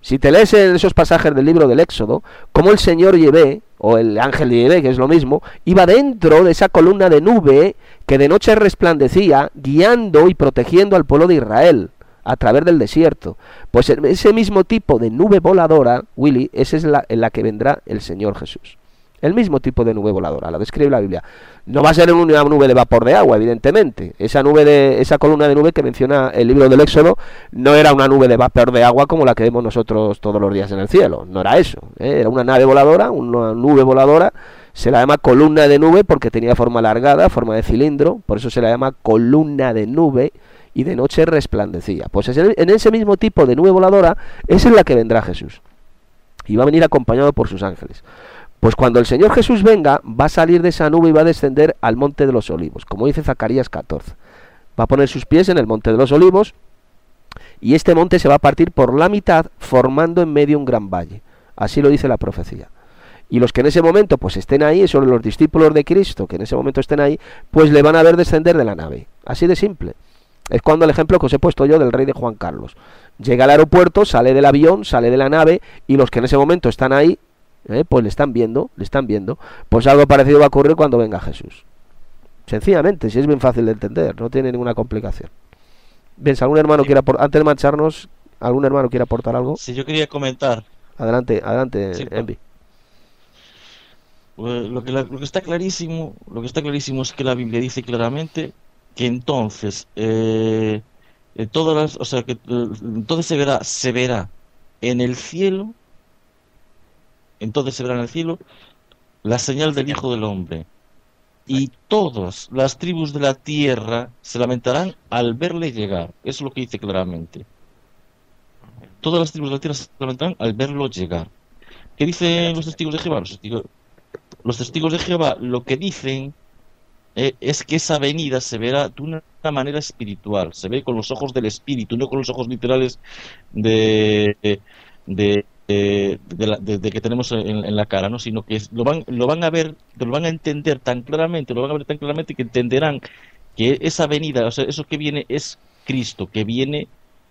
Si te lees en esos pasajes del libro del Éxodo, como el señor Yahvé, o el ángel de Yahvé, que es lo mismo, iba dentro de esa columna de nube que de noche resplandecía, guiando y protegiendo al pueblo de Israel a través del desierto. Pues ese mismo tipo de nube voladora, Willy, esa es la en la que vendrá el Señor Jesús. El mismo tipo de nube voladora, la describe la Biblia. No va a ser una nube de vapor de agua, evidentemente. Esa nube de esa columna de nube que menciona el libro del Éxodo no era una nube de vapor de agua como la que vemos nosotros todos los días en el cielo. No era eso, ¿eh? Era una nave voladora, una nube voladora. Se la llama columna de nube porque tenía forma alargada, forma de cilindro. Por eso se la llama columna de nube y de noche resplandecía. Pues en ese mismo tipo de nube voladora es en la que vendrá Jesús. Y va a venir acompañado por sus ángeles. Pues cuando el Señor Jesús venga, va a salir de esa nube y va a descender al monte de los olivos, como dice Zacarías catorce. Va a poner sus pies en el monte de los olivos y este monte se va a partir por la mitad, formando en medio un gran valle. Así lo dice la profecía. Y los que en ese momento pues estén ahí, son los discípulos de Cristo, que en ese momento estén ahí, pues le van a ver descender de la nave. Así de simple. Es cuando el ejemplo que os he puesto yo del rey de Juan Carlos. Llega al aeropuerto, sale del avión, sale de la nave y los que en ese momento están ahí, Eh, pues le están viendo, le están viendo. Pues algo parecido va a ocurrir cuando venga Jesús. Sencillamente, si es bien fácil de entender, no tiene ninguna complicación. Bien, si algún hermano quiere aportar, antes de marcharnos, algún hermano quiere aportar algo. Si yo quería comentar. Adelante, adelante, Sí, Envi. Pues lo que, la- lo que está clarísimo, lo que está clarísimo es que la Biblia dice claramente que entonces eh, eh, todas las, o sea que eh, entonces se verá, se verá en el cielo, entonces se verá en el cielo la señal del Hijo del Hombre. Y todas las tribus de la tierra se lamentarán al verle llegar. Eso es lo que dice claramente. Todas las tribus de la tierra se lamentarán al verlo llegar. ¿Qué dicen los testigos de Jehová? Los testigos, los testigos de Jehová lo que dicen eh, es que esa venida se verá de una manera espiritual. Se ve con los ojos del espíritu, no con los ojos literales de... de de, de, la- de- de que tenemos en, en la cara, ¿no? Sino que es- lo van, lo van a ver, lo van a entender tan claramente, lo van a ver tan claramente que entenderán que esa venida, o sea, eso que viene es Cristo, que viene,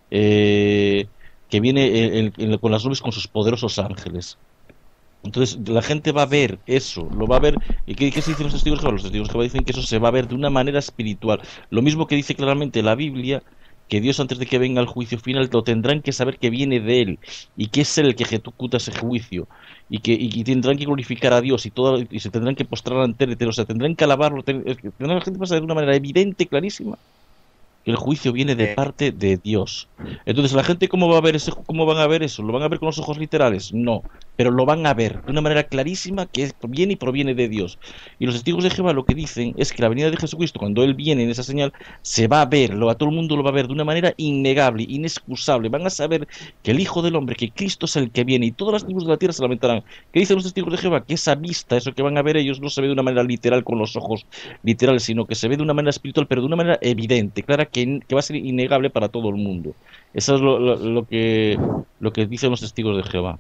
eh, que viene en- en- con las nubes con sus poderosos ángeles. Entonces la gente va a ver eso, lo va a ver. ¿Y qué, qué se dicen los testigos de Jehová? Los testigos de Jehová dicen que eso se va a ver de una manera espiritual. Lo mismo que dice claramente la Biblia, que Dios antes de que venga el juicio final lo tendrán que saber que viene de Él y que es Él el que ejecuta ese juicio y que y, y tendrán que glorificar a Dios y todo y se tendrán que postrar ante Él, o sea, tendrán que alabarlo, ten- es que tendrán la gente pasa de una manera evidente, clarísima, que el juicio viene de Eh. parte de Dios. Entonces, ¿la gente cómo va a ver ese, cómo van a ver eso? ¿Lo van a ver con los ojos literales? No, pero lo van a ver de una manera clarísima que es- viene y proviene de Dios. Y los testigos de Jehová lo que dicen es que la venida de Jesucristo, cuando Él viene en esa señal, se va a ver, lo, a todo el mundo lo va a ver de una manera innegable, inexcusable. Van a saber que el Hijo del Hombre, que Cristo es el que viene, y todas las tribus de la tierra se lamentarán. ¿Qué dicen los testigos de Jehová? Que esa vista, eso que van a ver ellos, no se ve de una manera literal con los ojos literales, sino que se ve de una manera espiritual, pero de una manera evidente, clara, que, que va a ser innegable para todo el mundo. Eso es lo, lo, lo que lo que dicen los testigos de Jehová.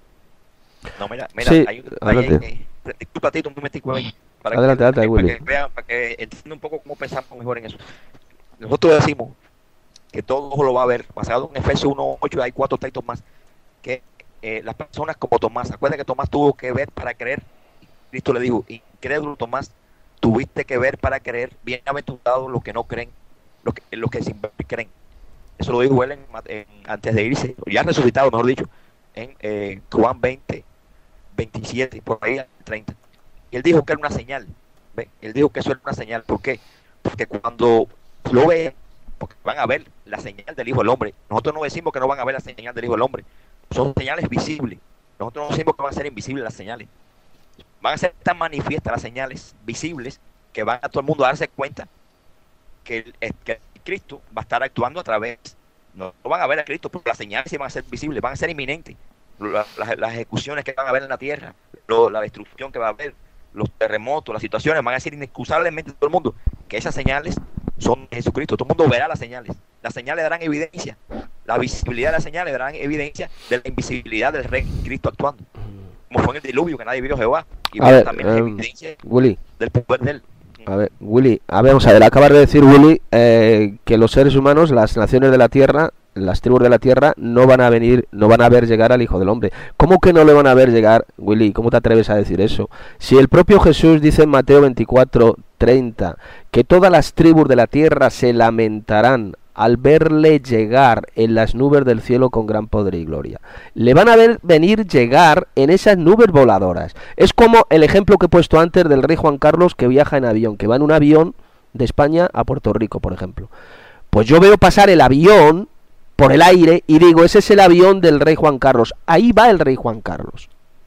No, mira, mira, Sí, hay, un- adelante. hay, eh, disculpa, Tito, un momentico ahí. Para Adelante, que, adelante, para, Willy. que vean, para que entiendan un poco cómo pensamos mejor en eso. Nosotros decimos que todo lo va a ver, basado en Efesios uno ocho, hay cuatro textos más, que eh, las personas como Tomás, acuérdate que Tomás tuvo que ver para creer. Cristo le dijo, incrédulo Tomás, tuviste que ver para creer, bienaventurados los que no creen, los que, los que sin ver creen. Eso lo dijo él en, en- antes de irse, ya resucitado, mejor dicho, en eh, Juan veinte, veintisiete, por ahí al treinta. Y él dijo que era una señal. ¿Ve? Él dijo que eso era una señal. ¿Por qué? Porque cuando lo vean, porque van a ver la señal del Hijo del Hombre. Nosotros no decimos que no van a ver la señal del Hijo del Hombre. Son señales visibles. Nosotros no decimos que van a ser invisibles las señales. Van a ser tan manifiestas las señales visibles que van a todo el mundo a darse cuenta que, el- es- que Cristo va a estar actuando a través. No, no van a ver a Cristo, pero las señales sí van a ser visibles, van a ser inminentes. La- las, las ejecuciones que van a haber en la tierra, lo- la destrucción que va a haber, los terremotos, las situaciones, van a ser inexcusablemente todo el mundo que esas señales son de Jesucristo. Todo el mundo verá las señales. Las señales darán evidencia. La visibilidad de las señales darán evidencia de la invisibilidad del Rey Cristo actuando. Como fue en el diluvio, que nadie vio a Jehová. Y A verá ver, también la em, evidencia Willy, del poder de él. a ver, Willy, a ver, vamos a ver, acabas de decir, Willy, eh, que los seres humanos, las naciones de la tierra, las tribus de la tierra no van a venir, no van a ver llegar al Hijo del Hombre. ¿Cómo que no le van a ver llegar, Willy? ¿Cómo te atreves a decir eso? Si el propio Jesús dice en Mateo veinticuatro treinta que todas las tribus de la tierra se lamentarán al verle llegar en las nubes del cielo con gran poder y gloria. Le van a ver venir llegar en esas nubes voladoras. Es como el ejemplo que he puesto antes del rey Juan Carlos, que viaja en avión, que va en un avión de España a Puerto Rico, por ejemplo. Pues yo veo pasar el avión por el aire y digo, ese es el avión del rey Juan Carlos. Ahí va el rey Juan Carlos.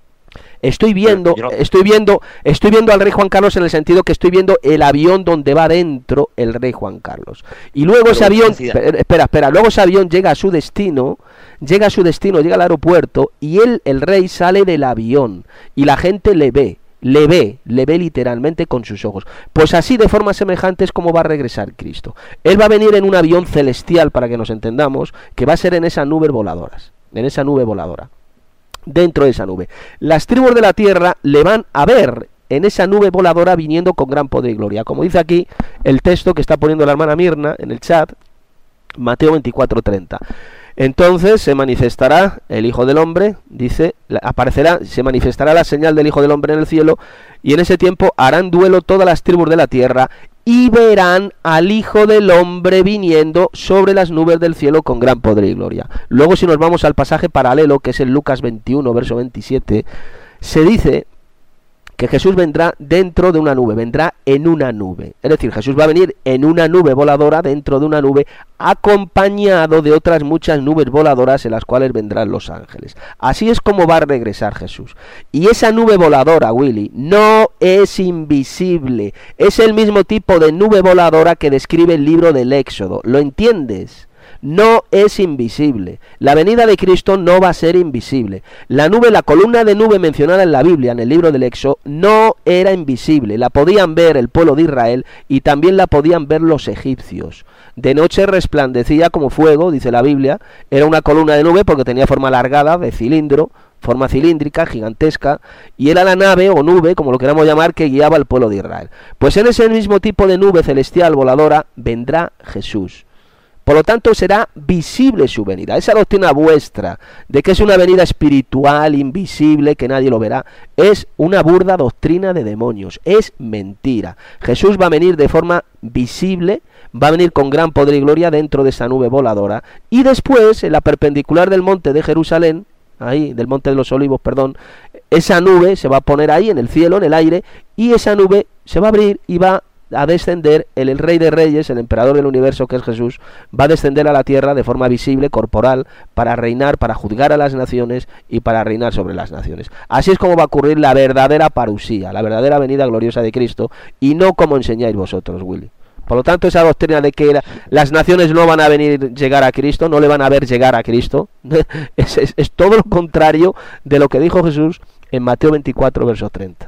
Estoy viendo, no... estoy viendo, estoy viendo al rey Juan Carlos en el sentido que estoy viendo el avión donde va dentro el rey Juan Carlos. Y luego Pero ese avión, espera, espera, luego ese avión llega a su destino, llega a su destino, llega al aeropuerto y él, el rey, sale del avión y la gente le ve, le ve, le ve literalmente con sus ojos. Pues así de forma semejante es como va a regresar Cristo. Él va a venir en un avión celestial, para que nos entendamos, que va a ser en esas nubes voladoras, en esa nube voladora. Dentro de esa nube, las tribus de la tierra le van a ver en esa nube voladora viniendo con gran poder y gloria, como dice aquí el texto que está poniendo la hermana Mirna en el chat, Mateo veinticuatro treinta. Entonces se manifestará el Hijo del Hombre, dice, aparecerá, se manifestará la señal del Hijo del Hombre en el cielo, y en ese tiempo harán duelo todas las tribus de la tierra, y verán al Hijo del Hombre viniendo sobre las nubes del cielo con gran poder y gloria. Luego, si nos vamos al pasaje paralelo, que es el Lucas veintiuno, verso veintisiete, se dice que Jesús vendrá dentro de una nube, vendrá en una nube. Es decir, Jesús va a venir en una nube voladora, dentro de una nube, acompañado de otras muchas nubes voladoras en las cuales vendrán los ángeles. Así es como va a regresar Jesús. Y esa nube voladora, Willy, no es invisible. Es el mismo tipo de nube voladora que describe el libro del Éxodo. ¿Lo entiendes? No es invisible. La venida de Cristo no va a ser invisible. La nube, la columna de nube mencionada en la Biblia, en el libro del Éxodo, no era invisible. La podían ver el pueblo de Israel y también la podían ver los egipcios. De noche resplandecía como fuego, dice la Biblia. Era una columna de nube porque tenía forma alargada, de cilindro, forma cilíndrica, gigantesca, y era la nave o nube, como lo queramos llamar, que guiaba al pueblo de Israel. Pues en ese mismo tipo de nube celestial voladora vendrá Jesús. Por lo tanto, será visible su venida. Esa doctrina vuestra de que es una venida espiritual, invisible, que nadie lo verá, es una burda doctrina de demonios. Es mentira. Jesús va a venir de forma visible, va a venir con gran poder y gloria dentro de esa nube voladora. Y después, en la perpendicular del monte de Jerusalén, ahí, del monte de los olivos, perdón, esa nube se va a poner ahí en el cielo, en el aire, y esa nube se va a abrir y va a descender, el, el Rey de Reyes, el Emperador del Universo, que es Jesús, va a descender a la tierra de forma visible, corporal, para reinar, para juzgar a las naciones y para reinar sobre las naciones. Así es como va a ocurrir la verdadera parusía, la verdadera venida gloriosa de Cristo, y no como enseñáis vosotros, Willy. Por lo tanto, esa doctrina de que la, las naciones no van a venir llegar a Cristo, no le van a ver llegar a Cristo, es, es, es todo lo contrario de lo que dijo Jesús en Mateo veinticuatro, verso treinta.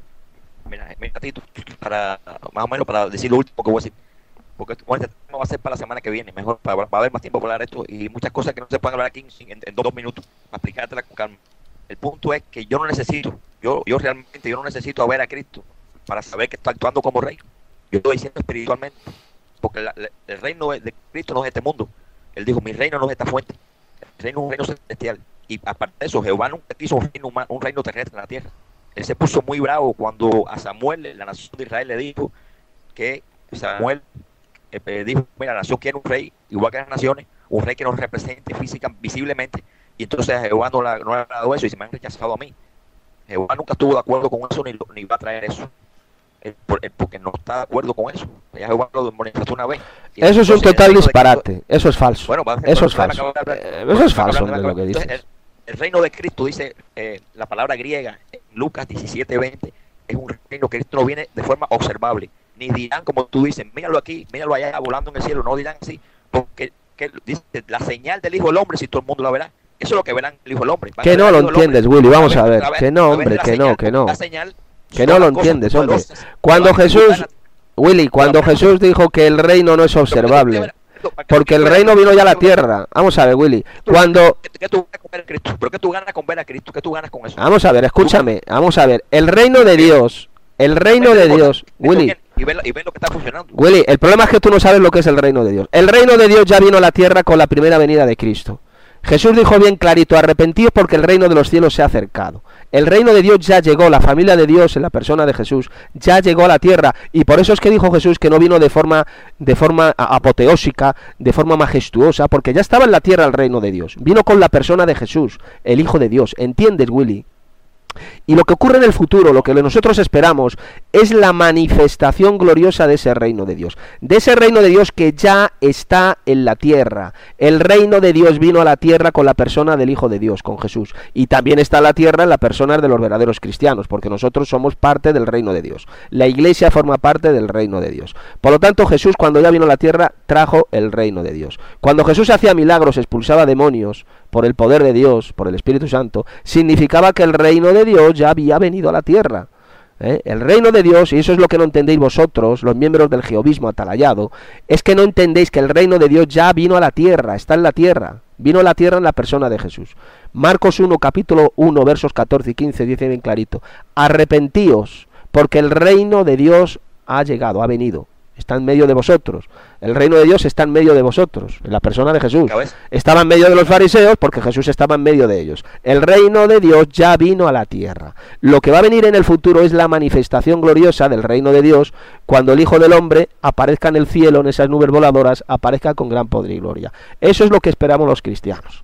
Mira, mira, Tito, para, más o menos para decir lo último que voy a decir, porque bueno, este tema va a ser para la semana que viene, mejor, para, para haber más tiempo para hablar esto y muchas cosas que no se pueden hablar aquí en, en, en dos minutos, para explicártela con calma. El punto es que yo no necesito, yo, yo realmente yo no necesito ver a Cristo para saber que está actuando como rey. Yo estoy diciendo espiritualmente, porque la, la, el reino de Cristo no es este mundo. Él dijo, mi reino no es esta fuente, el reino es un reino celestial. Y aparte de eso, Jehová nunca quiso un reino, un reino terrestre en la tierra. Él se puso muy bravo cuando a Samuel, la nación de Israel, le dijo que Samuel eh, dijo, mira, la nación quiere un rey, igual que las naciones, un rey que nos represente física, visiblemente, y entonces a Jehová no, la, no le ha dado eso y se me han rechazado a mí. Jehová nunca estuvo de acuerdo con eso ni, ni va a traer eso, él, por, él, porque no está de acuerdo con eso. Ya Jehová lo manifestó una vez. Eso es un total disparate, Cristo, eso es falso. Bueno, va, eso es falso. Eh, eso es falso, de lo que dices. Entonces, el, el reino de Cristo, dice eh, la palabra griega, Lucas diecisiete veinte, es un reino que Cristo no viene de forma observable. Ni dirán, como tú dices, míralo aquí, míralo allá, volando en el cielo. No dirán así, porque que, dice la señal del Hijo del Hombre, si todo el mundo la verá. Eso es lo que verán el Hijo del Hombre. Que no lo entiendes, Willy, vamos a ver. Que no, hombre, que no, que no. Que no lo entiendes, hombre. Cuando Jesús, Willy, cuando Jesús dijo que el reino no es observable, porque el reino vino ya a la tierra. Vamos a ver, Willy, cuando... ¿Qué tú ganas con ver a Cristo? ¿Pero qué tú ganas con ver a Cristo? ¿Qué tú ganas con eso? Vamos a ver, escúchame, vamos a ver. El reino de Dios, el reino de Dios, Willy, y ver, y ver lo que está funcionando. Willy, el problema es que tú no sabes lo que es el reino de Dios. El reino de Dios ya vino a la tierra con la primera venida de Cristo. Jesús dijo bien clarito, arrepentíos porque el reino de los cielos se ha acercado. El reino de Dios ya llegó, la familia de Dios en la persona de Jesús ya llegó a la tierra, y por eso es que dijo Jesús que no vino de forma de forma apoteósica, de forma majestuosa, porque ya estaba en la tierra el reino de Dios. Vino con la persona de Jesús, el Hijo de Dios. ¿Entiendes, Willy? Y lo que ocurre en el futuro, lo que nosotros esperamos, es la manifestación gloriosa de ese reino de Dios. De ese reino de Dios que ya está en la tierra. El reino de Dios vino a la tierra con la persona del Hijo de Dios, con Jesús. Y también está en la tierra en la persona de los verdaderos cristianos, porque nosotros somos parte del reino de Dios. La iglesia forma parte del reino de Dios. Por lo tanto, Jesús, cuando ya vino a la tierra, trajo el reino de Dios. Cuando Jesús hacía milagros, expulsaba demonios, por el poder de Dios, por el Espíritu Santo, significaba que el reino de Dios ya había venido a la tierra. ¿Eh? El reino de Dios, y eso es lo que no entendéis vosotros, los miembros del jehovismo atalayado, es que no entendéis que el reino de Dios ya vino a la tierra, está en la tierra, vino a la tierra en la persona de Jesús. Marcos uno, capítulo uno, versos catorce y quince, dice bien clarito, arrepentíos, porque el reino de Dios ha llegado, ha venido. Está en medio de vosotros. El reino de Dios está en medio de vosotros, en la persona de Jesús. Estaba en medio de los fariseos porque Jesús estaba en medio de ellos. El reino de Dios ya vino a la tierra. Lo que va a venir en el futuro es la manifestación gloriosa del reino de Dios cuando el Hijo del Hombre aparezca en el cielo, en esas nubes voladoras, aparezca con gran poder y gloria. Eso es lo que esperamos los cristianos.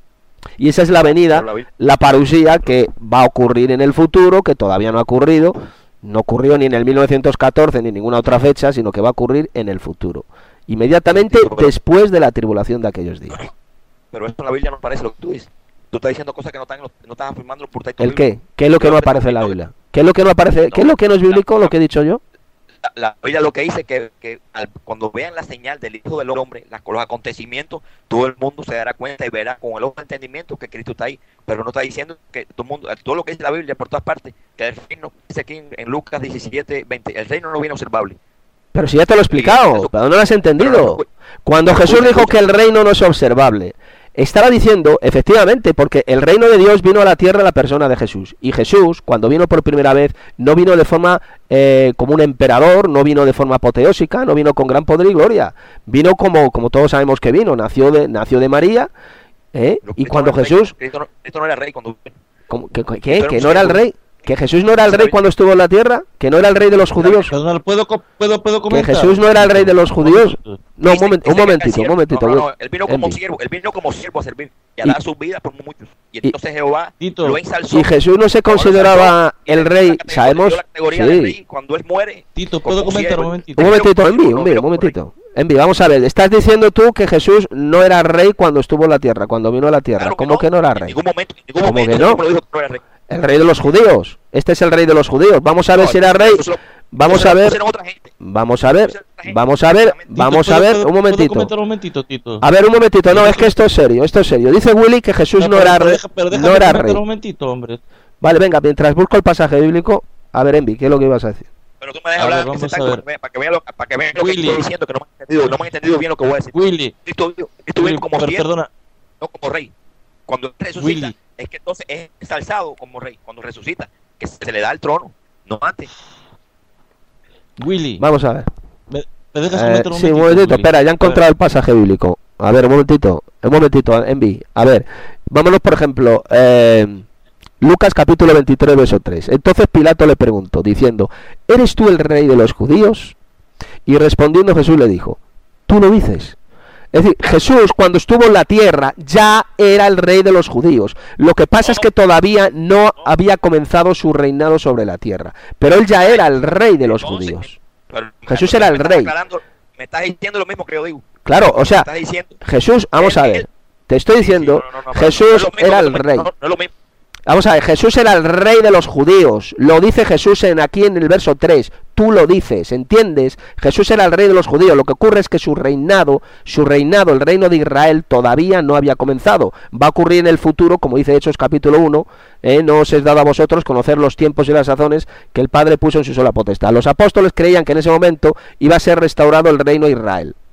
Y esa es la venida, la parusía que va a ocurrir en el futuro, que todavía no ha ocurrido. No ocurrió ni en el mil novecientos catorce ni en ninguna otra fecha, sino que va a ocurrir en el futuro, inmediatamente después de la tribulación de aquellos días. Pero eso en la Biblia no parece lo que tú dices. Tú estás diciendo cosas que no están, no estás afirmando por texto. ¿El qué? ¿Qué es lo que no aparece en la Biblia? ¿Qué es lo que no aparece? ¿Qué es lo que no es bíblico, lo que he dicho yo? La, la Biblia lo que dice que, que al, cuando vean la señal del Hijo del Hombre, las, los acontecimientos, todo el mundo se dará cuenta y verá con el ojo de entendimiento que Cristo está ahí. Pero no está diciendo que todo el mundo, todo lo que dice la Biblia por todas partes, que el reino, dice aquí en, en Lucas diecisiete, veinte, el reino no viene observable. Pero si ya te lo he explicado, pero no lo has entendido. Cuando Jesús dijo que el reino no es observable, estaba diciendo, efectivamente, porque el reino de Dios vino a la tierra en la persona de Jesús. Y Jesús, cuando vino por primera vez, no vino de forma eh, como un emperador, no vino de forma apoteósica, no vino con gran poder y gloria. Vino como, como todos sabemos que vino, nació de, nació de María. ¿eh? Y cuando no Jesús... Cristo no, Cristo no era rey cuando... ¿Cómo, que, que, que, ¿Que no era el rey? ¿Que Jesús no era el rey cuando estuvo en la tierra? ¿Que no era el rey de los judíos? Perdón, ¿puedo, puedo, puedo comentar? ¿Que Jesús no era el rey de los judíos? No, un, moment, un momentito, un momentito. No, no, no, él vino como siervo, él vino como siervo a servir y a dar su vida por muchos. Y entonces Jehová Tito, lo ensalzó. Y Jesús no se consideraba el rey, sabemos... Sí. Cuando él muere... Tito, ¿puedo comentar un momentito? Un momentito, Envi, un, un momentito. Envi, vamos a ver, estás diciendo tú que Jesús no era rey cuando estuvo en la tierra, cuando vino a la tierra. Claro que ¿Cómo no? que no era rey? En ningún momento, en ningún ¿Cómo momento, que no? me lo dijo que no era rey. El rey de los judíos. Este es el rey de los judíos. Vamos a ver No, si era rey. eso lo- Vamos eso a lo ver. pusieron otra gente. Vamos a ver. Eso lo pusieron Vamos a ver. otra gente. Vamos Tito, a ver. ¿puedo- Un ¿Puedo momentito. comentar un momentito, Tito? A ver, un momentito. No, es que esto es serio. Esto es serio. Dice Willy que Jesús no pero, era pero rey. deja- pero déjame No era comentar rey. un momentito, hombre. Vale, venga, mientras busco el pasaje bíblico. A ver, Envi, ¿qué es lo que ibas a decir? Pero tú me dejas A ver, hablar que se vamos a está- para que vean lo, para que vean lo que Willy. estoy diciendo, que no me han entendido, no me han entendido bien lo que voy a decir. Willy, Cristo, Cristo Willy, vino como per- siervo, perdona, no como rey. Cuando él resucita, Willy. es que entonces es exalzado como rey. Cuando resucita, que se le da el trono, no antes. Willy, Vamos a ver. ¿me, me dejas Eh, comentar un sí, un momentito? momentito. Willy? Espera, ya he A ver, encontrado el pasaje bíblico. A ver, un momentito. Un momentito, Envi. A ver, vámonos, por ejemplo. Eh, Lucas capítulo veintitrés, verso tres. Entonces Pilato le preguntó, diciendo: ¿eres tú el rey de los judíos? Y respondiendo Jesús le dijo: tú lo dices. Es decir, Jesús cuando estuvo en la tierra ya era el rey de los judíos. Lo que pasa es que todavía no había comenzado su reinado sobre la tierra. Pero él ya era el rey de los Entonces, judíos. pero- Jesús me era el estás rey. aclarando- Me estás diciendo lo mismo que yo digo. Claro, o Me sea, estás diciendo. Jesús, vamos Él- a él- ver, te estoy diciendo, Sí, no, no, no, no, no Jesús es lo mismo era que el tú me- rey. No, no es lo mismo. Vamos a ver, Jesús era el rey de los judíos. Lo dice Jesús en aquí en el verso tres. Tú lo dices, ¿entiendes? Jesús era el rey de los judíos. Lo que ocurre es que su reinado, su reinado, el reino de Israel, todavía no había comenzado. Va a ocurrir en el futuro, como dice Hechos capítulo uno. Eh, no os es dado a vosotros conocer los tiempos y las sazones que el Padre puso en su sola potestad. Los apóstoles creían que en ese momento iba a ser restaurado el reino de Israel.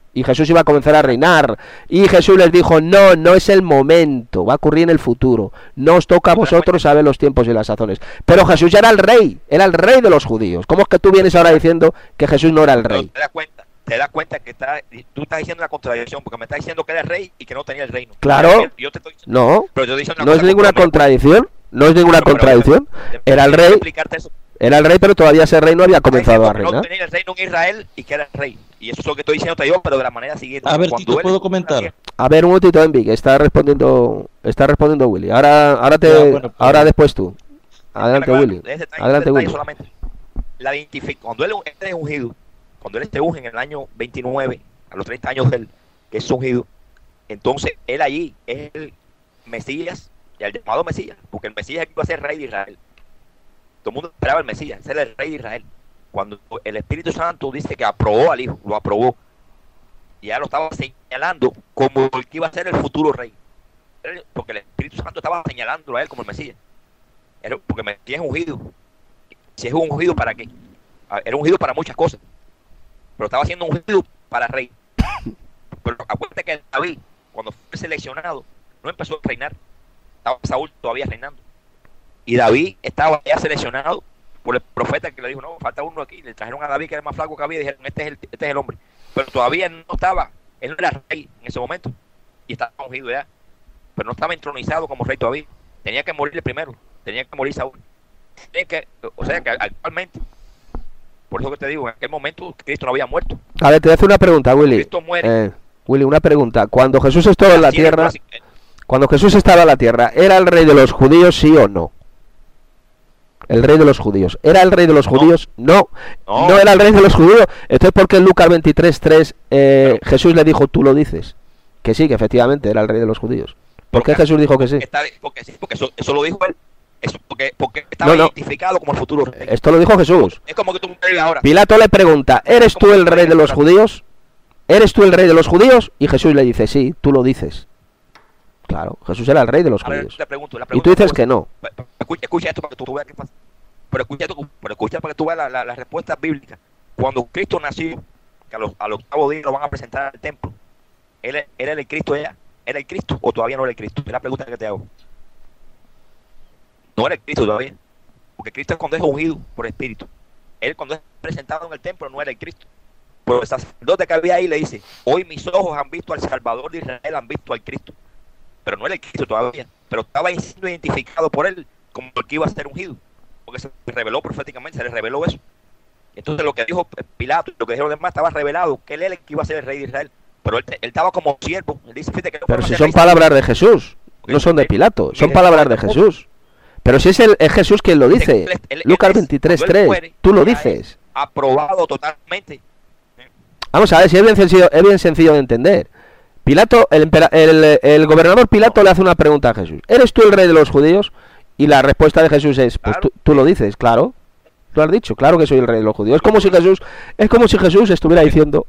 y Jesús iba a comenzar a reinar, y Jesús les dijo, no, no es el momento, va a ocurrir en el futuro, no os toca a vosotros saber los tiempos y las sazones. Pero Jesús ya era el rey, era el rey de los judíos. ¿Cómo es que tú vienes ahora diciendo que Jesús no era el rey? ¿Te das cuenta? Te das cuenta que está, tú estás diciendo una contradicción, porque me estás diciendo que era el rey y que no tenía el reino. Claro, yo te estoy diciendo, no, pero yo estoy diciendo no es ninguna contradicción, no es ninguna contradicción, era el rey, era el rey, pero todavía ese rey no había comenzado a reinar. No tenía el reino en Israel y que era el rey, y eso es lo que estoy diciendo yo, pero de la manera siguiente. A ver, Tito, ¿puedo comentar? A ver, un momentito, Envi, que está respondiendo, está respondiendo Willy. Ahora, ahora te, Ya, bueno, pues, ahora después tú. Adelante, Willy. Adelante, Willy. Solamente la identifica cuando él es ungido, cuando él esté ungido en el año veintinueve, a los treinta años de él, que es ungido, entonces él allí es el Mesías, el llamado Mesías, porque el Mesías iba a ser rey de Israel. Todo el mundo esperaba el Mesías, ser el rey de Israel. Cuando el Espíritu Santo dice que aprobó al Hijo, lo aprobó, y ya lo estaba señalando como el que iba a ser el futuro rey, porque el Espíritu Santo estaba señalándolo a él como el Mesías. Era porque Mesías es ungido. Si es ungido, ¿para qué? Era ungido para muchas cosas, pero estaba siendo ungido para rey. Pero acuérdate que David, cuando fue seleccionado, no empezó a reinar, estaba Saúl todavía reinando, y David estaba ya seleccionado por el profeta, que le dijo, no, falta uno aquí. Le trajeron a David, que era el más flaco que había, y dijeron, este es el, este es el hombre. Pero todavía no estaba, él no era rey en ese momento, y estaba ungido ya, pero no estaba entronizado como rey todavía. Tenía que morir primero, tenía que morir Saúl. Tenía que, o sea que actualmente, por eso que te digo, en aquel momento Cristo no había muerto. A ver, te voy a hacer una pregunta, Willy. Cristo muere. Eh, Willy, una pregunta. Cuando Jesús estaba en la tierra, cuando Jesús estaba en la tierra, ¿era el rey de los judíos, sí o no? El rey de los judíos. ¿Era el rey de los no. judíos? No. no. No era el rey de los judíos. Entonces, ¿por qué en Lucas veintitrés tres eh, pero, Jesús le dijo, tú lo dices? Que sí, que efectivamente era el rey de los judíos. ¿Por qué Jesús dijo que sí? Está, porque sí, porque eso, eso lo dijo él. Eso, porque, porque estaba no, no. identificado como el futuro rey. Esto lo dijo Jesús. Es como que tú me digas ahora. Pilato le pregunta, ¿eres tú el rey de los judíos? ¿Eres tú el rey de los judíos? Y Jesús le dice, sí, tú lo dices. Claro, Jesús era el rey de los ahora, judíos. Te pregunto, la pregunta y tú dices que no. Escucha, escucha esto para que tú veas qué pasa. Pero escucha, esto, pero escucha para que tú veas la, la, la respuesta bíblica. Cuando Cristo nació, que a los, al octavo día lo van a presentar al templo, ¿él, él era el Cristo ya? ¿Era el Cristo o todavía no era el Cristo? Es la pregunta que te hago. No era el Cristo todavía, porque Cristo es cuando es ungido por el Espíritu. Él cuando es presentado en el templo no era el Cristo. Pero el sacerdote que había ahí le dice, hoy mis ojos han visto al Salvador de Israel, han visto al Cristo. Pero no era el Cristo todavía, pero estaba siendo identificado por él como el que iba a ser ungido, porque se reveló proféticamente, se le reveló eso. Entonces lo que dijo Pilato, lo que dijeron los demás, estaba revelado que él era el que iba a ser el rey de Israel. Pero él, él estaba como siervo. Él dice, que no pero si son palabras de Jesús, no son de Pilato, son palabras de Jesús. Pero si es, el, es Jesús quien lo dice. Él, él, Lucas veintitrés tres, tú lo dices. Aprobado totalmente. Vamos a ver si es bien sencillo, es bien sencillo de entender. Pilato, el, el, el gobernador Pilato le hace una pregunta a Jesús. ¿Eres tú el rey de los judíos? Y la respuesta de Jesús es, pues claro. tú, tú lo dices, claro. Lo has dicho, claro que soy el rey de los judíos. Es como si Jesús, es como si Jesús estuviera diciendo,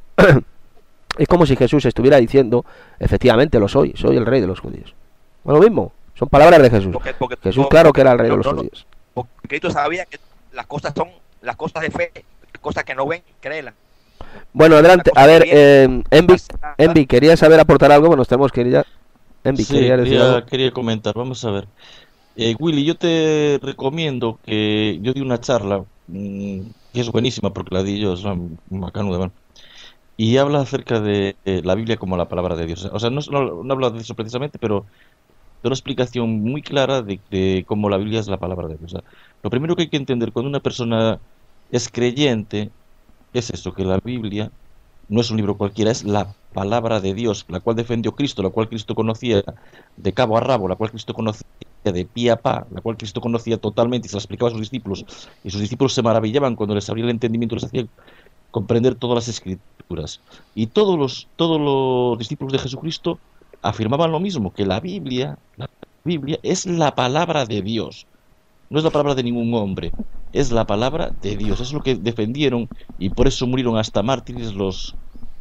es como si Jesús estuviera diciendo, efectivamente lo soy, soy el rey de los judíos. Bueno, lo mismo. Son palabras de Jesús. Porque, porque, Jesús, claro porque, que era el rey no, de los no, judíos. Porque Cristo sabía que las cosas son las cosas de fe, las cosas que no ven, créelas. Bueno, adelante. A ver, eh, Envi, Envi, ¿querías saber aportar algo? Bueno, nos tenemos que ir ya. Envi, sí, ¿quería decir quería, algo? quería comentar. Vamos a ver. Eh, Willy, yo te recomiendo que yo di una charla, mmm, que es buenísima porque la di yo, es un macano de mano. Y habla acerca de eh, la Biblia como la palabra de Dios. O sea, no, no, no habla de eso precisamente, pero de una explicación muy clara de, de cómo la Biblia es la palabra de Dios. O sea, lo primero que hay que entender cuando una persona es creyente es esto, que la Biblia no es un libro cualquiera, es la palabra de Dios, la cual defendió Cristo, la cual Cristo conocía de cabo a rabo, la cual Cristo conocía de pie a pa, la cual Cristo conocía totalmente y se la explicaba a sus discípulos, y sus discípulos se maravillaban cuando les abría el entendimiento, les hacía comprender todas las escrituras. Y todos los, todos los discípulos de Jesucristo afirmaban lo mismo, que la Biblia, la Biblia es la palabra de Dios. No es la palabra de ningún hombre, es la palabra de Dios. Es lo que defendieron y por eso murieron hasta mártires los,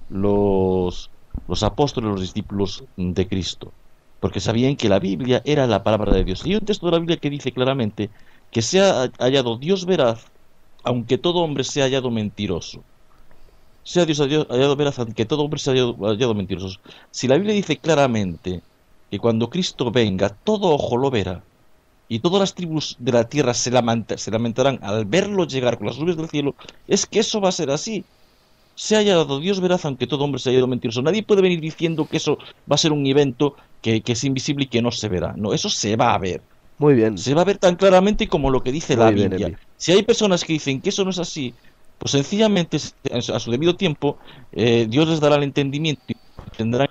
los, los apóstoles, los discípulos de Cristo. Porque sabían que la Biblia era la palabra de Dios. Y hay un texto de la Biblia que dice claramente que se ha hallado Dios veraz, aunque todo hombre sea hallado mentiroso. O sea Dios hallado hallado veraz que todo hombre sea hallado, hallado mentiroso. Si la Biblia dice claramente que cuando Cristo venga, todo ojo lo verá, y todas las tribus de la tierra se, lamenta, se lamentarán al verlo llegar con las nubes del cielo, es que eso va a ser así. Se ha hallado Dios veraz aunque todo hombre se haya hallado mentiroso. Nadie puede venir diciendo que eso va a ser un evento que, que es invisible y que no se verá. No, eso se va a ver. Muy bien. Se va a ver tan claramente como lo que dice Muy la bien, Biblia. Emi. Si hay personas que dicen que eso no es así, pues sencillamente a su debido tiempo eh, Dios les dará el entendimiento y tendrán.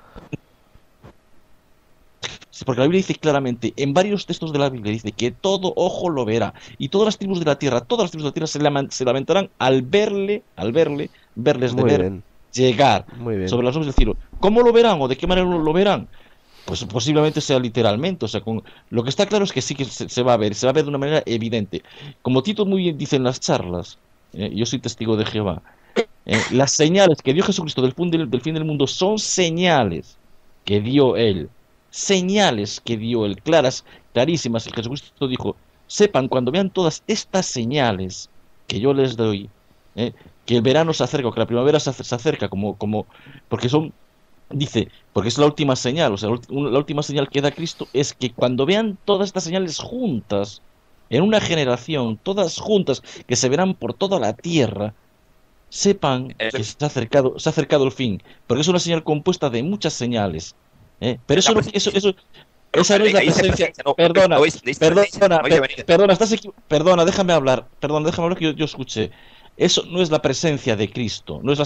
Porque la Biblia dice claramente, en varios textos de la Biblia dice que todo ojo lo verá, y todas las tribus de la tierra, todas las tribus de la tierra se, laman, se lamentarán al verle, al verle, verles de Muy ver bien. llegar Muy bien. sobre las nubes del cielo. ¿Cómo lo verán o de qué manera lo, lo verán? Pues posiblemente sea literalmente, o sea, con, lo que está claro es que sí que se, se va a ver, se va a ver de una manera evidente. Como Tito muy bien dice en las charlas, eh, yo soy testigo de Jehová, eh, las señales que dio Jesucristo del fin del, del fin del mundo son señales que dio Él. Señales que dio Él, claras, clarísimas. Y Jesucristo dijo, sepan cuando vean todas estas señales que yo les doy, eh, que el verano se acerca, o que la primavera se, se acerca, como, como, porque son, dice, porque es la última señal, o sea, la última señal que da Cristo es que cuando vean todas estas señales juntas, en una generación, todas juntas, que se verán por toda la tierra, sepan que se ha acercado, se ha acercado el fin, porque es una señal compuesta de muchas señales. ¿Eh? Pero eso, eso, eso, esa no es la presencia. Perdona, perdona, perdona, estás equi... perdona, déjame hablar, perdona, déjame hablar que yo, yo escuché. Eso no es la presencia de Cristo, no es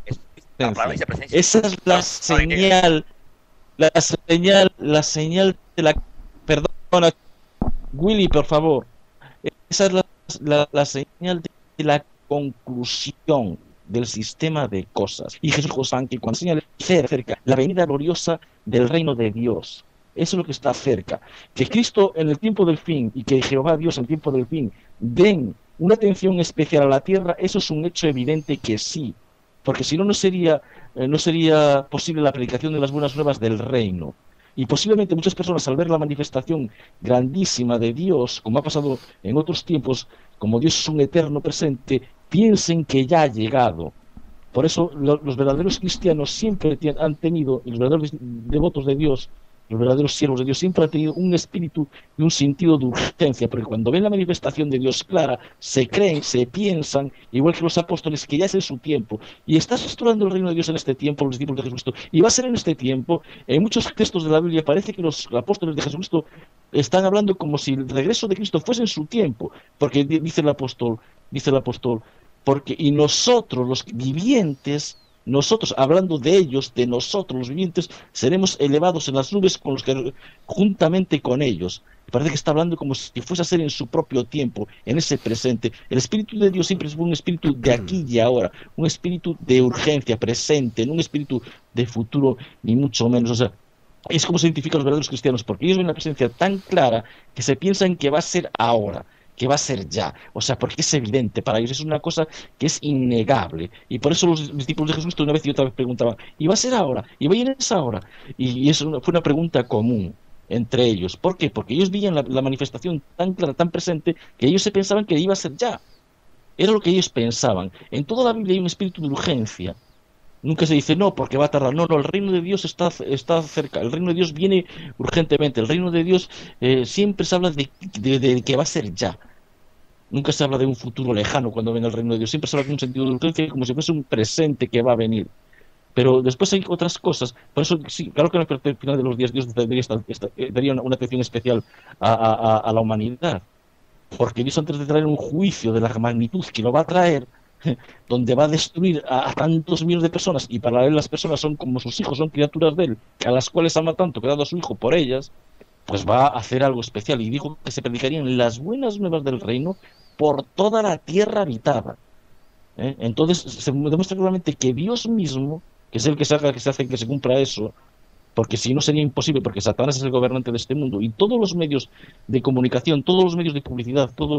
la presencia. Esa es la señal, la señal, la señal de la. Perdona, Willy, por favor. Esa es la, la, la señal de la conclusión del sistema de cosas. Y Jesús José, que cuando señala cerca la venida gloriosa del reino de Dios, eso es lo que está cerca. Que Cristo en el tiempo del fin y que Jehová Dios en el tiempo del fin den una atención especial a la tierra, eso es un hecho evidente que sí, porque si no no sería eh, no sería posible la predicación de las buenas nuevas del reino. Y posiblemente muchas personas al ver la manifestación grandísima de Dios, como ha pasado en otros tiempos, como Dios es un eterno presente, piensen que ya ha llegado. Por eso lo, los verdaderos cristianos siempre han tenido, y los verdaderos devotos de Dios, los verdaderos siervos de Dios, siempre han tenido un espíritu y un sentido de urgencia, porque cuando ven la manifestación de Dios clara, se creen, se piensan, igual que los apóstoles, que ya es en su tiempo. Y estás estudiando el reino de Dios en este tiempo, los discípulos de Jesucristo, y va a ser en este tiempo. En muchos textos de la Biblia parece que los apóstoles de Jesucristo están hablando como si el regreso de Cristo fuese en su tiempo, porque dice el apóstol, dice el apóstol, porque y nosotros los vivientes, nosotros, hablando de ellos, de nosotros los vivientes, seremos elevados en las nubes con los que, juntamente con ellos. Parece que está hablando como si fuese a ser en su propio tiempo, en ese presente. El Espíritu de Dios siempre es un espíritu de aquí y ahora, un espíritu de urgencia presente, no un espíritu de futuro, ni mucho menos. O sea, es como se identifican los verdaderos cristianos, porque ellos ven la presencia tan clara que se piensan que va a ser ahora, que va a ser ya, o sea, porque es evidente para ellos, es una cosa que es innegable, y por eso los discípulos de Jesucristo una vez y otra vez preguntaban, ¿y va a ser ahora? ¿Y va a ir en esa hora? Y, y eso fue una pregunta común entre ellos. ¿Por qué? Porque ellos veían la, la manifestación tan clara, tan presente, que ellos se pensaban que iba a ser ya. Era lo que ellos pensaban. En toda la Biblia hay un espíritu de urgencia. Nunca se dice, no, porque va a tardar. No, no, el reino de Dios está, está cerca. El reino de Dios viene urgentemente. El reino de Dios eh, siempre se habla de, de, de que va a ser ya. Nunca se habla de un futuro lejano cuando venga el reino de Dios. Siempre se habla de un sentido de urgencia como si fuese un presente que va a venir. Pero después hay otras cosas. Por eso, sí, claro que al final de los días Dios daría, esta, esta, daría una, una atención especial a, a, a la humanidad. Porque Dios, antes de traer un juicio de la magnitud que lo va a traer, donde va a destruir a, a tantos millones de personas, y para él las personas son como sus hijos, son criaturas de él, a las cuales ama tanto, que ha dado a su hijo por ellas, pues va a hacer algo especial. Y dijo que se predicarían las buenas nuevas del reino por toda la tierra habitada. ¿Eh? Entonces se demuestra claramente que Dios mismo, que es el que se haga, que se hace que se cumpla eso, porque si no sería imposible, porque Satanás es el gobernante de este mundo, y todos los medios de comunicación, todos los medios de publicidad, todo,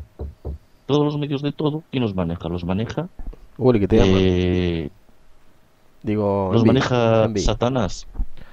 todos los medios de todo, ¿quién los maneja? Los maneja Uli, ¿qué te llama? eh, Digo, los envi, maneja envi. Satanás.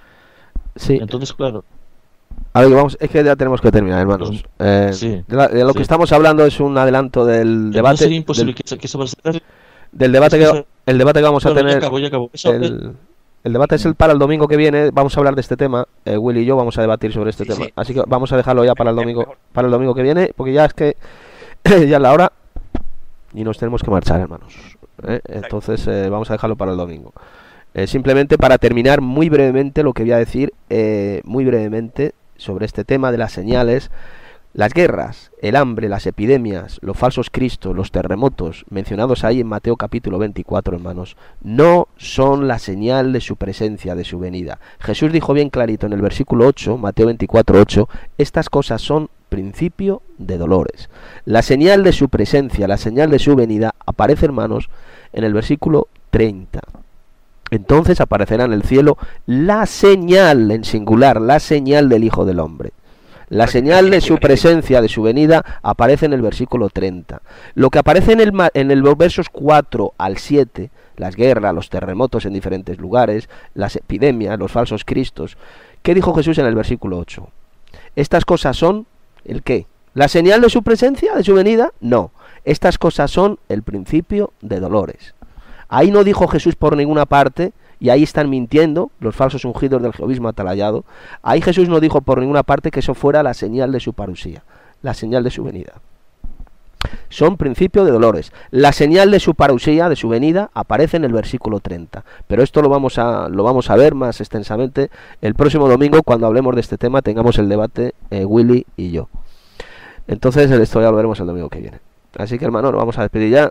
Sí. Entonces, claro, A ver, vamos, es que ya tenemos que terminar, hermanos. Los- Eh, sí, de, la- de lo sí. que estamos hablando es un adelanto del no debate, sería imposible del, que, que sobre del debate es que, que el debate que vamos a Bueno, ya tener, acabo, ya acabo. Eso, eh, el, el debate es el para el domingo que viene. Vamos a hablar de este tema. eh, Willy y yo vamos a debatir sobre este Sí, tema. sí. Así que vamos a dejarlo ya para el Mejor, domingo, mejor. para el domingo que viene, porque ya es que ya es la hora y nos tenemos que marchar, hermanos. ¿eh? Entonces eh, vamos a dejarlo para el domingo. Eh, simplemente para terminar muy brevemente lo que voy a decir, eh, muy brevemente sobre este tema de las señales. Las guerras, el hambre, las epidemias, los falsos cristos, los terremotos, mencionados ahí en Mateo capítulo veinticuatro, hermanos, no son la señal de su presencia, de su venida. Jesús dijo bien clarito en el versículo ocho, Mateo veinticuatro, ocho, estas cosas son principio de dolores. La señal de su presencia, la señal de su venida, aparece, hermanos, en el versículo treinta. Entonces aparecerá en el cielo la señal, en singular, la señal del Hijo del Hombre. La señal de su presencia, de su venida, aparece en el versículo treinta. Lo que aparece en el, en el versos cuatro al siete, las guerras, los terremotos en diferentes lugares, las epidemias, los falsos cristos. ¿Qué dijo Jesús en el versículo ocho? Estas cosas son, ¿el qué? ¿La señal de su presencia, de su venida? No. Estas cosas son el principio de dolores. Ahí no dijo Jesús por ninguna parte, y ahí están mintiendo los falsos ungidos del jehovismo atalayado. Ahí Jesús no dijo por ninguna parte que eso fuera la señal de su parusía, la señal de su venida. Son principio de dolores. La señal de su parusía, de su venida, aparece en el versículo treinta. Pero esto lo vamos a, lo vamos a ver más extensamente el próximo domingo, cuando hablemos de este tema, tengamos el debate eh, Willy y yo. Entonces esto ya lo veremos el domingo que viene. Así que, hermano, nos vamos a despedir ya.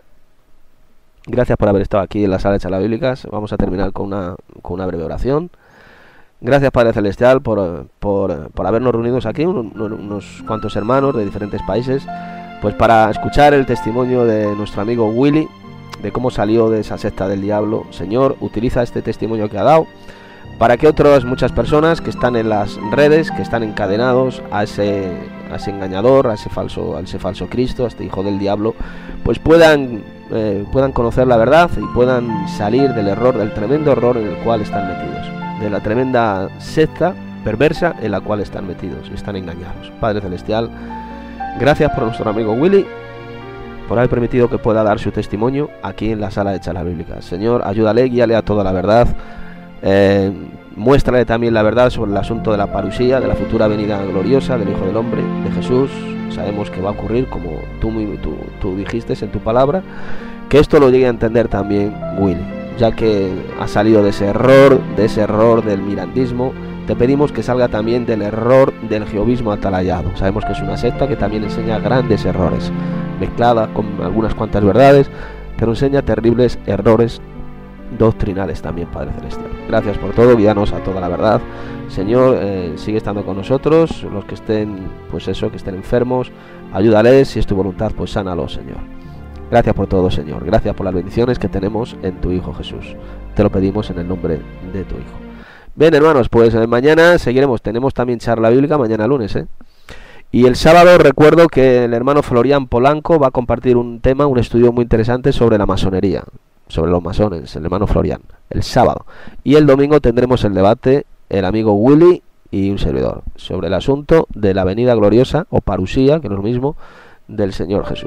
Gracias por haber estado aquí en la sala de charlas bíblicas. Vamos a terminar con una, con una breve oración. Gracias, Padre Celestial, por, por, por habernos reunidos aquí, un, unos cuantos hermanos de diferentes países, pues para escuchar el testimonio de nuestro amigo Willy, de cómo salió de esa secta del diablo. Señor, utiliza este testimonio que ha dado para que otras muchas personas que están en las redes, que están encadenados a ese, a ese engañador, a ese falso, a ese falso Cristo, a este hijo del diablo, pues puedan Eh, puedan conocer la verdad y puedan salir del error, del tremendo error en el cual están metidos, de la tremenda secta perversa en la cual están metidos y están engañados. Padre Celestial, gracias por nuestro amigo Willy, por haber permitido que pueda dar su testimonio aquí en la sala de charlas bíblicas. Señor, ayúdale, guíale a toda la verdad, eh, muéstrale también la verdad sobre el asunto de la parusía, de la futura venida gloriosa del Hijo del Hombre, de Jesús. Sabemos que va a ocurrir como tú, tú, tú dijiste en tu palabra, que esto lo llegue a entender también Willy, ya que ha salido de ese error, de ese error del mirandismo. Te pedimos que salga también del error del jehovismo atalayado. Sabemos que es una secta que también enseña grandes errores, mezclada con algunas cuantas verdades, pero enseña terribles errores doctrinales también, Padre Celestial. Gracias por todo, guíanos a toda la verdad. Señor, eh, sigue estando con nosotros, los que estén, pues eso, que estén enfermos, ayúdales, si es tu voluntad, pues sánalos, Señor. Gracias por todo, Señor, gracias por las bendiciones que tenemos en tu Hijo Jesús. Te lo pedimos en el nombre de tu Hijo. Bien, hermanos, pues eh, mañana seguiremos, tenemos también charla bíblica, mañana lunes, ¿eh? Y el sábado recuerdo que el hermano Florian Polanco va a compartir un tema, un estudio muy interesante sobre la masonería, sobre los masones, el hermano Florian, el sábado. Y el domingo tendremos el debate, el amigo Willy y un servidor, sobre el asunto de la venida gloriosa, o parusía, que no es lo mismo, del Señor Jesús.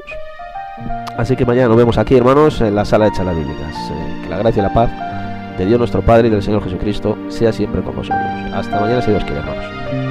Así que mañana nos vemos aquí, hermanos, en la sala de charlas bíblicas. Eh, que la gracia y la paz de Dios nuestro Padre y del Señor Jesucristo sea siempre con vosotros. Hasta mañana, si Dios quiere, hermanos.